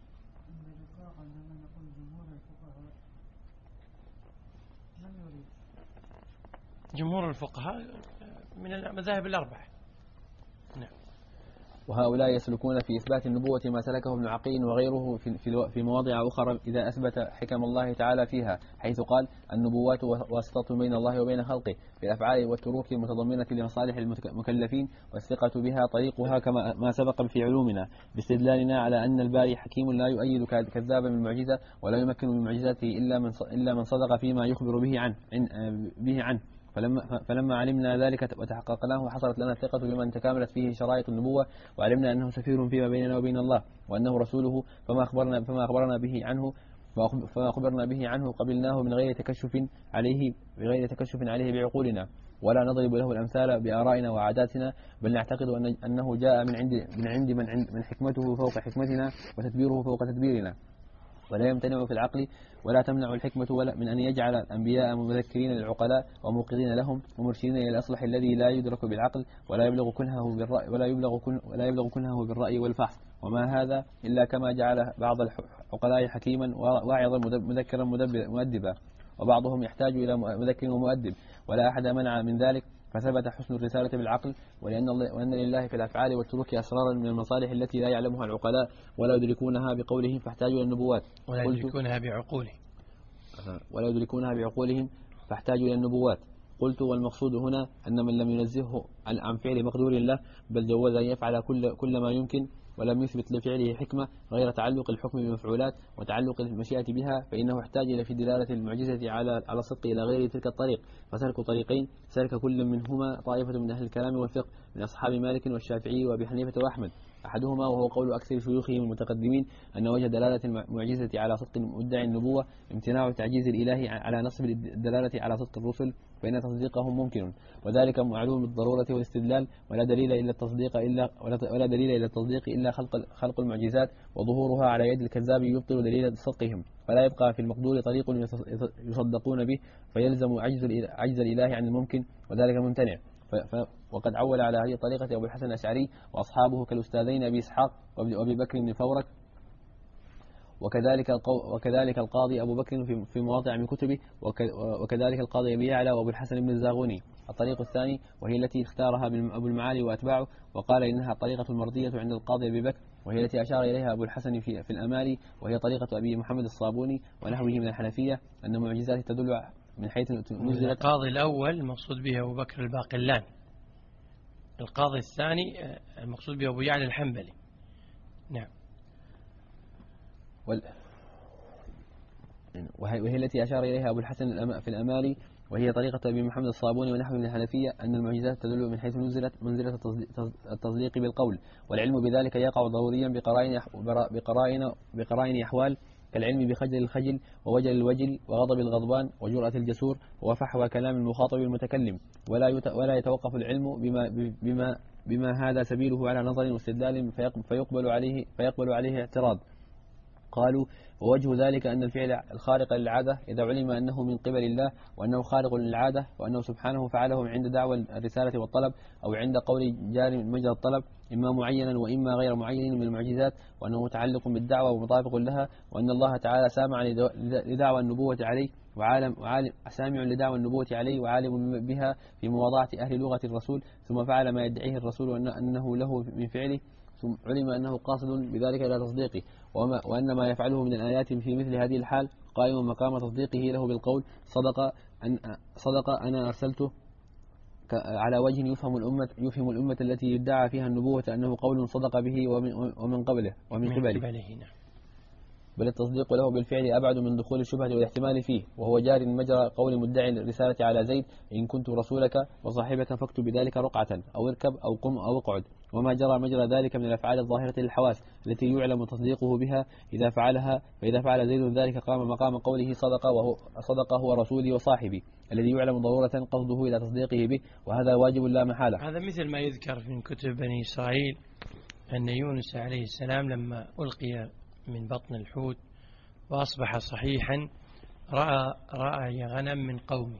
جمهور الفقهاء من المذاهب الأربعة. نعم. وهؤلاء يسلكون في إثبات النبوة ما سلكه ابن عقيل وغيره في مواضع أخرى إذا أثبت حكم الله تعالى فيها، حيث قال: النبوات واسطة بين الله وبين خلقه في الأفعال والتروك المتضمنة لمصالح المكلفين، والثقة بها طريقها كما ما سبق في علومنا، باستدلالنا على أن الباري حكيم لا يؤيد كذابا من المعجزة، ولا يمكن من معجزاته إلا من صدق فيما يخبر به عنه. فلما علمنا ذلك وتحققناه حصلت لنا الثقة بمن تكاملت فيه شرائط النبوة، وعلمنا أنه سفير فيما بيننا وبين الله، وأنه رسوله، فما أخبرنا به عنه قبلناه من غير تكشف عليه بعقولنا، ولا نضرب له الأمثال بآرائنا وعاداتنا، بل نعتقد أنه جاء من عند من حكمته فوق حكمتنا وتدبيره فوق تدبيرنا، ولا يمتنع في العقل ولا تمنع الحكمة من أن يجعل الأنبياء مذكرين للعقلاء وموقظين لهم ومرشدين إلى الأصلح الذي لا يدرك بالعقل ولا يبلغ كنهه بالرأي والفحص، وما هذا إلا كما جعل بعض العقلاء حكيما واعظا مذكرا مؤدبا، وبعضهم يحتاج إلى مذكر ومؤدب، ولا أحد منع من ذلك، فثبت حسن الرسالة بالعقل، وأن لله في الأفعال والترك أسرارا من المصالح التي لا يعلمها العقلاء ولا يدركونها بقولهم فاحتاجوا إلى النبوات ولا يدركونها بعقولهم فاحتاجوا إلى النبوات. قلت: والمقصود هنا أن من لم ينزهه عن فعل مقدور له، بل جوز أن يفعل كل ما يمكن، ولم يثبت لفعله حكمة غير تعلق الحكم بالمفعولات وتعلق المشيئة بها، فإنه احتاج إلى في دلالة المعجزة على صدق إلى غير تلك الطريق، فسلك طريقين، سلك كل منهما طائفة من أهل الكلام والفقه من أصحاب مالك والشافعي وأبي حنيفة وأحمد، أحدهما وهو قول أكثر شيوخهم المتقدمين أن وجه دلالة المعجزة على صدق مدعي النبوة امتناع تعجيز الإله على نصب الدلالة على صدق الرسل، فإن تصديقهم ممكن، وذلك معلوم بالضرورة والاستدلال، ولا دليل إلى التصديق إلا خلق المعجزات وظهورها على يد الكذاب يبطل دليل صدقهم، فلا يبقى في المقدور طريق يصدقون به، فيلزم عجز الإله عن الممكن، وذلك ممتنع. وقد عول على هذه الطريقة أبو الحسن الأشعري وأصحابه كالأستاذين أبي إسحاق وأبي بكر بن فورك، وكذلك القاضي أبو بكر في مواضع من كتبه، وكذلك القاضي أبي يعلى وأبو الحسن بن الزاغوني. الطريقة الثاني وهي التي اختارها أبو المعالي وأتباعه، وقال إنها الطريقة المرضية عند القاضي أبي بكر، وهي التي أشار إليها أبو الحسن في الأمالي، وهي طريقة أبي محمد الصابوني ونحوه من الحنفية، أن معجزات تدل من حيث نزلت. القاضي الأول المقصود به أبو بكر الباقلان، القاضي الثاني المقصود به أبو يعلى الحنبلي. نعم. وهي التي أشار إليها أبو الحسن في الأمالي، وهي طريقة أبي محمد الصابوني ونحوه من الحنفية، أن المعجزات تدل من حيث نزلت منزلة التصديق بالقول، والعلم بذلك يقع ضروريا بقرائن أحوال، كالعلم بخجل الخجل ووجل الوجل وغضب الغضبان وجرأة الجسور وفحوى كلام المخاطب المتكلم، ولا يتوقف العلم بما هذا سبيله على نظر واستدلال فيقبل عليه اعتراض. قالوا ووجه ذلك أن الفعل الخارق للعادة إذا علم أنه من قبل الله وأنه خارق للعادة وأنه سبحانه فعله عند دعوى الرسالة والطلب أو عند قول جار من مجرى الطلب إما معينا وإما غير معين من المعجزات، وأنه متعلق بالدعوة ومطابق لها، وأن الله تعالى سامع لدعوى النبوة عليه سامع لدعوى النبوة عليه وعالم بها في مواضعة أهل لغة الرسول، ثم فعل ما يدعيه الرسول أنه له من فعله، ثم علم أنه قاصد بذلك إلى تصديقه، وأن ما يفعله من الآيات في مثل هذه الحال قائم مقام تصديقه له بالقول صدق أنا أرسلته على وجه يفهم الأمة التي يدعى فيها النبوة أنه قول صدق به ومن قبله. بل التصديق له بالفعل أبعد من دخول الشبهة والاحتمال فيه، وهو جار مجرى قول مدعي الرسالة على زيد إن كنت رسولك وصاحبك فاكتب بذلك رقعة أو اركب أو قم أو اقعد، وما جرى مجرى ذلك من الأفعال الظاهرة للحواس التي يعلم تصديقه بها إذا فعلها، فإذا فعل زيد ذلك قام مقام قوله صدق هو رسولي وصاحبي الذي يعلم ضرورة قصده إلى تصديقه به، وهذا واجب لا محالة. هذا مثل ما يذكر في كتب بني إسرائيل أن يونس عليه السلام لما ألقي من بطن الحوت وأصبح صحيحا رأى غنم من قومه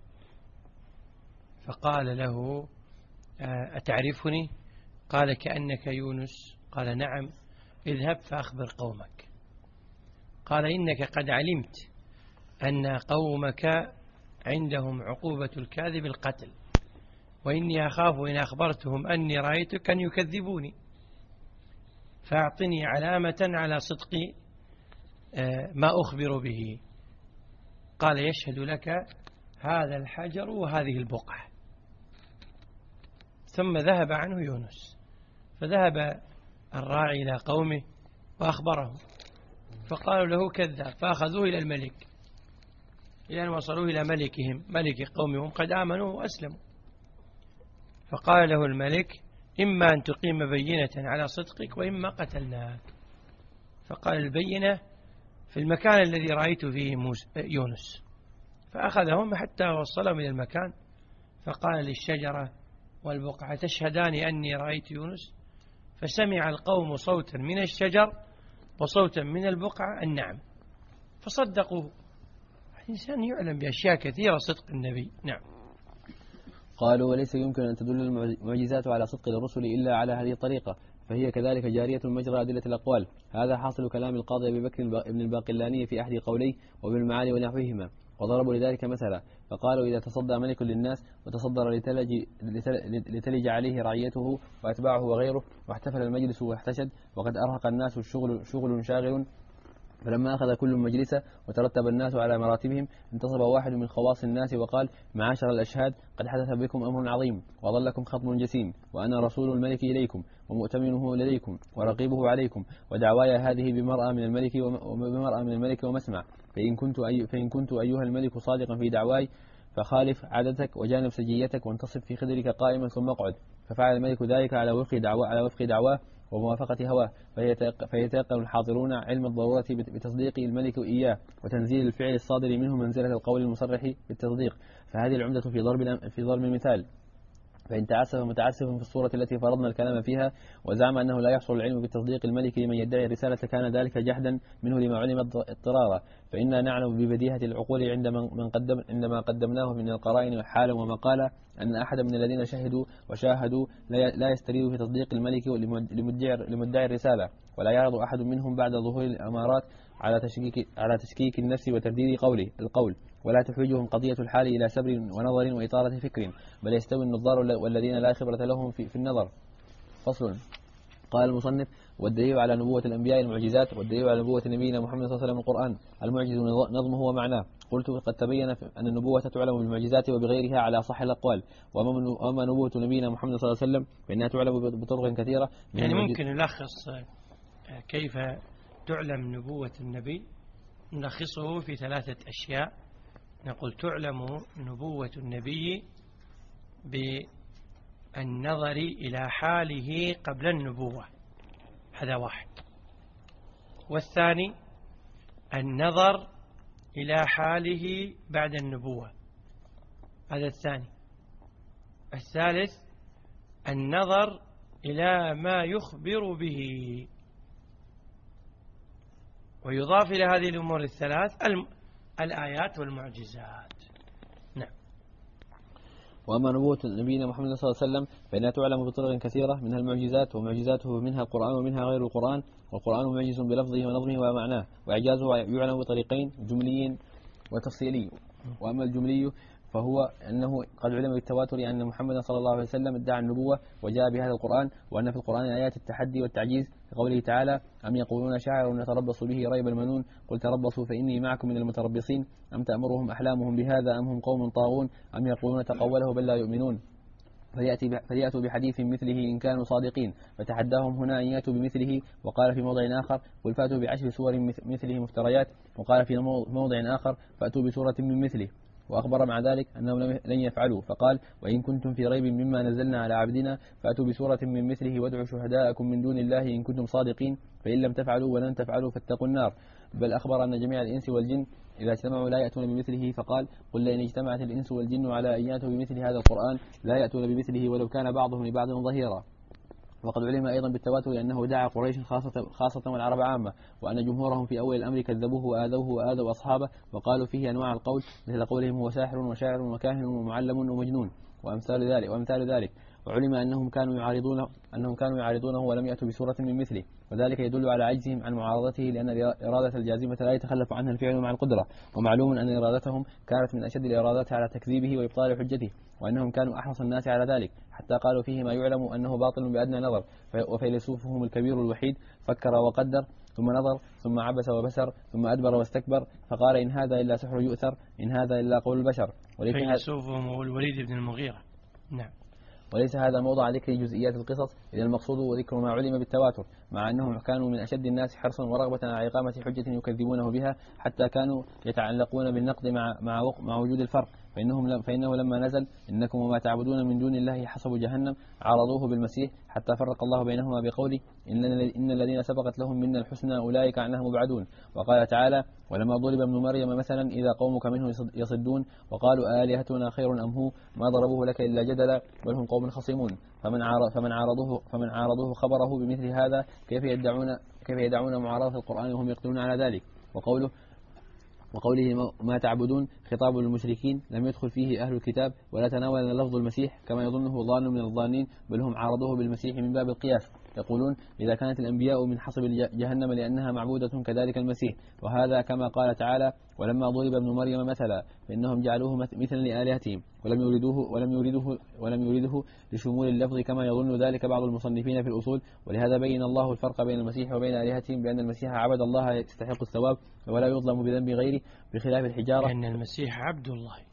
فقال له أتعرفني؟ قال كأنك يونس. قال نعم، اذهب فأخبر قومك. قال إنك قد علمت أن قومك عندهم عقوبة الكاذب القتل، وإني أخاف إن أخبرتهم أني رأيتك أن يكذبوني، فأعطني علامة على صدق ما أخبر به. قال يشهد لك هذا الحجر وهذه البقعة. ثم ذهب عنه يونس، فذهب الراعي إلى قومه وأخبرهم، فقالوا له كذاب، فأخذوه إلى الملك، لأن وصلوه إلى ملكهم ملك قومهم قد آمنوا وأسلموا. فقال له الملك إما أن تقيم بينة على صدقك وإما قتلناك. فقال البينة في المكان الذي رأيت فيه يونس. فأخذهم حتى وصلهم إلى المكان، فقال للشجرة والبقعة تشهدان أني رأيت يونس؟ فسمع القوم صوتا من الشجر وصوتا من البقعة النعم، فصدقوه. الإنسان يعلم بأشياء كثيرة صدق النبي. نعم. قالوا وليس يمكن أن تدل المعجزات على صدق الرسل إلا على هذه الطريقة، فهي كذلك جارية مجرى أدلة الأقوال. هذا حاصل كلام القاضي أبي بكر ابن الباقلاني في أحد قوليه وابن المعالي ونحوهما، وضربوا لذلك مثلا فقالوا إذا تصدى ملك للناس وتصدر لتلج عليه رعيته وأتباعه وغيره واحتفل المجلس واحتشد وقد أرهق الناس شغل شاغل، فلما أخذ كل مجلسة وترتب الناس على مراتبهم انتصب واحد من خواص الناس وقال معاشر الأشهاد قد حدث بكم أمر عظيم وظلكم خطب جسيم، وأنا رسول الملك إليكم ومؤتمنه لديكم ورقيبه عليكم، ودعواي هذه بمرأة من الملك ومسمع، فإن كنت أيها الملك صادقا في دعواي فخالف عادتك وجانب سجيتك وانتصب في خدرك قائما ثم اقعد. ففعل الملك ذلك على وفق دعواه وموافقة هواه، فيتيقن الحاضرون علم الضرورة بتصديق الملك إياه وتنزيل الفعل الصادر منه منزلة القول المصرح بالتصديق. فهذه العمدة في ضرب المثال. فإن تعسف متعسف في الصورة التي فرضنا الكلام فيها وزعم أنه لا يحصل العلم بتصديق الملك لمن يدعي الرسالة كان ذلك جحدا منه لما علم اضطرارا، فإنا نعلم ببديهة العقول عندما قدمناه من القرائن حالا ومقالا أن أحد من الذين شهدوا وشاهدوا لا يستريد في تصديق الملك لمدعي الرسالة، ولا يعرض أحد منهم بعد ظهور الأمارات على تشكيك النفس وترديد القول، ولا تحوجهم قضية الحال إلى سبر ونظر وإطارة فكر، بل يستوي النظار والذين لا خبرة لهم في النظر. فصل. قال المصنف والدليل على نبوة الأنبياء المعجزات، والدليل على نبوة نبينا محمد صلى الله عليه وسلم القرآن. المعجز نظمه ومعناه. قلت قد تبين أن النبوة تعلم بالمعجزات وبغيرها على صح الأقوال، وأما نبوة نبينا محمد صلى الله عليه وسلم فإنها تعلم بطرق كثيرة. يعني ممكن نلخص كيف تعلم نبوة النبي، نلخصه في 3 أشياء. نقول تعلم نبوة النبي بالنظر إلى حاله قبل النبوة، هذا واحد. والثاني النظر إلى حاله بعد النبوة، هذا الثاني. الثالث النظر إلى ما يخبر به. ويضاف إلى هذه الأمور الثلاث الآيات والمعجزات. نعم. وأما نبوة نبينا محمد صلى الله عليه وسلم فإنها تعلم بطرق كثيرة، منها المعجزات، ومعجزاته منها القرآن ومنها غير القرآن. والقرآن معجز بلفظه ونظمه ومعناه، وإعجازه يعلم بطريقين: جملي وتفصيلي. وأما الجملي فهو أنه قد علم بالتواتر أن محمدا صلى الله عليه وسلم ادعى النبوة وجاء بهذا القرآن، وأن في القرآن آيات التحدي والتعجيز كقوله تعالى: أم يقولون شاعر نتربص به ريب المنون قل تربصوا فإني معكم من المتربصين أم تأمرهم أحلامهم بهذا أم هم قوم طاغون أم يقولون تقوله بل لا يؤمنون فليأتوا بحديث مثله إن كانوا صادقين. فتحداهم هنا أن يأتوا بمثله. وقال في موضع آخر: قل فأتوا بعشر سور مثله مفتريات. وقال في موضع آخر: فأتوا بسورة من مثله. وأخبر مع ذلك أنهم لن يفعلوا، فقال: وإن كنتم في ريب مما نزلنا على عبدنا فأتوا بسورة من مثله وادعوا شهداءكم من دون الله إن كنتم صادقين فإن لم تفعلوا ولن تفعلوا فاتقوا النار. بل أخبر أن جميع الإنس والجن إذا اجتمعوا لا يأتون بمثله، فقال: قل لئن اجتمعت الإنس والجن على أن يأتوا بمثل هذا القرآن لا يأتون بمثله ولو كان بعضهم لبعض ظهيرا. وقد علم أيضا بالتواتر لأنه دعا قريش خاصة والعرب عامة، وأن جمهورهم في أول الأمر كذبوه وآذوه وآذوا أصحابه وقالوا فيه أنواع القول مثل قولهم هو ساحر وشاعر وكاهن ومعلم ومجنون وأمثال ذلك. وعلم أنهم كانوا يعارضونه ولم يأتوا بسورة من مثله، وذلك يدل على عجزهم عن معارضته، لأن الإرادة الجازمة لا يتخلف عنها الفعل مع القدرة. ومعلوم أن إرادتهم كانت من أشد الإرادات على تكذيبه وإبطال حجته، وأنهم كانوا أحرص الناس على ذلك، حتى قالوا فيه ما يعلم أنه باطل بأدنى نظر. وفيلسوفهم الكبير الوحيد فكر وقدر ثم نظر ثم عبس وبسر ثم أدبر واستكبر فقال: إن هذا إلا سحر يؤثر، إن هذا إلا قول البشر. فيلسوفهم هو الوليد بن المغيرة. نعم. وليس هذا موضع ذكر جزئيات القصص، إذ المقصود ذكر ما علم بالتواتر، مع أنهم كانوا من أشد الناس حرصا ورغبة على إقامة حجة يكذبونه بها، حتى كانوا يتعلقون بالنقد مع وجود الفرق. فإنه لما نزل: إنكم وما تعبدون من دون الله حصب جهنم، عارضوه بالمسيح حتى فرق الله بينهما بقوله: إن الذين سبقت لهم منا الحسنى أولئك عنها مبعدون. وقال تعالى: ولما ضرب ابن مريم مثلا إذا قومك منه يصدون وقالوا آلهتنا خير أم هو ما ضربوه لك إلا جدلا بل هم قوم خصمون. فمن عارضوه خبره بمثل هذا كيف يدعون معارضة القرآن وهم يقدرون على ذلك. وقوله ما تعبدون خطاب للمشركين لم يدخل فيه أهل الكتاب ولا تناول لفظ المسيح كما يظنه ظان من الظانين، بل هم عارضوه بالمسيح من باب القياس. يقولون: إذا كانت الأنبياء من حصب جهنم لأنها معبودة كذلك المسيح، وهذا كما قال تعالى: ولما ضرب ابن مريم مثلا فإنهم جعلوه مثلا لآلهتهم ولم يريده لشمول اللفظ كما يظن ذلك بعض المصنفين في الأصول. ولهذا بين الله الفرق بين المسيح وبين آلهتهم بأن المسيح عبد الله يستحق الثواب ولا يظلم بذنب غيره، بخلاف الحجارة. فإن المسيح عبد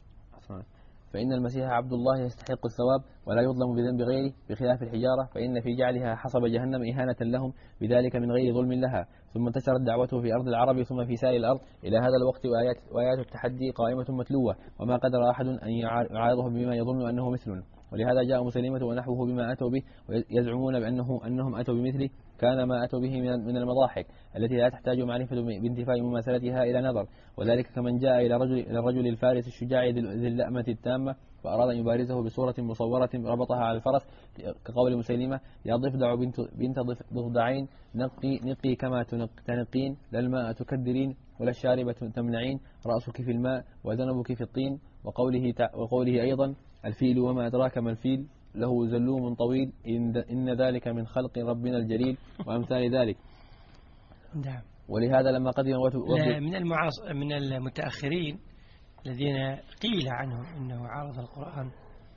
الله يستحق الثواب ولا يظلم بذنب غيره، بخلاف الحجارة فإن في جعلها حصب جهنم إهانة لهم بذلك من غير ظلم لها. ثم انتشرت دعوته في أرض العرب ثم في سائر الأرض إلى هذا الوقت، وآيات التحدي قائمة متلوة، وما قدر أحد أن يعارضه بما يظن أنه مثل. ولهذا جاء مسلمة ونحوه بما أتوا به ويزعمون أنهم أتوا بمثله، كان ما أتوا به من المضاحك التي لا تحتاج معرفة بانتفاء مماثلتها إلى نظر، وذلك كمن جاء إلى الرجل الفارس الشجاع ذي اللأمة التامة فأراد أن يبارزه بصورة مصورة ربطها على الفرس، كقول مسيلمة: يا ضفدع بنت ضفدعين نقي كما تنقين، لا الماء تكدرين ولا الشاربة تمنعين، رأسك في الماء وذنبك في الطين. وقوله أيضا: الفيل وما أدراك ما الفيل له زلوم طويل إن ذلك من خلق ربنا الجليل، وأمثال ذلك. نعم. ولهذا لما قدم من المتأخرين الذين قيل عنهم إنه عارض القرآن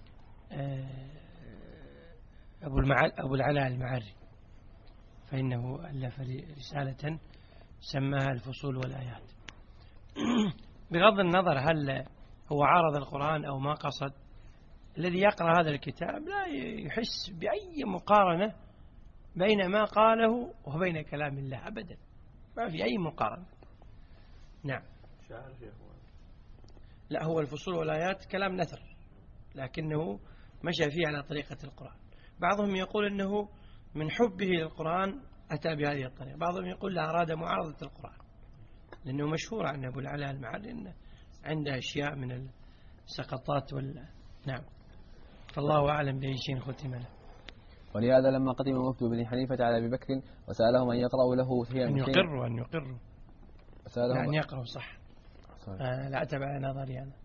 أبو العلاء المعري، فإنه ألف رسالة سماها الفصول والآيات. بغض النظر هل هو عارض القرآن أو ما قصد، الذي يقرأ هذا الكتاب لا يحس بأي مقارنة بين ما قاله وبين كلام الله أبدا، ما في أي مقارنة. نعم. لا، هو الفصول والآيات كلام نثر، لكنه مشى فيه على طريقة القرآن. بعضهم يقول أنه من حبه للقرآن أتى بهذه الطريقة، بعضهم يقول لا، أراد معارضة القرآن لأنه مشهور عن أبو العلاء المعري أنه عنده أشياء من السقطات نعم. فالله أعلم بأي شيء ختم له. ولهذا لما قدم وفد بني حنيفة على أبي بكر وسألهم أن يقرأوا له شيئا أن يقروا يعني يقرأوا صح. لا تبع نظري أنا.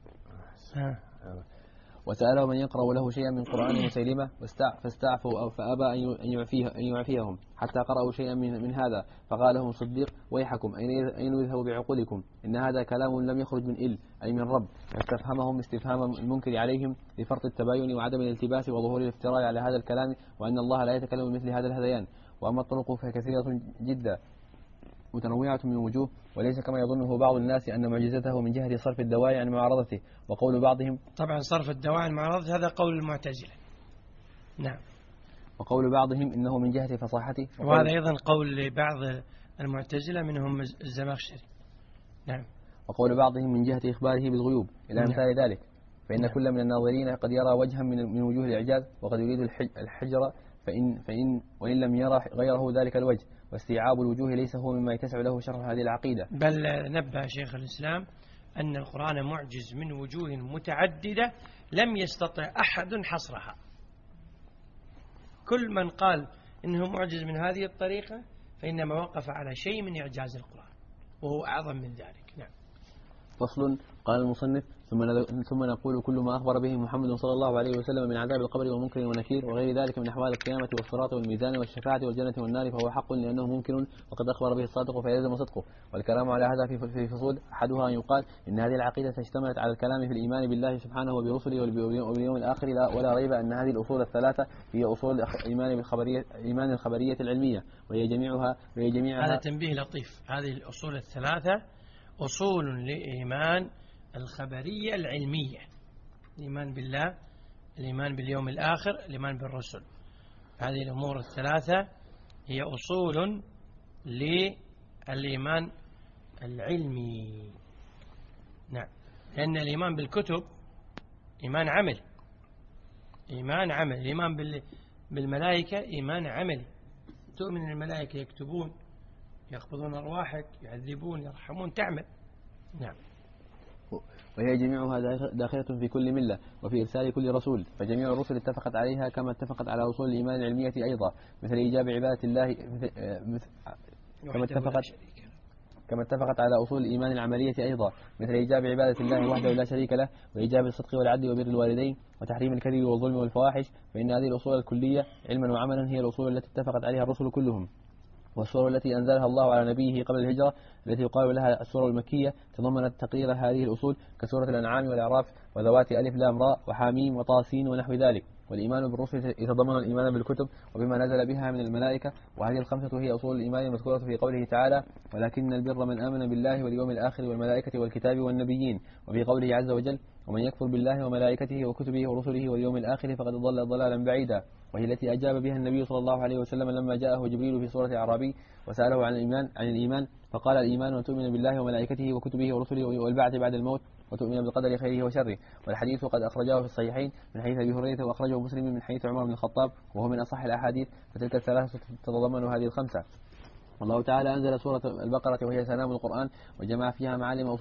وسألهم أن يقرأوا له شيئا من قرآن مسيلمة فاستعفوا فأبى أن يعفيهم حتى قرأوا شيئا من هذا. فقال لهم الصديق ويحكم أين يذهب بعقولكم إن هذا كلام لم يخرج من أي من رب. فاستفهمهم استفهام المنكر عليهم لفرط التباين وعدم الالتباس وظهور الافتراء على هذا الكلام وأن الله لا يتكلم بمثل هذا الهذيان. وأما الطرق فكثيرة جدا متنوعة من وجوه وليس كما يظنه بعض الناس أن معجزته من جهة صرف الدواعي عن معارضته. وقول بعضهم طبعا صرف الدواعي عن معارضته هذا قول المعتزلة. نعم. وقول بعضهم إنه من جهة فصاحته وهذا أيضا قول لبعض المعتزلة منهم الزمخشري. نعم. وقول بعضهم من جهة إخباره بالغيوب إلى أمثال ذلك. فإن كل من الناظرين قد يرى وجها من وجوه الإعجاز وقد يريد الحجر وإن لم يرى غيره ذلك الوجه. واستيعاب الوجوه ليس هو مما يتسع له شرح هذه العقيدة. بل نبه شيخ الإسلام أن القرآن معجز من وجوه متعددة لم يستطع أحد حصرها. كل من قال إنه معجز من هذه الطريقة فإنما وقف على شيء من إعجاز القرآن وهو أعظم من ذلك. نعم. فصل. قال المصنف ثم نقول كل ما أخبر به محمد صلى الله عليه وسلم من عذاب القبر ومنكر ونكير وغير ذلك من أحوال القيامة والصراط والميزان والشفاعة والجنة والنار فهو حق لأنه ممكن وقد أخبر به الصادق فيلزم صدقه. والكلام على هذا في فصول أحدها أن يقال إن هذه العقيدة اشتملت على الكلام في الإيمان بالله سبحانه وبرسله وباليوم الآخر ولا ريب أن هذه الأصول الثلاثة هي أصول الإيمان الخبرية العلمية وهي جميعها هذا تنبيه لطيف. هذه الأصول الثلاثة أصول لإيمان الخبرية العلمية: الإيمان بالله، الإيمان باليوم الآخر، الإيمان بالرسل. هذه الأمور الثلاثة هي أصول للإيمان العلمي. نعم. لأن الإيمان بالكتب إيمان عمل. الإيمان بالملائكة إيمان عملي. تؤمن أن الملائكة يكتبون، يقبضون أرواحك، يعذبون، يرحمون، تعمل. نعم. وهي جميعها داخلة في كل ملة وفي إرسال كل رسول. فجميع الرسل اتفقت عليها كما اتفقت على أصول الإيمان العلمية أيضا مثل إيجاب عبادة الله كما اتفقت على أصول الإيمان العملية أيضا مثل إيجاب عبادة الله وحده لا شريك له وإيجاب الصدق والعدل وبر الوالدين وتحريم الكذب والظلم والفواحش. فإن هذه الأصول الكلية علما وعملا هي الأصول التي اتفقت عليها الرسل كلهم. والسور التي أنزلها الله على نبيه قبل الهجرة التي يقال لها السور المكية تضمنت تقرير هذه الأصول كسورة الأنعام والأعراف وذوات ألف لام راء وحاميم وطاسين ونحو ذلك. والإيمان بالرسل يتضمن الإيمان بالكتب وبما نزل بها من الملائكة. وهذه الخمسة هي أصول الإيمان المذكورة في قوله تعالى: ولكن البر من آمن بالله واليوم الآخر والملائكة والكتاب والنبيين. وفي قوله عز وجل: ومن يكفر بالله وملائكته وكتبه ورسله واليوم الآخر فقد ضل ضلالا بعيدا. وهي التي أجاب بها النبي صلى الله عليه وسلم لما جاءه جبريل في سورة أعرابي وسأله عن الإيمان فقال: الإيمان أن تؤمن بالله وملائكته وكتبه ورسله والبعث بعد الموت وتؤمن بالقدر خيره وشره. والحديث قد أخرجاه في الصحيحين من حديث أبي هريرة وأخرجه مسلم من حديث عمر بن الخطاب وهو من أصح الأحاديث. فتلك الثلاثة تتضمن هذه الخمسة. والله تعالى أنزل سورة البقرة وهي سلام القرآن وجمع فيها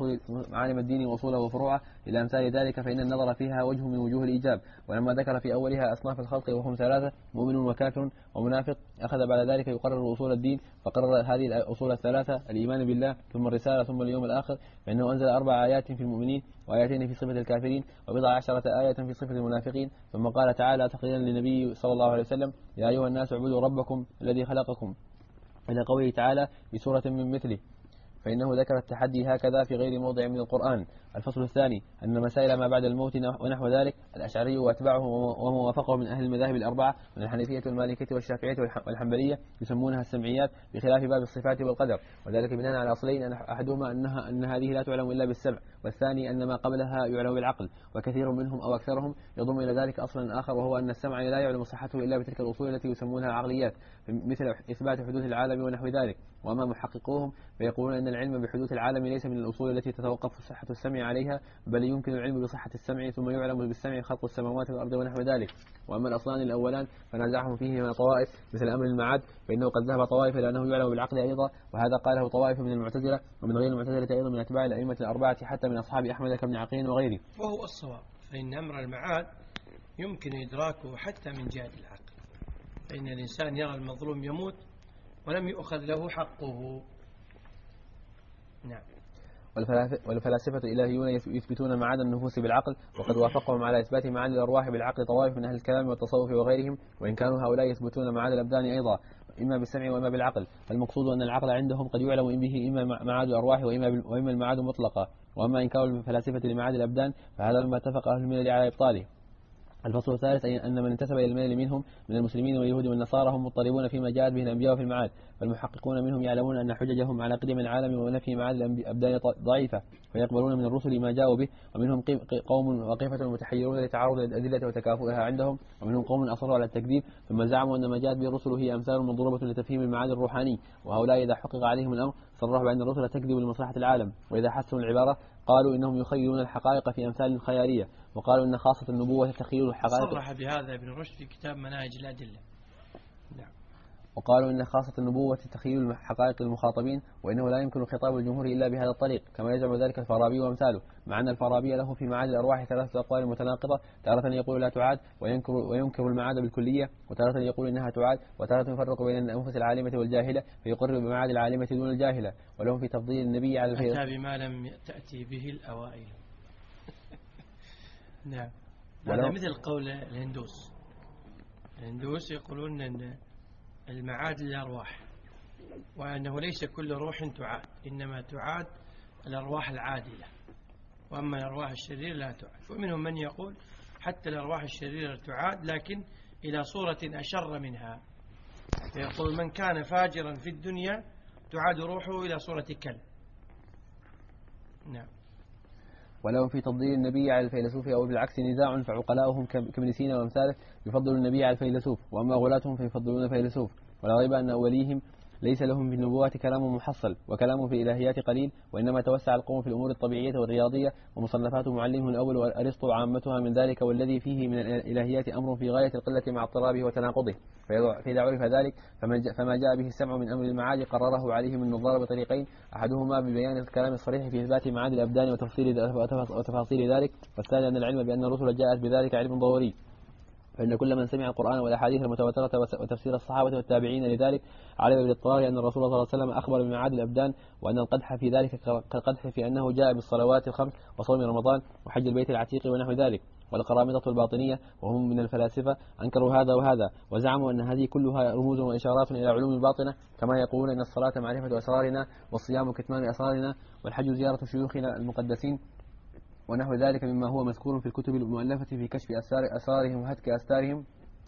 معالم الدين وأصوله وفروعه إلى أمثال ذلك. فإن النظر فيها وجه من وجوه الإيجاب. ولما ذكر في أولها أصناف الخلق وهم ثلاثة: مؤمن وكافر ومنافق، أخذ بعد ذلك يقرر أصول الدين فقرر هذه الأصول الثلاثة: الإيمان بالله ثم الرسالة ثم اليوم الآخر. فإنه أنزل 4 آيات في المؤمنين وآيتين في صفة الكافرين وبضع 10 آية في صفة المنافقين. ثم قال تعالى تقريرا للنبي صلى الله عليه وسلم: يا أيها الناس اعبدوا ربكم الذي خلقكم، إلى قوله تعالى بسورة من مثله. فإنه ذكر التحدي هكذا في غير موضع من القرآن. الفصل الثاني: أن مسائل ما بعد الموت ونحو ذلك الأشعري وأتباعه ومن وافقه من أهل المذاهب الأربعة من الحنفية والمالكية والشافعية والحنبلية يسمونها السمعيات بخلاف باب الصفات والقدر. وذلك بناء على أصلين: أحدهما أن هذه لا تعلم إلا بالسمع، والثاني أن ما قبلها يعلم بالعقل. وكثير منهم أو أكثرهم يضم إلى ذلك أصلا آخر وهو أن السمع لا يعلم صحته إلا بتلك الأصول التي يسمونها العقليات مثل إثبات حدوث العالم ونحو ذلك. وأما محققوهم فيقولون أن العلم بحدوث العالم ليس من الأصول التي تتوقف صحة السمع عليها، بل يمكن العلم بصحة السمع ثم يعلم بالسمع خلق السماوات والأرض ونحو ذلك. وأما الأصلان الأولان فنازعهم فيهما طوائف مثل أمر المعاد، فإنه قد ذهب طوائف إلى أنه يعلم بالعقل أيضا، وهذا قاله طوائف من المعتزلة ومن غير المعتزلة أيضا من أتباع الأئمة الأربعة حتى من أصحاب أحمد كابن عقيل وغيره. وهو الصواب، فإن أمر المعاد يمكن إدراكه حتى من جهة العقل، فإن الإنسان يرى المظلوم يموت ولم يؤخذ له حقه. نعم. والفلاسفة الإلهيون يثبتون معاد النفوس بالعقل، وقد وافقهم على إثبات معاد الأرواح بالعقل طوائف من أهل الكلام والتصوف وغيرهم، وإن كانوا هؤلاء يثبتون معاد الأبدان أيضا إما بالسمع وإما بالعقل. فالمقصود أن العقل عندهم قد يعلم به إما معاد الأرواح وإما المعاد مطلقا. وأما إنكار الفلاسفة لمعاد الأبدان فهذا مما اتفق أهل الملل على إبطاله. الفصل الثالث أن من انتسب إلى الملل منهم من المسلمين واليهود والنصارى هم مضطربون فيما جاءت به الأنبياء في المعاد، فالمحققون منهم يعلمون أن حججهم على قدم العالم ونفي معاد الأبدان ضعيفة، فيقبلون من الرسل ما جاءوا به. ومنهم قوم وقفة متحيرون لتعارض الأدلة وتكافؤها عندهم، ومنهم قوم أصروا على التكذيب ثم زعموا أن ما جاءت به الرسل هي أمثال مضروبة لتفهيم المعاد الروحاني. وهؤلاء إذا حقق عليهم الأمر صرحوا بأن الرسل تكذب لمصلحة العالم، وإذا حسنوا العبارة قالوا إنهم يخيلون الحقائق في أمثال خيالية، وقالوا إن خاصة النبوة تخيل الحقائق. صرح بهذا ابن رشد في كتاب مناهج الأدلة. نعم. وقالوا إن خاصة النبوة تخيل حقائق المخاطبين، وإنه لا يمكن خطاب الجمهور إلا بهذا الطريق، كما يزعم ذلك الفارابي وأمثاله، مع أن الفارابي له في معاد الأرواح ثلاثة أقوال متناقضة، تارة يقول لا تعاد وينكر المعاد بالكلية، وتارة يقول إنها تعاد، وتارة يفرق بين الأنفس العالمة والجاهلة فيقرر بمعاد العالمة دون الجاهلة. ولهم في تفضيل النبي على الفيل أتى بما لم تأتي به الأوائل. نعم. هذا مثل قول الهندوس يقولون أن المعاد للأرواح، وأنه ليس كل روح تعاد، إنما تعاد الأرواح العادلة، وأما الأرواح الشريرة لا تعاد. ومنهم من يقول حتى الأرواح الشريرة تعاد لكن إلى صورة أشر منها، فيقول من كان فاجرا في الدنيا تعاد روحه إلى صورة كلب. نعم. ولهم في تفضيل النبي على الفيلسوف أو بالعكس نزاع، فعقلاؤهم كابن سينا وأمثاله يفضل النبي على الفيلسوف، وأما غلاتهم فيفضلون الفيلسوف. ولا ريب أن أوليهم ليس لهم في النبوات كلام محصل، وكلام في الإلهيات قليل، وإنما توسع القوم في الأمور الطبيعية والرياضية، ومصنفات معلمه الأول وأرسطو عامتها من ذلك، والذي فيه من الإلهيات أمر في غاية القلة مع اضطرابه وتناقضه. فإذا عرف ذلك فما جاء به السمع من أمر المعاد قرره عليهم النظار بطريقين، أحدهما ببيان الكلام الصريح في إثبات معاد الأبدان وتفاصيل ذلك، والثاني أن العلم بأن الرسل جاءت بذلك علم ضروري، فإن كل من سمع القرآن والأحاديث المتواترة وتفسير الصحابة والتابعين لذلك علم بالاضطرار أن الرسول صلى الله عليه وسلم أخبر بمعاد الأبدان، وأن القدح في ذلك كالقدح في أنه جاء بالصلوات الخمس وصوم رمضان وحج البيت العتيق ونحو ذلك. والقرامطة الباطنية وهم من الفلاسفة أنكروا هذا وهذا، وزعموا أن هذه كلها رموز وإشارات إلى علوم الباطنة، كما يقولون أن الصلاة معرفة أسرارنا، والصيام كتمان أسرارنا، والحج زيارة شيوخنا المقدسين ونحو ذلك مما هو مذكور في الكتب المؤلفة في كشف أسرارهم وهتك أستارهم.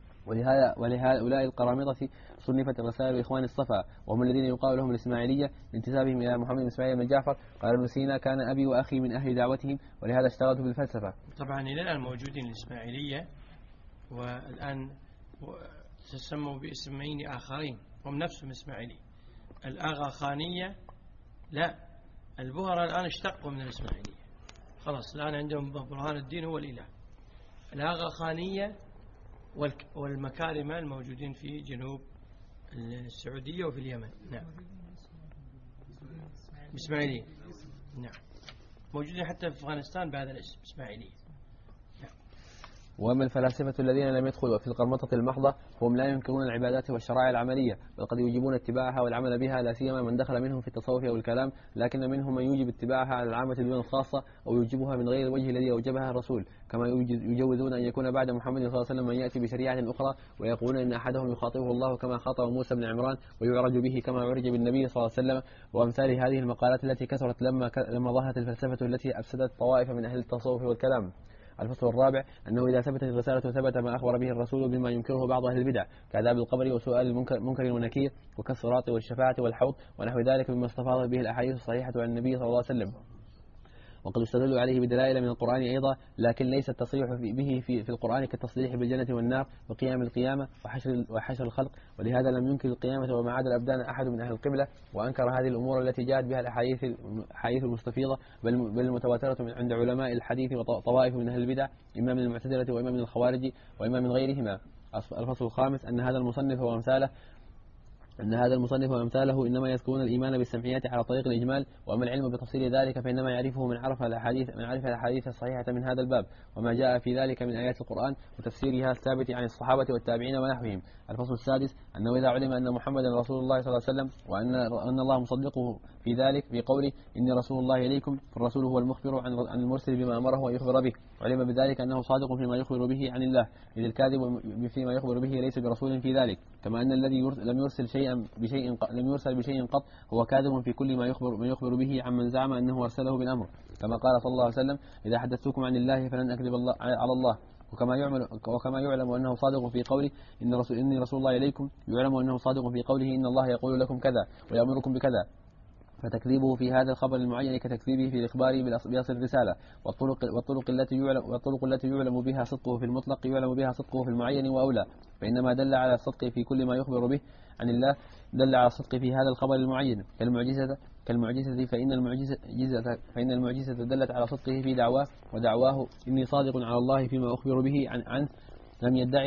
ولهؤلاء القرامطة صنفت الرسائل إخوان الصفا، وهم الذين يقال لهم الإسماعيلية لانتسابهم إلى محمد بن إسماعيل بن جعفر. قال ابن سينا كان أبي وأخي من أهل دعوتهم، ولهذا اشتغلت بالفلسفة. طبعا إلى الآن موجودين الإسماعيلية، والآن تسموا باسمين آخرين هم نفسهم إسماعيلي. الآغا خانية، لا، البهرة الآن اشتقوا من الإسماعيلية، خلاص الآن عندهم برهان الدين هو الإله. الآغا خانية والمكارمة الموجودين في جنوب السعودية وفي اليمن. نعم. إسماعيلية. نعم. موجودين حتى في أفغانستان بهذا الاسم إسماعيلية. وأما الفلاسفة الذين لم يدخلوا في القرمطة المحضة فهم لا ينكرون العبادات والشرائع العملية، بل قد يوجبون اتباعها والعمل بها، لا سيما من دخل منهم في التصوف أو الكلام، لكن منهم من يوجب اتباعها على العامة دون الخاصة، أو يوجبها من غير الوجه الذي أوجبها الرسول، كما يجوزون أن يكون بعد محمد صلى الله عليه وسلم من يأتي بشريعة أخرى، ويقولون إن أحدهم يخاطبه الله كما خاطب موسى بن عمران، ويعرج به كما عرج بالنبي صلى الله عليه وسلم، وأمثال هذه المقالات التي كثرت لما ظهرت الفلسفة التي أفسدت طوائف من أهل التصوف والكلام. الفصل الرابع أنه إذا ثبتت الرسالة ثبت ما أخبر به الرسول بما ينكره بعض أهل البدع كعذاب القبر وسؤال المنكر والنكير وكالصراط والشفاعة والحوض ونحو ذلك مما استفاضت به الأحاديث الصحيحة عن النبي صلى الله عليه وسلم. وقد استدلوا عليه بدلائل من القرآن أيضا، لكن ليس التصريح به في القرآن كالتصريح بالجنة والنار وقيام القيامة وحشر الخلق، ولهذا لم ينكر القيامة ومعاد الأبدان أحد من أهل القبلة، وأنكر هذه الأمور التي جاءت بها الأحاديث المستفيضة بل المتواترة عند علماء الحديث وطوائف من أهل البدع، إما من المعتزلة وإما من الخوارج وإما من غيرهما. الفصل الخامس أن هذا المصنف وأمثاله إنما يذكرون الإيمان بالسمعيات على طريق الإجمال، وأما العلم بتفصيل ذلك فإنما يعرفه من عرف الأحاديث الصحيحة من هذا الباب وما جاء في ذلك من آيات القرآن وتفسيرها الثابت عن الصحابة والتابعين ونحوهم. الفصل السادس أنه إذا علم أن محمدا رسول الله صلى الله عليه وسلم وأن الله مصدقه في ذلك بقوله إني رسول الله إليكم، فالرسول هو المخبر عن المرسل بما أمره أن يخبر به، وعلم بذلك أنه صادق فيما يخبر به عن الله، إذ الكاذب فيما يخبر به ليس برسول في ذلك، كما أن الذي لم يرسل بشيء قط هو كاذب في كل ما يخبر به عمن زعم أنه أرسله بالأمر، كما قال صلى الله عليه وسلم إذا حدثتكم عن الله فلن أكذب على الله. وكما يعلم أنه صادق في قوله إني رسول الله إليكم، يعلم أنه صادق في قوله إن الله يقول لكم كذا ويأمركم بكذا، فتكذيبه في هذا الخبر المعين كتكذيبه في الإخبار بأصل الرسالة. والطرق التي يعلم بها صدقه في المطلق يعلم بها صدقه في المعين وأولى، فإنما دل على الصدق في كل ما يخبر به عن الله دل على الصدق في هذا الخبر المعين كالمعجزة فإن المعجزة دلت على صدقه في دعواه، ودعواه إني صادق على الله فيما أخبر به عنه لم يدعي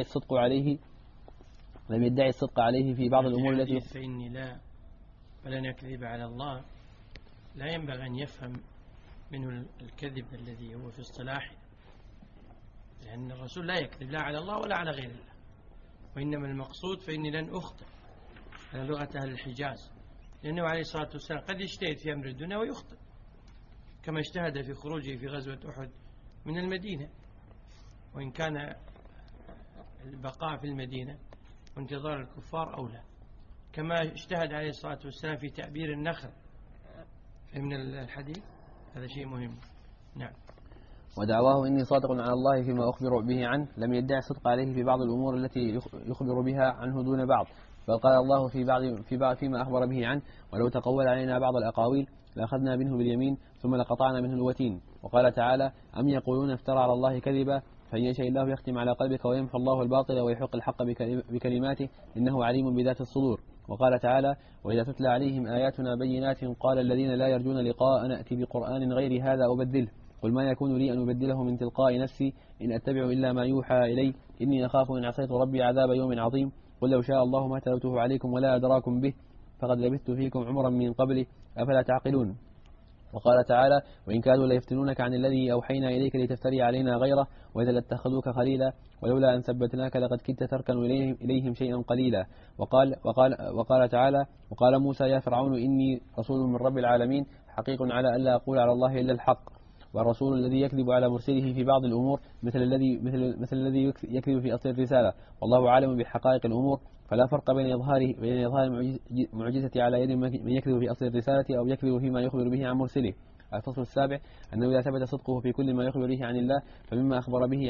الصدق عليه في بعض الأمور التي فإني فلن يكذب على الله لا ينبغي أن يفهم منه الكذب الذي هو في اصطلاحه، لأن الرسول لا يكذب لا على الله ولا على غير الله، وإنما المقصود فإني لن أخطئ على لغة أهل الحجاز، لأنه عليه الصلاة والسلام قد يجتهد في أمر الدنيا ويخطئ، كما اجتهد في خروجه في غزوة أحد من المدينة، وإن كان البقاء في المدينة وانتظار الكفار أولى، كما اجتهد عليه الصلاة والسلام في تعبير النخل من الحديث، هذا شيء مهم. نعم. ودعواه إني صادق على الله فيما أخبر به عنه لم يدعي الصدق عليه في بعض الأمور التي يخبر بها عنه دون بعض، بل قال الله فيما أخبر به عنه ولو تقول علينا بعض الأقاويل لأخذنا منه باليمين ثم لقطعنا منه الوتين. وقال تعالى أم يقولون افترى على الله كذبا فإن يشاء الله يختم على قلبك ويمحو الله الباطل ويحق الحق بكلماته إنه عليم بذات الصدور. وقال تعالى وإذا تتلى عليهم آياتنا بينات قال الذين لا يرجون لقاء نأتي بقرآن غير هذا أبدله قل ما يكون لي أن أبدله من تلقاء نفسي إن أتبع إلا ما يوحى إلي إني أخاف إن عصيت ربي عذاب يوم عظيم قل لو شاء الله ما تلوته عليكم ولا أدراكم به فقد لبثت فيكم عمرا من قبله أفلا تعقلون. وقال تعالى وإن كادوا ليفتنونك عن الذي أوحينا إليك لتفتري علينا غيره وإذا لاتخذوك خليلا ولولا أن ثبتناك لقد كدت تركن إليهم شيئا قليلا. وقال تعالى وقال موسى يا فرعون إني رسول من رب العالمين حقيق على ألا أقول على الله إلا الحق. والرسول الذي يكذب على مرسله في بعض الأمور مثل الذي يكذب في أصل الرسالة، والله عالم بحقائق الأمور، فلا فرق بين إظهار المعجزة على يد من يكذب في أصل الرسالة أو يكذب فيما يخبر به عن مرسله. الفصل السابع أنه إذا ثبت صدقه في كل ما يخبر به عن الله فمما أخبر به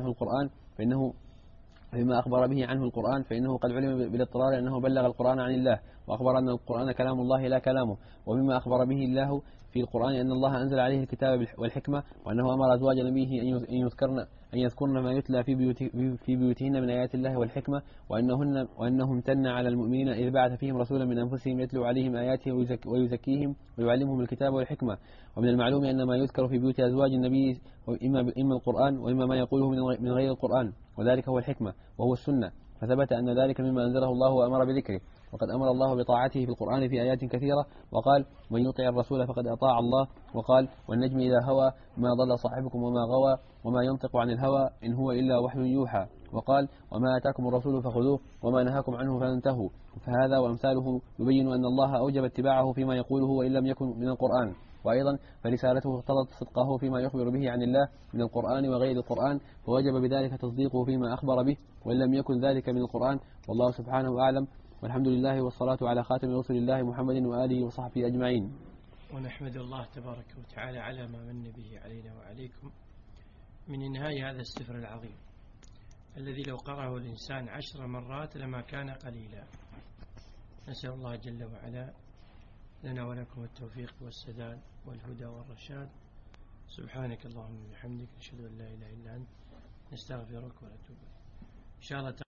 عنه القرآن فإنه قد علم بالاضطرار أنه بلغ القرآن عن الله وأخبر أن القرآن كلام الله لا كلامه. ومما أخبر به الله في القرآن أن الله أنزل عليه الكتاب والحكمة وأنه أمر أزواج نبيه أن يذكرن ما يتلى في بيوتهن من آيات الله والحكمة وأنه امتن على المؤمنين إذ بعث فيهم رسولا من أنفسهم يتلو عليهم آياته ويزكيهم ويعلمهم الكتاب والحكمة. ومن المعلوم أن ما يذكر في بيوت أزواج النبي إما القرآن وإما ما يقوله من غير القرآن، وذلك هو الحكمة وهو السنة، فثبت أن ذلك مما أنزله الله وأمر بذكره. وقد أمر الله بطاعته في القرآن في آيات كثيرة وقال من يطع الرسول فقد أطاع الله، وقال والنجم إذا هوى ما ضل صاحبكم وما غوى وما ينطق عن الهوى إن هو إلا وحي يوحى، وقال وما آتاكم الرسول فخذوه وما نهاكم عنه فانتهوا. فهذا وأمثاله يبين أن الله أوجب اتباعه فيما يقوله وإن لم يكن من القرآن، وأيضا فرسالته اقتضت صدقه فيما يخبر به عن الله من القرآن وغير القرآن، فوجب بذلك تصديقه فيما أخبر به وإن لم يكن ذلك من القرآن. والله سبحانه أعلم، والحمد لله والصلاة على خاتم رسول الله محمد وآله وصحبه أجمعين. ونحمد الله تبارك وتعالى على ما من به علينا وعليكم من إنهاء هذا السفر العظيم الذي لو قرأه الإنسان 10 مرات لما كان قليلا. نسأل الله جل وعلا لنا ولكم التوفيق والسداد والهدى والرشاد، سبحانك اللهم وبحمدك، نشهد أن لا إله إلا أنت، نستغفرك ونتوب إليك إن شاء الله.